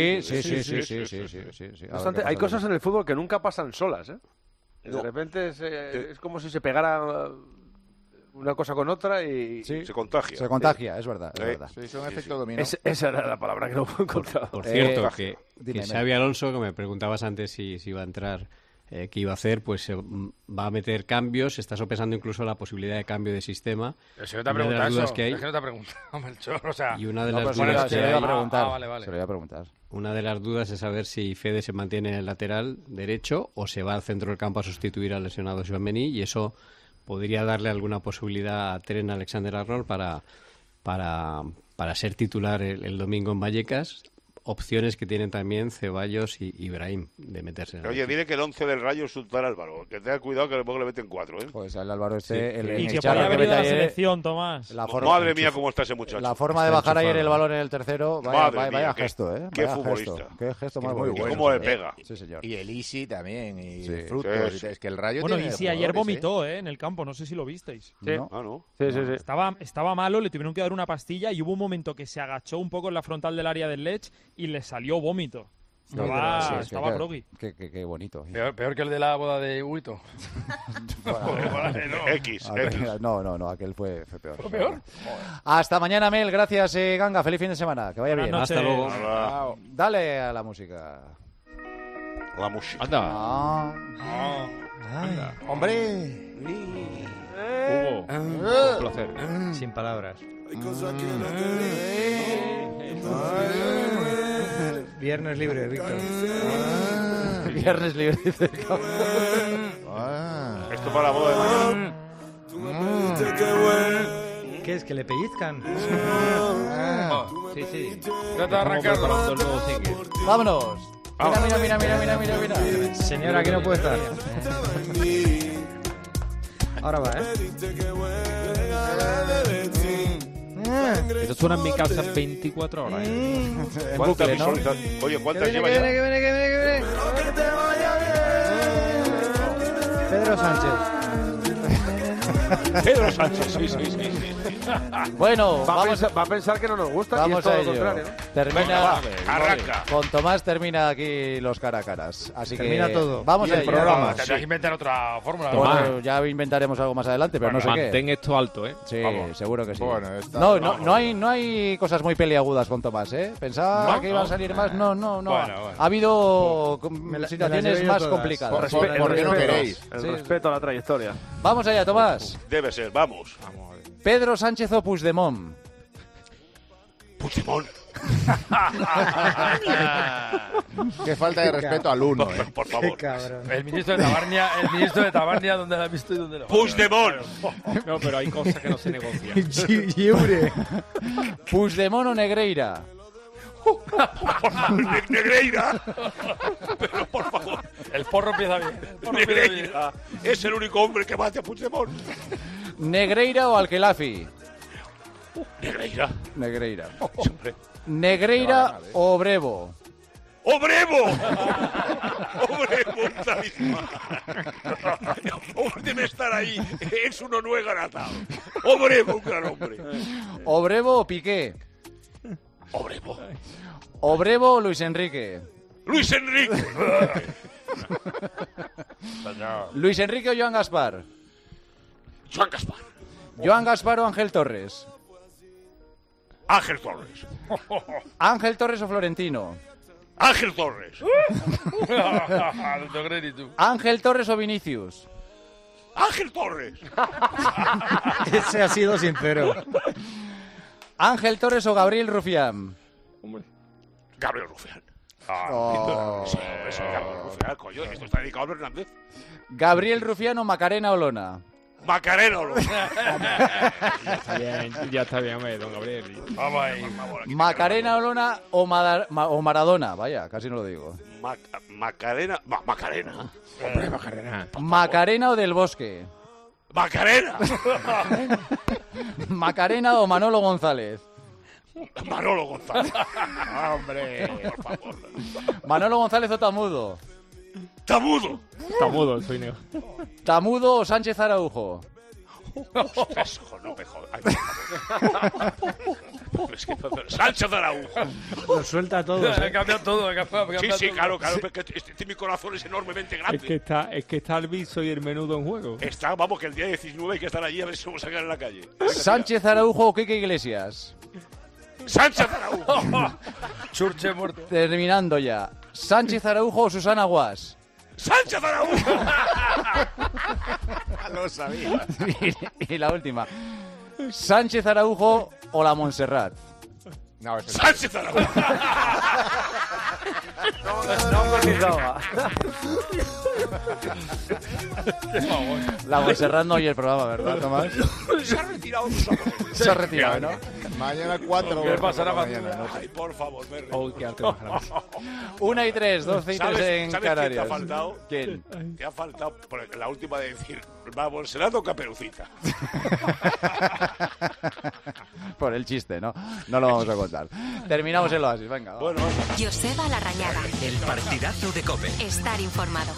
Sí. Bastante, hay cosas en el fútbol que nunca pasan solas, ¿eh? De repente es como si se pegara una cosa con otra y se contagia. Se contagia, es verdad. Sí, es un efecto dominó. Esa era la palabra que no puedo encontrar. Por cierto, que Xabi Alonso, que me preguntabas antes si iba a entrar, qué iba a hacer, pues va a meter cambios, está sopesando incluso la posibilidad de cambio de sistema. Pero si no te ha preguntado eso, es que no te ha preguntado, Melchor, o sea... Y una de las dudas se que lo iba a hay... preguntar. Vale. Se lo iba a preguntar. Una de las dudas es saber si Fede se mantiene en el lateral derecho o se va al centro del campo a sustituir al lesionado Tchouaméni, y eso podría darle alguna posibilidad a Trent Alexander-Arnold para ser titular el domingo en Vallecas. Opciones que tienen también Ceballos y Ibrahim de meterse en el Oye, viene que el 11 del Rayo es Sultán Álvaro. Que tenga cuidado que luego le meten 4, ¿eh? Pues el Álvaro y que podría haber ido a la selección, Tomás. Madre mía, cómo está ese muchacho. La forma de bajar ayer el balón en el tercero, vaya gesto, ¿eh? Qué futbolista. Qué gesto más bonito. Y cómo le pega. Sí, señor. Y el Isi también, y Frutos. Es que el Rayo bueno, tiene Isi ayer vomitó, en el campo, no sé si lo visteis. Sí. ¿No? Sí. Estaba malo, le tuvieron que dar una pastilla y hubo un momento que se agachó un poco en la frontal del área del Lech y le salió vómito. Estaba progui. Qué bonito. Peor que el de la boda de Huito. No, aquel fue peor. ¿Fue peor? Hasta mañana, Mel. Gracias, Ganga. Feliz fin de semana. Que vaya bien. Hasta luego. Dale a la música. La música. Anda. ¡Hombre! Hugo, un placer. Sin palabras. Viernes libre, Víctor. Viernes libre, dice. Esto para la boda de mañana. ¿Qué es? ¿Que le pellizcan? Sí. Trata de arrancarlo. Vámonos. Mira. Señora, que no puede estar. Ahora va, Esto suena en mi casa 24 horas. ¿Cuántas visualizaciones? Oye, ¿cuántas lleva ya? Que viene. Pedro Sánchez, sí. Bueno, va a pensar que no nos gusta. Vamos y es todo a lo ello. contrario, ¿no? Arranca. Con Tomás termina aquí los cara a caras. Así termina que todo. Vamos y a el ello. programa. Tendrás que inventar otra fórmula. Bueno, ya inventaremos algo más adelante, pero no sé qué. Mantén esto alto, ¿eh? Sí, Vamos. seguro que sí. Bueno, No hay cosas muy peliagudas con Tomás, ¿eh? Pensaba que iban a salir más. No. Bueno. Ha habido situaciones más complicadas. ¿Por qué no queréis? El respeto a la trayectoria. Vamos allá, Tomás. Debe ser, vamos. Pedro Sánchez o Puigdemont. Puigdemont. Qué falta de respeto al uno, ¿eh? Por favor. El ministro de Tabarnia, ¿dónde lo has visto y dónde lo has visto? Puigdemont. No, pero hay cosas que no se negocian. Puigdemont o Negreira. Negreira. Pero por favor. El porro empieza bien. Negreira es el único hombre que bate a Puigdemont. Negreira o Alquelafi. Negreira. Negreira o Obrevo. ¡Obrevo! Talismán. Debe estar ahí. Es un Noruega natado. Obrevo, un gran hombre. ¿Obrevo o Piqué? ¿Obrevo o Luis Enrique? ¡Luis Enrique! ¿Luis Enrique o Joan Gaspar? Joan Gaspar. Joan Gaspar o Ángel Torres. Ángel Torres. Ángel Torres o Florentino. Ángel Torres. No te crees ni tú. Ángel Torres o Vinicius. Ángel Torres. Ese ha sido sincero. Ángel Torres o Gabriel Rufián. Gabriel Rufián. Oh. Eso, Gabriel Rufián, coño. Esto está dedicado a Hernández. Gabriel Rufián o Macarena Olona. Macarena. Ya está bien, hombre, don Gabriel. Vamos ahí. Macarena Olona o Maradona. Vaya, casi no lo digo. Macarena. Hombre, Macarena. Macarena o Del Bosque. Macarena. Macarena o Manolo González. Manolo González. Hombre, por favor. Manolo González o Tamudo. Tamudo. Tamudo, soy negro. Tamudo o Sánchez Araujo. No me jodas. Ay, por favor. Es que Sánchez Araujo. Lo suelta todo. He cambiado todo. Sí, claro. Porque mi corazón es enormemente grande. Es que está el viso y el menudo en juego. Vamos, que el día 19 hay que estar allí a ver si vamos a sacar en la calle. Sánchez Araujo o Quique Iglesias. Sánchez Araujo. Churche muerto. Terminando ya. Sánchez Araujo o Susana Guas. ¡Sánchez Araujo! Lo sabía. Y la última. Sánchez Araujo o la Montserrat. No, ¡Sánchez Araujo! La Montserrat no oye el programa, ¿verdad, Tomás? Se ha retirado. Se ha retirado, ¿no? Mañana 4. ¿Qué pasará mañana? Ay, por favor, me río. 1:03, 12:03 en ¿sabes Canarias. quién te ha faltado? ¿Quién? Te ha faltado la última de decir, vamos, será Don Caperucita. Por el chiste, ¿no? No lo vamos a contar. Terminamos el oasis, venga. Bueno, Joseba Larrañaga. El partidazo de COPE. Estar informado.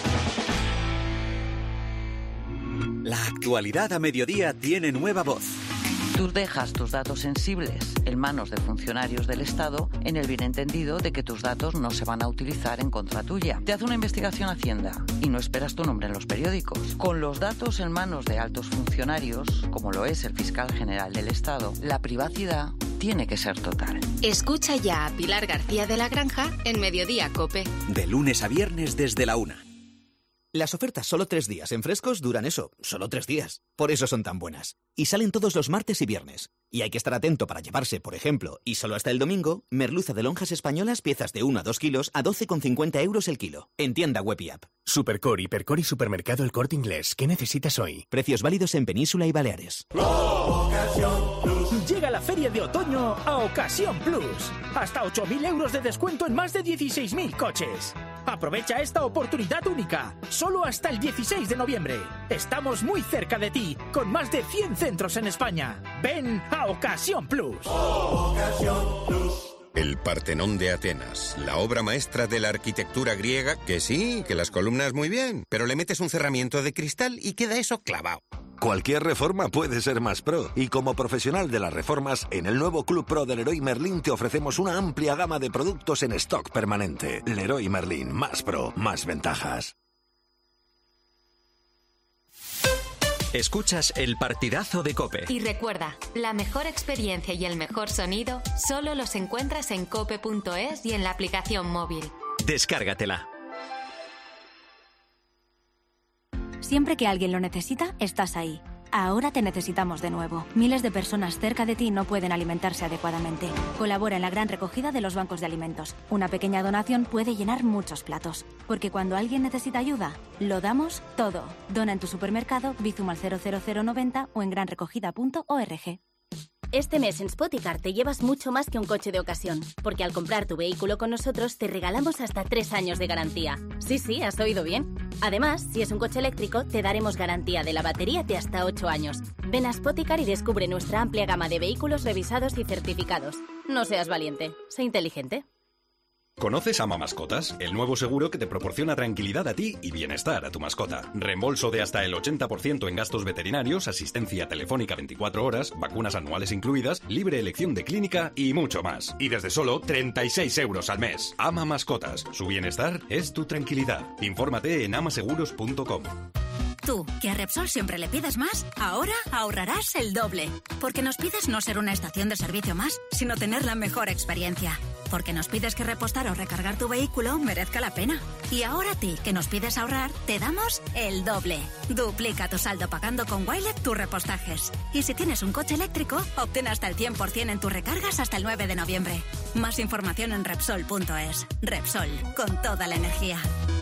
La actualidad a mediodía tiene nueva voz. Tú dejas tus datos sensibles en manos de funcionarios del Estado en el bien entendido de que tus datos no se van a utilizar en contra tuya. Te hace una investigación Hacienda y no esperas tu nombre en los periódicos. Con los datos en manos de altos funcionarios, como lo es el fiscal general del Estado, la privacidad tiene que ser total. Escucha ya a Pilar García de la Granja en Mediodía COPE. De lunes a viernes desde la 1. Las ofertas solo 3 días en Frescos duran eso, solo 3 días. Por eso son tan buenas. Y salen todos los martes y viernes. Y hay que estar atento para llevarse, por ejemplo, y solo hasta el domingo, merluza de lonjas españolas, piezas de 1 a 2 kilos a 12,50 euros el kilo. En tienda web y app. Supercore, Hipercore y Supermercado El Corte Inglés. ¿Qué necesitas hoy? Precios válidos en Península y Baleares. Llega la feria de otoño a Ocasión Plus. Hasta 8.000 euros de descuento en más de 16.000 coches. Aprovecha esta oportunidad única. Solo hasta el 16 de noviembre. Estamos muy cerca de ti, con más de 100 centros en España. Ven a Ocasión Plus. El Partenón de Atenas, la obra maestra de la arquitectura griega, que sí, que las columnas muy bien, pero le metes un cerramiento de cristal y queda eso clavado. Cualquier reforma puede ser más pro, y como profesional de las reformas, en el nuevo Club Pro de Leroy Merlin te ofrecemos una amplia gama de productos en stock permanente. Leroy Merlin, más pro, más ventajas. Escuchas el partidazo de COPE. Y recuerda, la mejor experiencia y el mejor sonido solo los encuentras en cope.es y en la aplicación móvil. Descárgatela. Siempre que alguien lo necesita, estás ahí. Ahora te necesitamos de nuevo. Miles de personas cerca de ti no pueden alimentarse adecuadamente. Colabora en la gran recogida de los bancos de alimentos. Una pequeña donación puede llenar muchos platos. Porque cuando alguien necesita ayuda, lo damos todo. Dona en tu supermercado, Bizum al 00090 o en granrecogida.org. Este mes en Spoticar te llevas mucho más que un coche de ocasión, porque al comprar tu vehículo con nosotros te regalamos hasta 3 años de garantía. Sí, has oído bien. Además, si es un coche eléctrico, te daremos garantía de la batería de hasta 8 años. Ven a Spoticar y descubre nuestra amplia gama de vehículos revisados y certificados. No seas valiente, sé inteligente. ¿Conoces Ama Mascotas? El nuevo seguro que te proporciona tranquilidad a ti y bienestar a tu mascota. Reembolso de hasta el 80% en gastos veterinarios, asistencia telefónica 24 horas, vacunas anuales incluidas, libre elección de clínica y mucho más. Y desde solo 36 euros al mes. Ama Mascotas. Su bienestar es tu tranquilidad. Infórmate en amaseguros.com. Tú, que a Repsol siempre le pides más, ahora ahorrarás el doble. Porque nos pides no ser una estación de servicio más, sino tener la mejor experiencia. Porque nos pides que repostar o recargar tu vehículo merezca la pena. Y ahora a ti, que nos pides ahorrar, te damos el doble. Duplica tu saldo pagando con Wilet tus repostajes. Y si tienes un coche eléctrico, obtén hasta el 100% en tus recargas hasta el 9 de noviembre. Más información en Repsol.es. Repsol, con toda la energía.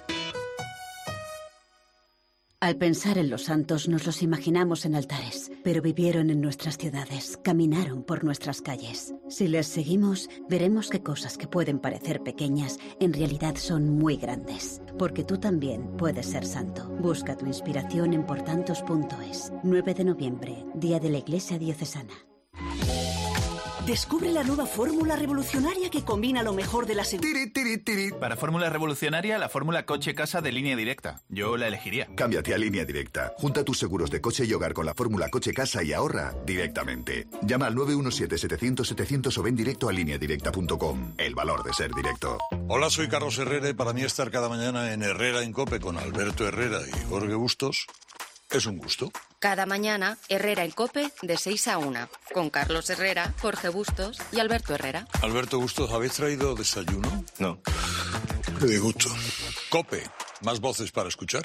Al pensar en los santos nos los imaginamos en altares, pero vivieron en nuestras ciudades, caminaron por nuestras calles. Si les seguimos, veremos que cosas que pueden parecer pequeñas en realidad son muy grandes. Porque tú también puedes ser santo. Busca tu inspiración en portantos.es. 9 de noviembre, Día de la Iglesia Diocesana. Descubre la nueva fórmula revolucionaria que combina lo mejor de la Para fórmula revolucionaria, la fórmula coche-casa de Línea Directa. Yo la elegiría. Cámbiate a Línea Directa. Junta tus seguros de coche y hogar con la fórmula coche-casa y ahorra directamente. Llama al 917-700-700 o ven directo a lineadirecta.com. El valor de ser directo. Hola, soy Carlos Herrera y para mí estar cada mañana en Herrera en COPE con Alberto Herrera y Jorge Bustos es un gusto. Cada mañana, Herrera en COPE de 6 a 1, con Carlos Herrera, Jorge Bustos y Alberto Herrera. Alberto Bustos, ¿habéis traído desayuno? No. Qué disgusto. COPE, más voces para escuchar.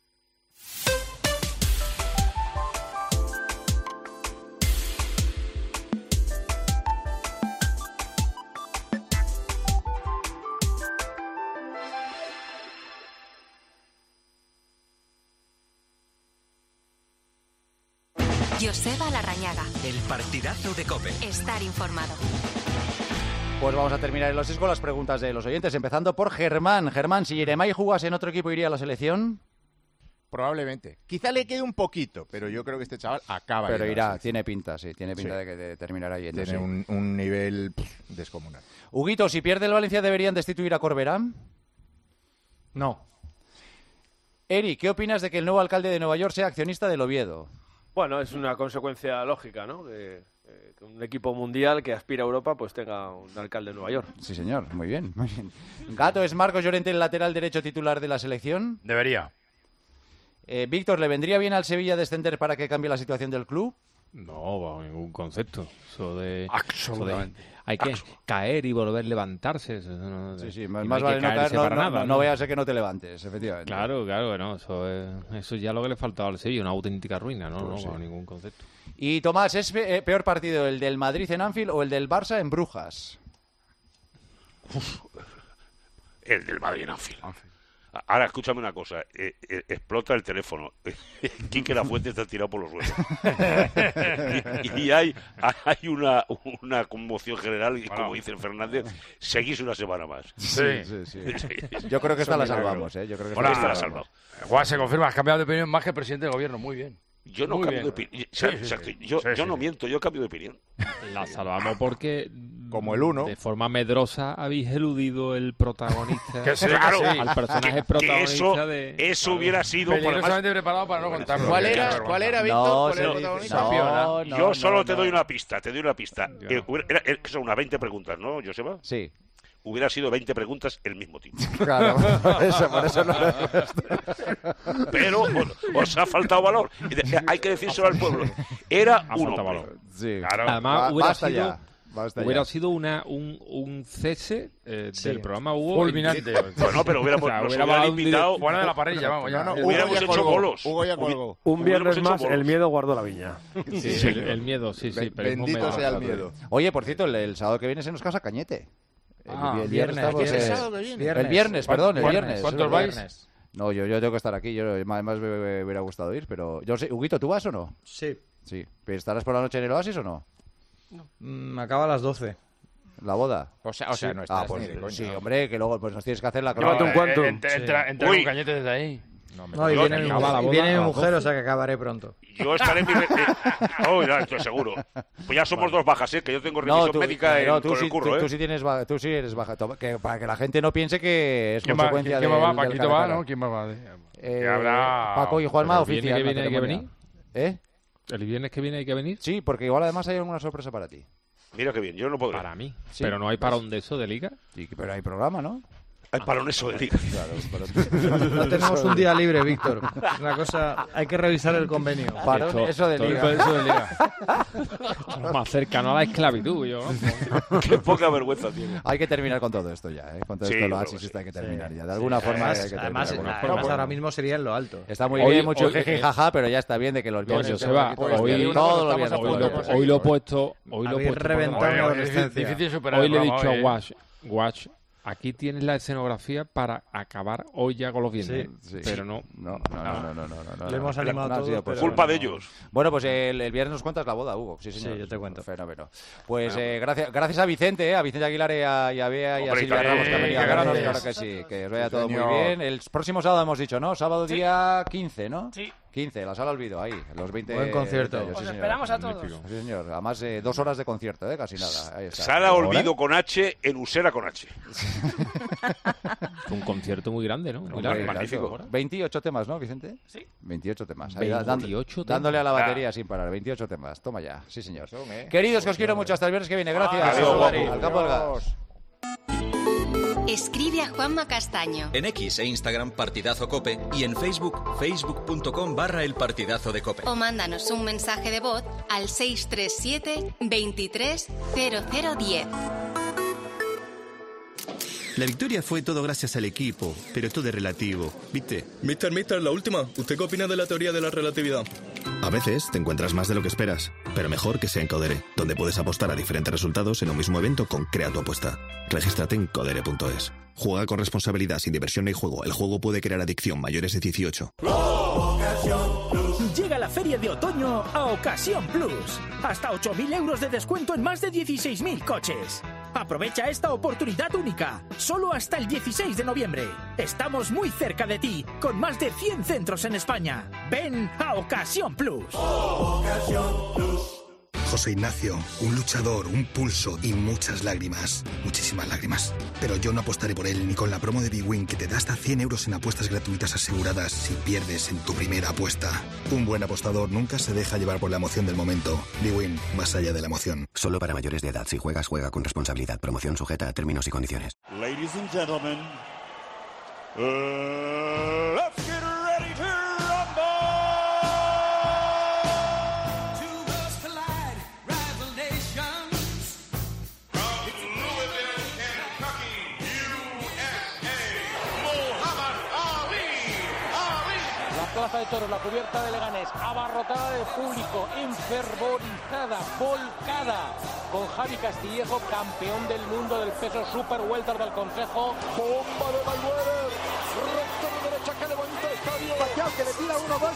Joseba Larrañaga. El partidazo de COPE. Estar informado. Pues vamos a terminar en los 6 con las preguntas de los oyentes, empezando por Germán. Germán, si Yeremay jugase en otro equipo, ¿iría a la selección? Probablemente. Quizá le quede un poquito, pero yo creo que este chaval acaba. Pero de irá, tiene pinta, sí, tiene pinta de que terminará yendo. Tiene un nivel descomunal. Huguito, si pierde el Valencia, ¿deberían destituir a Corberán? No. Eri, ¿qué opinas de que el nuevo alcalde de Nueva York sea accionista del Oviedo? Bueno, es una consecuencia lógica, ¿no? Que un equipo mundial que aspira a Europa pues tenga un alcalde de Nueva York. Sí, señor. Muy bien, muy bien. Gato, ¿es Marcos Llorente el lateral derecho titular de la selección? Debería. Víctor, ¿le vendría bien al Sevilla descender para que cambie la situación del club? No, bajo ningún concepto. Absolutamente. Hay que caer y volver a levantarse. Eso sí, más vale no vaya a ser que no te levantes, efectivamente. Claro, no, eso ya lo que le faltaba al Sevilla, una auténtica ruina, ¿no? Pues bajo ningún concepto. Y Tomás, ¿es peor partido el del Madrid en Anfield o el del Barça en Brujas? El del Madrid en Anfield. Ahora, escúchame una cosa. Explota el teléfono. Quique Lafuente está tirado por los suelos. y hay una conmoción general y, como dice Fernández, seguís una semana más. Sí. Yo creo que esta la salvamos, ¿eh? Yo creo que esta la salvamos. Juan, se confirma, has cambiado de opinión más que el presidente del gobierno. Muy bien. Yo no cambio de opinión. Yo no miento, yo cambio de opinión. La salvamos porque, como el uno, de forma medrosa habéis eludido el protagonista. Claro, al personaje protagonista eso hubiera sido peligrosamente preparado para no contarlo. ¿Cuál era, Víctor? ¿Cuál era el protagonista? Yo solo te doy una pista. Son unas 20 preguntas, ¿no, Joseba? Sí. Hubiera sido 20 preguntas el mismo tipo. Claro, por eso no. Pero os ha faltado valor. Hay que decírselo al pueblo. Era un hombre. Sí. Claro. Además, hubiera sido ya. un cese del programa Hugo. Fulminante. Bueno, pero hubiéramos invitado. Fuera de la parrilla, vamos. Ya. Hubiéramos hecho bolos. Un viernes más, el miedo guardó la viña. Sí, el miedo, sí. Bendito sea el miedo. Oye, por cierto, el sábado que viene se nos casa Cañete. El viernes. El viernes. ¿Cuántos vais? No, yo tengo que estar aquí. Además me hubiera gustado ir, pero... Yo sé, Huguito, ¿tú vas o no? Sí. ¿Pero estarás por la noche en el Oasis o no? Acaba a las 12. ¿La boda? O sea no estás ni de coña. Sí, hombre, que luego pues nos tienes que hacer la Llévate un cuento. Entra un Cañete desde ahí. No, y viene mi mujer, o sea que acabaré pronto. Yo estaré en mi... estoy seguro. Pues ya somos dos bajas, que yo tengo revisión médica con el curro, Tú sí eres baja. Para que la gente no piense que es consecuencia de... ¿Quién va? ¿Paquito va, no? ¿Quién va? Habrá... Paco y Juanma oficial. ¿El viernes que viene hay que venir? ¿Eh? ¿El viernes que viene hay que venir? Sí, porque igual además hay alguna sorpresa para ti. Mira qué bien, yo no podré. Para mí. Sí, pero no hay parón de eso de liga. Sí, pero hay programa, ¿no? El paloneso de liga. No tenemos un día libre, Víctor. Es una cosa... Hay que revisar el convenio. Paloneso de liga. Más cercano a la esclavitud, yo. Qué poca vergüenza tiene. Hay que terminar con todo esto ya, ¿eh? Con todo esto lo hay que terminar ya. De alguna forma hay que terminar. Además, ahora mismo sería en lo alto. Está muy bien, mucho jeje y jaja, pero ya está bien de que los viernes... Hoy lo he puesto... Habéis reventado mi adolescencia. Difícil superar. Hoy le he dicho a Watch, aquí tienes la escenografía para acabar hoy ya con los viernes. Sí. Pero no. No. Le hemos animado a todos. Pues culpa de ellos. Bueno, pues el viernes nos cuentas la boda, Hugo. Sí, señor. Sí, yo te cuento. Fenómeno. Pues gracias a Vicente, a Vicente Aguilar y a Bea y a Silvia Ramos que han venido a vernos. Claro que sí, que os vaya todo muy bien. El próximo sábado hemos dicho, ¿no? Sábado día 15, ¿no? Sí. 15, la sala Olvido, ahí, los 20... Buen concierto. Os esperamos a todos. Sí, señor. Además, 2 horas de concierto, casi nada. Ahí está. Sala Olvido con H, en Usera con H. Un concierto muy grande, ¿no? Muy largo, magnífico. 28 temas, ¿no, Vicente? Sí. 28 temas. 28 dándole a la batería sin parar. 28 temas. Toma ya. Sí, señor. Queridos, que os quiero mucho. Hasta el viernes que viene. Gracias. Adiós, al campo del gas. Escribe a Juanma Castaño. En X e Instagram Partidazo Cope y en Facebook, facebook.com/El Partidazo de Cope. O mándanos un mensaje de voz al 637 23 0010. La victoria fue todo gracias al equipo, pero todo es relativo, ¿viste? Mister, la última. ¿Usted qué opina de la teoría de la relatividad? A veces te encuentras más de lo que esperas, pero mejor que sea en Codere, donde puedes apostar a diferentes resultados en un mismo evento con Crea tu apuesta. Regístrate en codere.es. Juega con responsabilidad, sin diversión ni juego. El juego puede crear adicción. Mayores de 18. Llega la feria de otoño a Ocasión Plus. Hasta 8.000 euros de descuento en más de 16.000 coches. Aprovecha esta oportunidad única, solo hasta el 16 de noviembre. Estamos muy cerca de ti, con más de 100 centros en España. Ven a Ocasión Plus. Ocasión Plus. José Ignacio, un luchador, un pulso y muchas lágrimas. Muchísimas lágrimas. Pero yo no apostaré por él ni con la promo de Big Win que te da hasta 100 euros en apuestas gratuitas aseguradas si pierdes en tu primera apuesta. Un buen apostador nunca se deja llevar por la emoción del momento. Big Win, más allá de la emoción. Solo para mayores de edad. Si juegas, juega con responsabilidad. Promoción sujeta a términos y condiciones. Ladies and gentlemen, let's get ready to rumble! Plaza de Toros, la cubierta de Leganés, abarrotada de público, enfervorizada, volcada, con Javi Castillejo, campeón del mundo del peso super welter del Consejo. Bomba de Mayweather, recto de derecha que levanta el estadio, Pacquiao que le tira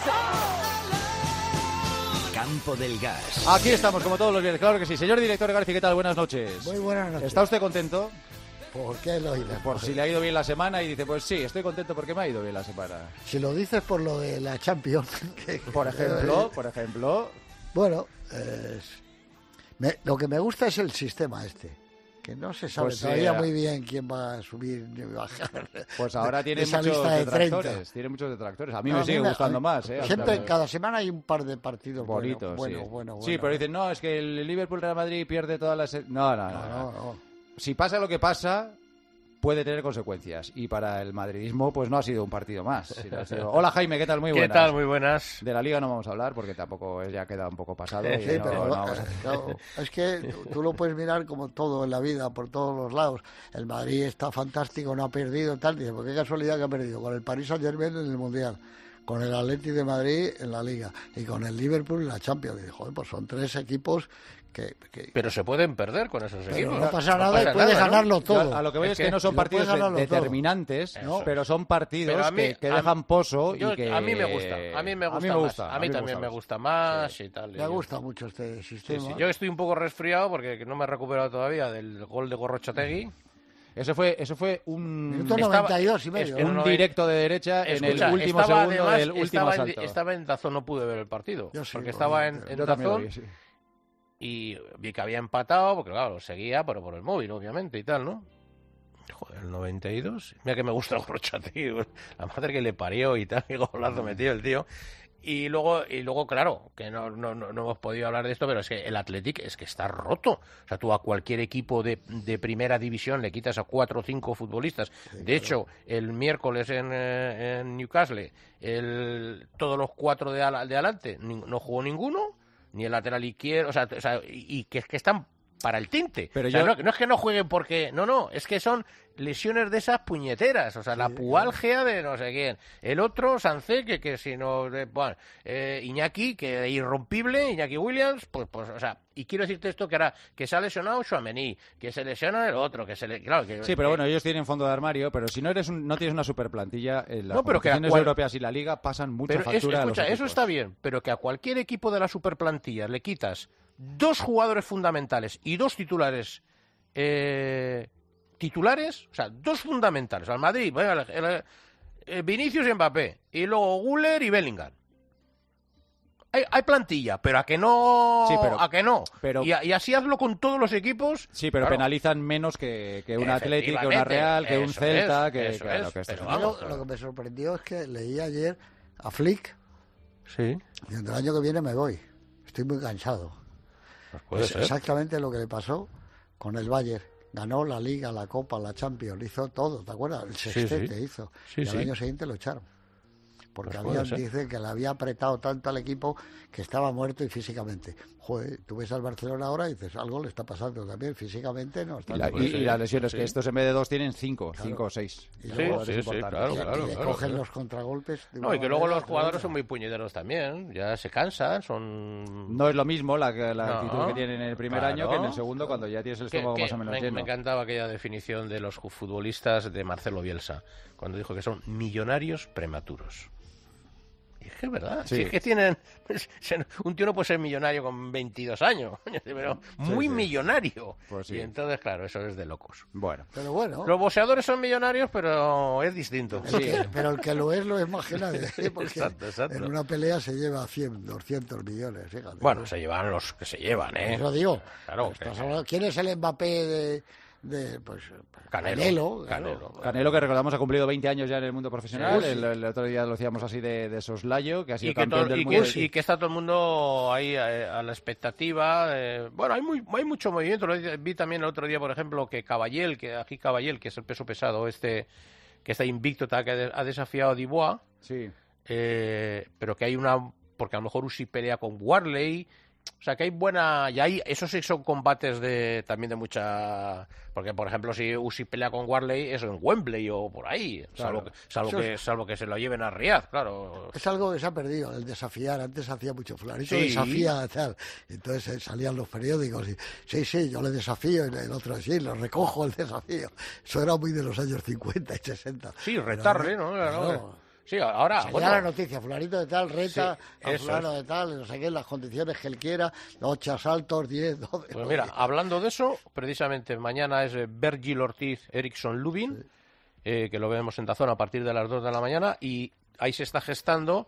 1-2. Campo del Gas. Aquí estamos, como todos los viernes, claro que sí. Señor director García, ¿qué tal? Buenas noches. Muy buenas noches. ¿Está usted contento? ¿Por qué lo dices? Por si le ha ido bien la semana y dice, pues sí, estoy contento porque me ha ido bien la semana. Si lo dices por lo de la Champions. Por ejemplo. Bueno, lo que me gusta es el sistema este. Que no se sabe todavía muy bien quién va a subir ni bajar. Pues ahora tiene muchos detractores. Tiene muchos detractores. A mí me sigue gustando más. Siempre, cada semana hay un par de partidos bonitos. Bueno. Sí, pero dicen, no, es que el Liverpool-Real Madrid pierde todas las... No. Si pasa lo que pasa, puede tener consecuencias. Y para el madridismo, pues no ha sido un partido más. Hola, Jaime, ¿qué tal? Muy buenas. ¿Qué tal? Muy buenas. De la Liga no vamos a hablar porque tampoco ya queda un poco pasado. Sí, pero es que tú lo puedes mirar como todo en la vida, por todos los lados. El Madrid está fantástico, no ha perdido, tal. Dice, ¿por qué casualidad que ha perdido? Con el Paris Saint-Germain en el Mundial, con el Atlético de Madrid en la Liga y con el Liverpool en la Champions. Y dice, joder, pues son 3 equipos que... Pero se pueden perder con esos equipos. No pasa nada y puedes ganarlo todo. A lo que voy es que no son partidos determinantes, pero son partidos que dejan pozo y que... A mí me gusta. A mí también me gusta más y tal. Me gusta mucho este sistema. Sí. Yo estoy un poco resfriado porque no me he recuperado todavía del gol de Gorrochategui. Eso fue un... Minuto 92 y medio. Un directo de derecha en el último segundo del último asalto. Estaba en Dazón, no pude ver el partido. Porque estaba en Dazón y vi que había empatado, porque claro, lo seguía, pero por el móvil, obviamente, y tal, ¿no? Joder, el 92. Mira que me gusta el Gorrochategui, la madre que le parió y tal, qué golazo metió el tío. Y luego, claro, que no hemos podido hablar de esto, pero es que el Athletic es que está roto. O sea, tú a cualquier equipo de primera división le quitas a 4 o 5 futbolistas. De hecho, el miércoles en Newcastle, todos los 4 de adelante no jugó ninguno, ni el lateral izquierdo, o sea, y que están para el tinte. Pero no es que no jueguen porque... No, es que son lesiones de esas puñeteras. O sea, la pubalgia de no sé quién. El otro, Sancé, que si no... Bueno, Iñaki, que es irrompible, Iñaki Williams, pues, o sea... Y quiero decirte esto, que ahora que se ha lesionado Tchouaméni, que se lesiona el otro, claro, que... Sí, pero bueno, ellos tienen fondo de armario, pero si no tienes una superplantilla, en las competiciones europeas y la Liga pasan mucha factura a los equipos. Eso está bien, pero que a cualquier equipo de la superplantilla le quitas 2 jugadores fundamentales y 2 titulares, o sea, 2 fundamentales, al Madrid, Vinicius y Mbappé, y luego Güler y Bellingham. Hay plantilla, pero a que no. Sí, a que no. Y así hazlo con todos los equipos. Sí, pero claro, penalizan menos que un Atlético, que una Real, que un Celta. Lo que me sorprendió es que leí ayer a Flick. Sí. Diciendo, el año que viene me voy. Estoy muy cansado. Pues es exactamente lo que le pasó con el Bayern. Ganó la Liga, la Copa, la Champions, hizo todo, ¿te acuerdas? El sextete hizo. Y al año siguiente lo echaron. Porque dicen que le había apretado tanto al equipo que estaba muerto y físicamente. Joder, tú ves al Barcelona ahora y dices, algo le está pasando también, físicamente no está. Y las lesiones, que estos en vez de 2 tienen 5 o 6. Y claro. Cogen los contragolpes. Y que luego los jugadores son muy puñeteros también, ya se cansan, son... No es lo mismo la actitud que tienen en el primer año que en el segundo, cuando ya tienes el estómago más o menos lleno. Me encantaba aquella definición de los futbolistas de Marcelo Bielsa, cuando dijo que son millonarios prematuros. Y es que es verdad, es que tienen... Un tío no puede ser millonario con 22 años, pero muy millonario. Pues y entonces, claro, eso es de locos. Pero bueno. Los boxeadores son millonarios, pero es distinto. Pero el que lo es más que nadie, porque exacto. En una pelea se lleva 100, 200 millones, fíjate. Bueno, se llevan los que se llevan, ¿eh? Eso digo. Claro. ¿Quién es el Mbappé de Canelo, que recordamos ha cumplido 20 años ya en el mundo profesional. Sí. El otro día lo decíamos así de soslayo, que ha sido campeón del mundo. Y que está todo el mundo ahí a la expectativa. Bueno, hay mucho movimiento. Vi también el otro día, por ejemplo, que Caballel, que es el peso pesado, que está invicto, que ha desafiado a Dubois. Sí. Pero que hay porque a lo mejor Usyk pelea con Warley. O sea, que hay buena... Y esos sí son combates también de mucha... Porque, por ejemplo, si Usyk pelea con Warley, eso en Wembley o por ahí. Claro. Salvo que se lo lleven a Riyadh, claro. Es algo que se ha perdido, el desafiar. Antes hacía mucho fulanito, desafía, tal. Entonces salían los periódicos y... Sí, yo le desafío. Y el otro, sí, lo recojo el desafío. Eso era muy de los años 50 y 60. Sí, retarle, ¿no? Claro. Sí, ahora... Salía la noticia, fulanito de tal, reta a fulano de tal, no sé qué, las condiciones que él quiera, 8 asaltos, 10, 12... Pues mira, hablando de eso, precisamente mañana es Virgil Ortiz, Ericsson Lubin, que lo vemos en DAZN a partir de las 2 de la mañana, y ahí se está gestando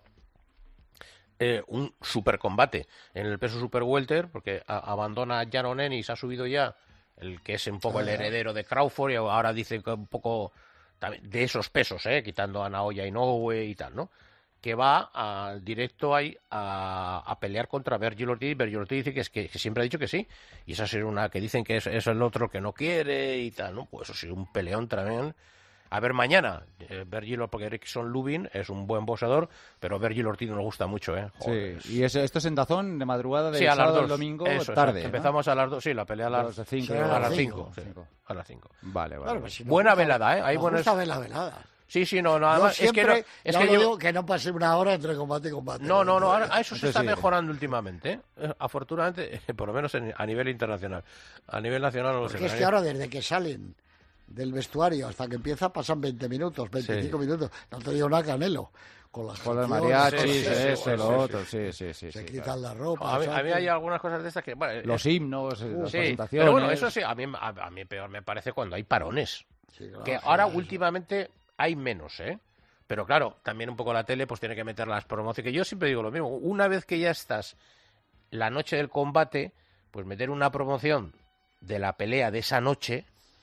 un super combate en el peso super welter, porque abandona a Jan O'Nenis, ha subido ya el que es un poco el heredero de Crawford, y ahora dice que un poco... de esos pesos, quitando a Naoya Inoue y tal, ¿no? Que va directo ahí a pelear contra Virgil Ortiz. Virgil Ortiz dice que siempre ha dicho que sí, y esa es una que dicen que es el otro que no quiere y tal, ¿no? Pues eso sí, un peleón también. A ver mañana, porque Ericsson Lubin es un buen boxeador, pero Virgil Ortiz nos gusta mucho, ¿eh? Joder, sí, y esto es en DAZN de madrugada del sábado al domingo tarde, ¿no? Empezamos a las 2, sí, la pelea a las 5. A las 5. A las 5. Vale. Claro, pues si buena velada, ¿eh? Hay buenas... gusta ver la velada. Sí, no, nada más. Siempre, es que digo que no pase una hora entre combate y combate. No, ahora eso se está mejorando últimamente, afortunadamente, por lo menos a nivel internacional. A nivel nacional no lo sé. Porque es que ahora, desde que salen del vestuario hasta que empieza pasan 20 minutos, 25 minutos. No te digo nada, Canelo. Con los mariachis, lo otro, sí. Se quitan la ropa. A mí hay algunas cosas de estas que... Bueno, los himnos, las presentaciones... Pero bueno, eso sí, a mí peor me parece cuando hay parones. Sí, claro, que ahora últimamente hay menos, Pero claro, también un poco la tele pues tiene que meter las promociones. Que yo siempre digo lo mismo. Una vez que ya estás la noche del combate, pues meter una promoción de la pelea de esa noche...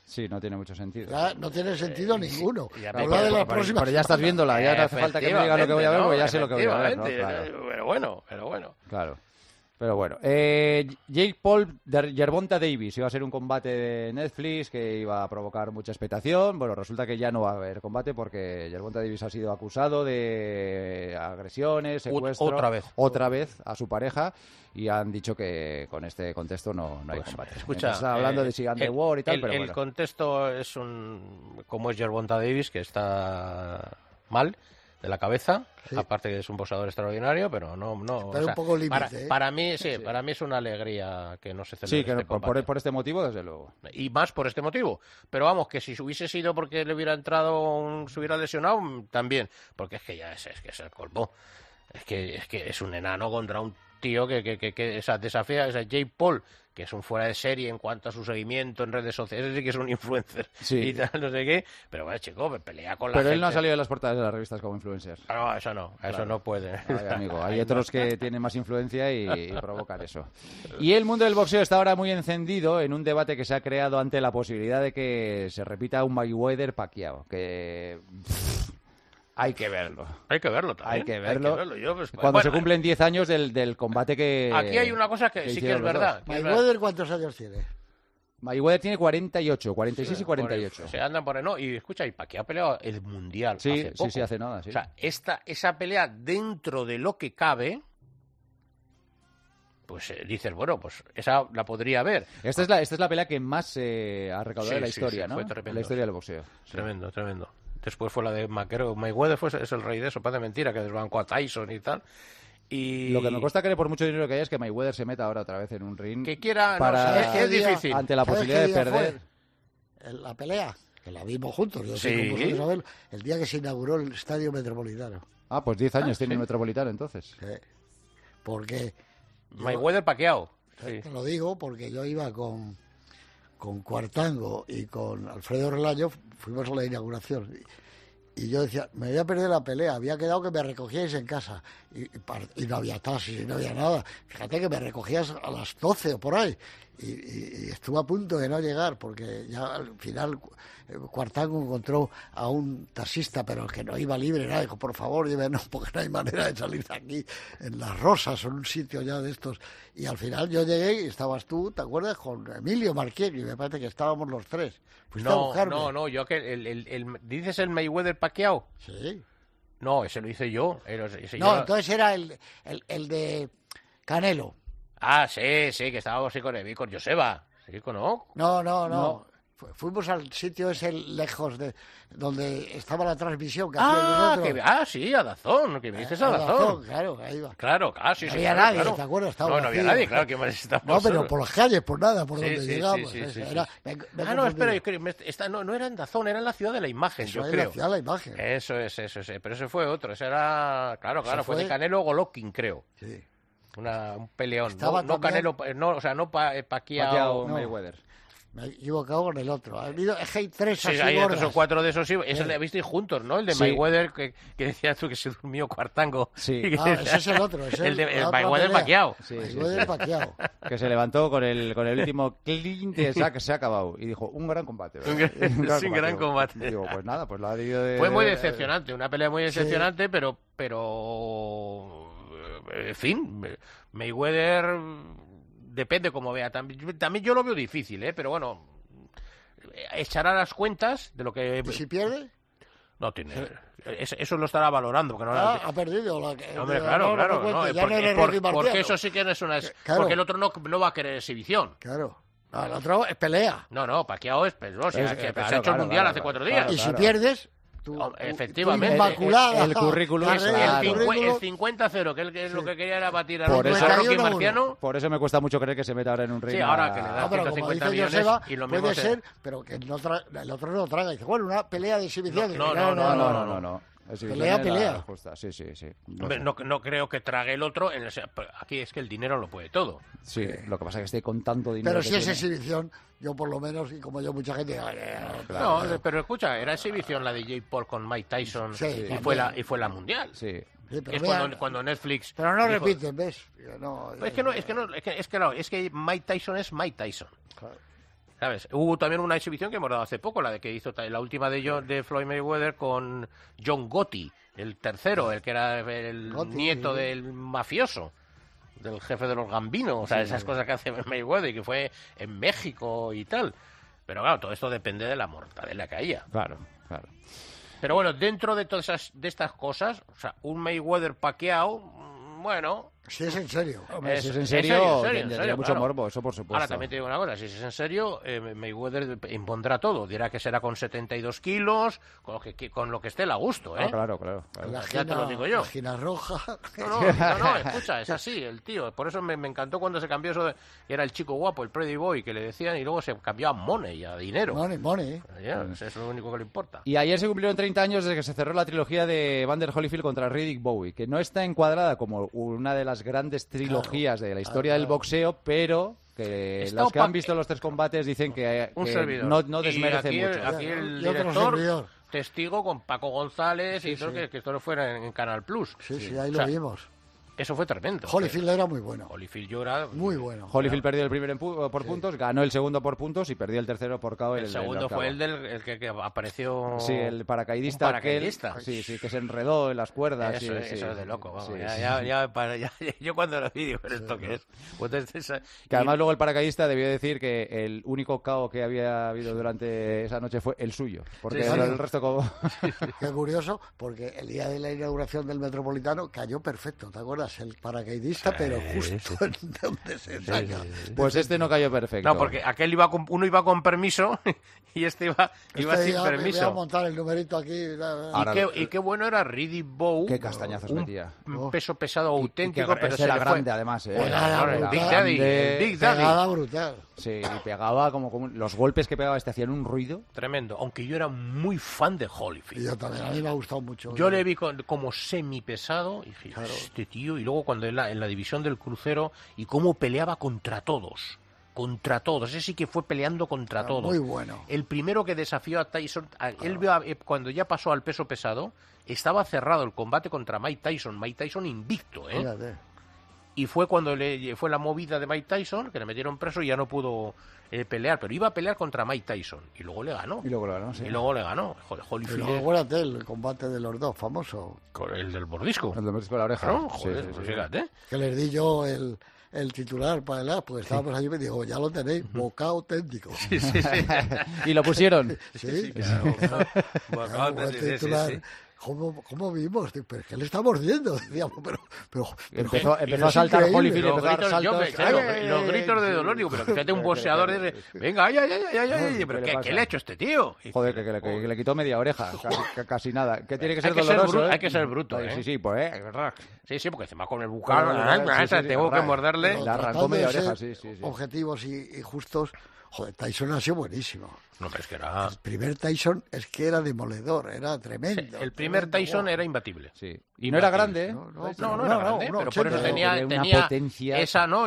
Sí, no tiene mucho sentido. Ya no tiene sentido ninguno. Pero ya estás viéndola, ya no hace falta que me digas lo que voy a ver, porque ya sé lo que voy a ver. ¿no? Claro. Pero bueno. Claro. Pero bueno, Jake Paul de Gervonta Davis iba a ser un combate de Netflix que iba a provocar mucha expectación. Bueno, resulta que ya no va a haber combate porque Gervonta Davis ha sido acusado de agresiones, secuestro. Otra vez a su pareja y han dicho que con este contexto no hay combate. Escucha, está hablando de si Underworld y tal, pero el contexto es como es Gervonta Davis, que está mal de la cabeza, aparte que es un boxeador extraordinario, pero no. Pero un poco límite. Para mí es una alegría que no se celebre este combate. Por este motivo, desde luego. Y más por este motivo. Pero vamos, que si hubiese sido porque le hubiera entrado, se hubiera lesionado, también. Porque es que ya es que es el colmo. Es que es un enano contra un tío que desafía, Jake Paul, que es un fuera de serie en cuanto a su seguimiento en redes sociales, ese sí que es un influencer y tal, no sé qué, pero bueno, chico, pelea con la gente. Pero él no ha salido en las portadas de las revistas como influencer. No, eso no puede. Ay, amigo, hay otros que tienen más influencia y provocan eso. Y el mundo del boxeo está ahora muy encendido en un debate que se ha creado ante la posibilidad de que se repita un Mayweather-Pacquiao, que... Hay que verlo. Hay que verlo también. Hay que verlo. Yo, cuando se cumplen 10 años del combate que... Aquí hay una cosa que sí que es verdad. ¿Mayweather cuántos años tiene? Mayweather tiene 48, 46 y 48. Se andan por ahí, ¿no? Y escucha, y Pacquiao ha peleado el Mundial hace poco. Sí, hace nada, sí. O sea, esa pelea dentro de lo que cabe... Pues dices, bueno, pues esa la podría haber. Esta es la pelea que más ha recaudado en la historia, ¿no? En la historia del boxeo. Tremendo. Después fue la de Mayweather, es el rey de eso, parece mentira, que desbancó a Tyson y tal. Y... Lo que me cuesta creer por mucho dinero que haya es que Mayweather se meta ahora otra vez en un ring. Que quiera, es difícil. Ante la posibilidad de perder. La pelea, que la vimos juntos, yo sé con vosotros, Isabel, el día que se inauguró el Estadio Metropolitano. Ah, pues 10 años tiene el Metropolitano entonces. Sí. Porque... Mayweather-Pacquiao. Te lo digo porque yo iba con Cuartango y con Alfredo Relaño, fuimos a la inauguración y yo decía, me voy a perder la pelea, había quedado que me recogíais en casa y no había taxis, no había nada, fíjate que me recogías a las 12 o por ahí y estuve a punto de no llegar porque ya al final Cuartango encontró a un taxista pero que no iba libre, nada, dijo, por favor llévenos porque no hay manera de salir de aquí en Las Rosas o en un sitio ya de estos, y al final yo llegué y estabas tú, ¿te acuerdas? Con Emilio Marquiegui, me parece que estábamos los tres. No, yo que ¿dices el Mayweather-Pacquiao? Sí. No, ese lo hice yo. Entonces era el de Canelo. Ah, sí, que estábamos así con Joseba. ¿Sí, no? No. Fuimos al sitio ese lejos de donde estaba la transmisión. Que sí, a Dazón, que me dices a Dazón. Claro, ahí va. Claro, sí. No había nadie, ¿te acuerdas? No había nadie, claro, que más estamos. No, pero por las calles, por nada, por donde llegamos. Sí. No, espera, yo creo, no era en Dazón, era en la Ciudad de la Imagen, yo creo. La Ciudad de la Imagen. Eso es, pero ese fue otro, ese era, claro, fue de Canelo Golovkin, creo. Sí. Un peleón, no Canelo, no Pacquiao Mayweather. Me he equivocado con el otro. Ha habido hay tres así hay 3 o 4 de esos. Ese le visteis juntos, ¿no? El de Mayweather, que decías tú que se durmió Cuartango. Sí. Ese es el otro. El de Mayweather-Pacquiao. Mayweather-Pacquiao. Que se levantó con el último clean que se ha acabado. Y dijo, un gran combate. Un gran combate. Y digo, pues nada, pues lo ha debido de... Fue muy decepcionante, una pelea muy decepcionante, pero... En fin, Mayweather... Depende cómo vea. También yo lo veo difícil, pero bueno, echará las cuentas de lo que... ¿Y si pierde? No tiene... Eso lo estará valorando. Porque ha perdido. Hombre, claro. Porque eso sí que no es una... Claro. Porque el otro no va a querer exhibición. Claro. No, el otro es pelea. No, Pacquiao es peligroso. Se ha hecho el Mundial hace 4 días. Y si pierdes... Efectivamente, el currículum el 50-0, que es lo que quería era batir a Rocky Marciano. Por eso me cuesta mucho creer que se meta ahora en un ring. Sí, ahora que le da 150 millones Joseba, y lo puede ser, pero que el otro no traga. Dice, bueno, una pelea de exhibición. No. Pelea. Justa. Sí. No creo que trague el otro. Aquí es que el dinero lo puede todo. Sí, lo que pasa es que esté con tanto dinero. Pero si es exhibición, yo por lo menos, y como yo, mucha gente... Pero escucha, era exhibición la de Jake Paul con Mike Tyson y fue la mundial. Sí. Es cuando Netflix... Pero no repiten, ¿ves? Es que Mike Tyson es Mike Tyson. Claro. ¿Sabes? Hubo también una exhibición que hemos dado hace poco, la de que hizo la última de Floyd Mayweather con John Gotti, el tercero, el que era el nieto del mafioso, del jefe de los Gambinos, o sea, esas cosas que hace Mayweather y que fue en México y tal. Pero claro, todo esto depende de la mortadela que haya. Claro. Pero bueno, dentro de todas estas cosas, o sea, un Mayweather Pacquiao, bueno... Si es en serio. Hombre, si es en serio, tendría mucho morbo, eso por supuesto. Ahora, también te digo una cosa, si es en serio, Mayweather impondrá todo. Dirá que será con 72 kilos, con lo que esté a gusto, ¿eh? Claro. Ya te lo digo yo. La gina roja. No, escucha, es así, el tío. Por eso me encantó cuando se cambió eso de... Era el chico guapo, el Pretty Boy, que le decían, y luego se cambió a Money, a dinero. Money. Eso es lo único que le importa. Y ayer se cumplieron 30 años desde que se cerró la trilogía de Evander Holyfield contra Riddick Bowe, que no está encuadrada como una de las grandes trilogías de la historia del boxeo, pero que los que han visto los 3 combates dicen que no desmerece mucho. Aquí el director, testigo con Paco González y todo, que esto no fuera en Canal Plus. Sí, ahí lo vimos. Eso fue tremendo. Holyfield era muy bueno. Holyfield era muy bueno. Holyfield perdió el primero por puntos, ganó el segundo por puntos y perdió el tercero por KO. El segundo fue el que apareció... Sí, el paracaidista. Sí, que se enredó en las cuerdas. Eso es de loco, vamos. Yo cuando lo vi digo, ¿pero esto qué es? Que además luego el paracaidista debió decir que el único KO que había habido durante esa noche fue el suyo. Porque el resto como... Qué curioso, porque el día de la inauguración del Metropolitano cayó perfecto, ¿te acuerdas? El paracaidista, pero justo en donde se saca. Pues este no cayó perfecto. No, porque aquel uno iba con permiso y este iba sin permiso. Voy a montar el numerito aquí. Y qué bueno era Riddick Bowe. Qué castañazos metía. Un peso pesado auténtico, pero era grande además. Era Big Daddy. Pegada brutal. Sí, y pegaba como los golpes que pegaba hacían un ruido tremendo, aunque yo era muy fan de Holyfield. Yo también, a mí me ha gustado mucho. Yo le vi como semipesado y dije, este tío, y luego cuando en la división del crucero y cómo peleaba contra todos, ese sí que fue peleando contra todos. Muy bueno. El primero que desafió a Tyson, él cuando ya pasó al peso pesado, estaba cerrado el combate contra Mike Tyson invicto, ¿eh? Fíjate. Y fue cuando fue la movida de Mike Tyson, que le metieron preso y ya no pudo pelear, pero iba a pelear contra Mike Tyson y luego le ganó. Y luego le ganó. Joder, Holyfield. Pero acuérdate el combate de los dos, famoso. Con el del mordisco. El del mordisco de la oreja. ¿No? Joder, pues fíjate. Que les di yo el titular para el porque estábamos allí y me dijo, ya lo tenéis, boca auténtico. Sí. ¿Y lo pusieron? Sí, claro. Boca auténtico. ¿Cómo vimos? Pero es que le está mordiendo, decíamos, pero empezó a saltar Holyfield, empezó a dar saltos. Los gritos de dolor, digo, pero fíjate un boxeador de... Venga, ay, pero ¿qué le ha hecho este tío? Joder, que le quitó media oreja, casi nada. Que tiene que ser doloroso, hay que ser bruto, ¿eh? Sí, pues, Sí, porque encima con el bucal, tengo que morderle. Le arrancó media oreja, sí. Objetivos y justos. Joder, Tyson ha sido buenísimo. No, pero es que era... El primer Tyson es que era demoledor, era tremendo. El primer Tyson era imbatible. Sí. Y no era grande, ¿eh? No era grande, pero por eso tenía una potencia...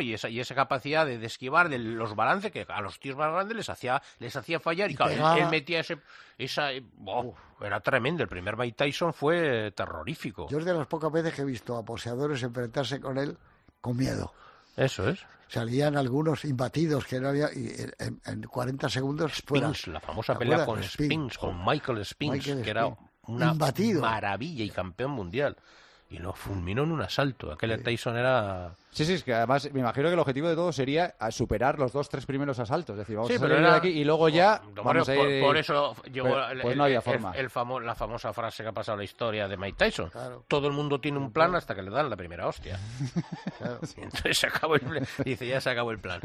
y esa capacidad de esquivar de los balances que a los tíos más grandes les hacía fallar. Y claro, él metía era tremendo. El primer Mike Tyson fue terrorífico. Yo es de las pocas veces que he visto a boxeadores enfrentarse con él con miedo. Eso es. Salían algunos imbatidos que no había y en 40 segundos Spinks, la famosa pelea con Spinks, con Michael Spinks, que era una maravilla y campeón mundial. Y lo fulminó en un asalto. Aquel Tyson era... Sí, es que además me imagino que el objetivo de todo sería superar los 2-3 primeros asaltos. Es decir, vamos a salir de aquí y luego ya vamos a ir... Por eso llegó no había forma. La famosa frase que ha pasado en la historia de Mike Tyson. Claro. Todo el mundo tiene un plan hasta que le dan la primera hostia. Claro. Y entonces se acabó el plan. Dice, ya se acabó el plan.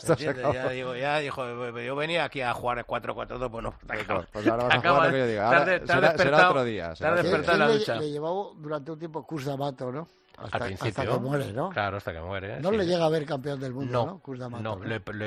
Ya dijo, yo venía aquí a jugar 4-4-2, pues no. Pues ahora vas a jugar lo que yo diga. Será otro día. Te has despertado en la ducha. Le llevaba durante un tiempo Cus D'Amato, ¿no? Al principio, hasta que muere, ¿no? Claro, hasta que muere. No le llega a ver campeón del mundo, ¿no? Cus D'Amato,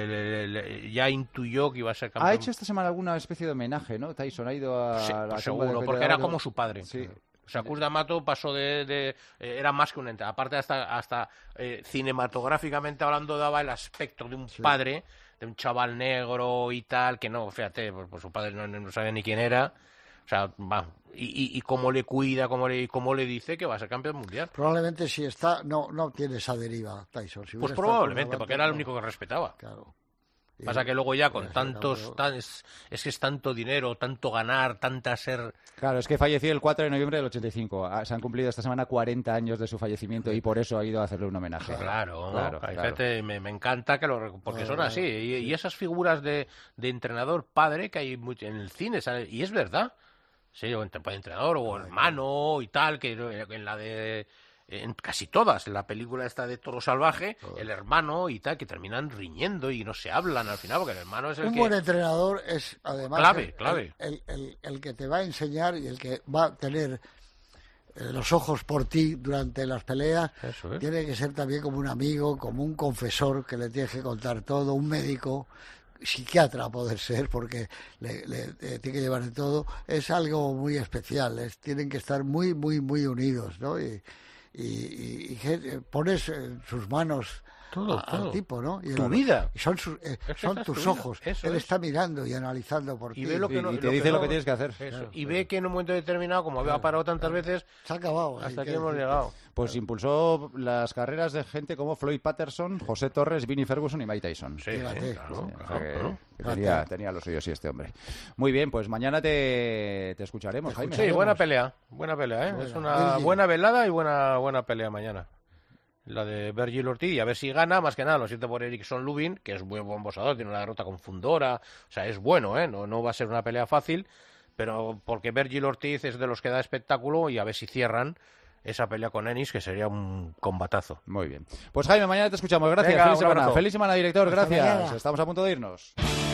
ya intuyó que iba a ser campeón. Ha hecho esta semana alguna especie de homenaje, ¿no? Tyson ha ido a la seguro, porque era como su padre. Sí. O sea, Cus D'Amato pasó era más que un ente. Aparte, hasta cinematográficamente hablando, daba el aspecto de un padre, de un chaval negro y tal, que no, fíjate, pues su padre no sabía ni quién era. O sea, va. Y cómo le cuida, cómo le dice que va a ser campeón mundial. Probablemente si está, no tiene esa deriva Tyson. Pues probablemente, porque era el único que respetaba. Claro. Pasa que luego ya con tantos... es que es tanto dinero, tanto ganar, tanta ser... Claro, es que falleció el 4 de noviembre del 85. Se han cumplido esta semana 40 años de su fallecimiento y por eso ha ido a hacerle un homenaje. Claro. Fíjate, me encanta porque son así. Y esas figuras de entrenador padre que hay en el cine, ¿sabes? Y es verdad. Sí, o entrenador o hermano y tal, que en la de... En casi todas, en la película esta de Toro Salvaje, el hermano y tal, que terminan riñendo y no se hablan al final, porque el hermano es el Un buen entrenador es, además, clave. El que te va a enseñar y el que va a tener los ojos por ti durante las peleas. Tiene que ser también como un amigo, como un confesor que le tienes que contar todo, un médico, psiquiatra a poder ser, porque le tiene que llevar de todo. Es algo muy especial, tienen que estar muy, muy, muy unidos, ¿no? Y pones en sus manos todo. al tipo, ¿no? Tu vida. Y son tus ojos. Él está mirando y analizando por ti. Ve lo que y te dice lo que tienes que hacer. Y ve que en un momento determinado, como había parado tantas veces, se ha acabado. Hasta aquí hemos llegado. Pues impulsó las carreras de gente como Floyd Patterson, José Torres, Vinnie Ferguson y Mike Tyson. Tenía lo suyo, sí, este hombre. Muy bien, pues mañana te escucharemos, Jaime. Sí, buena pelea, ¿eh? Es una buena velada y buena pelea mañana. La de Virgil Ortiz, y a ver si gana, más que nada, lo siento por Erickson Lubin, que es muy buen boxeador, tiene una derrota con Fundora, o sea, es bueno, ¿eh? No va a ser una pelea fácil, pero porque Virgil Ortiz es de los que da espectáculo, y a ver si cierran esa pelea con Ennis, que sería un combatazo. Muy bien. Pues Jaime, mañana te escuchamos, gracias. Venga, feliz semana, director, gracias. Estamos a punto de irnos.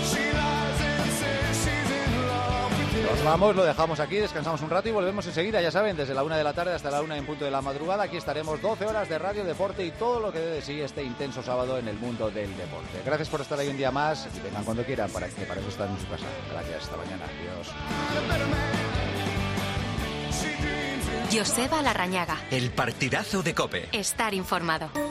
Nos vamos, lo dejamos aquí, descansamos un rato y volvemos enseguida, ya saben, desde la 1 de la tarde hasta la 1 en punto de la madrugada. Aquí estaremos 12 horas de radio, deporte y todo lo que dé de sí este intenso sábado en el mundo del deporte. Gracias por estar ahí un día más y vengan cuando quieran, para eso están en su casa. Gracias, hasta mañana, adiós. Joseba Larrañaga. El partidazo de COPE. Estar informado.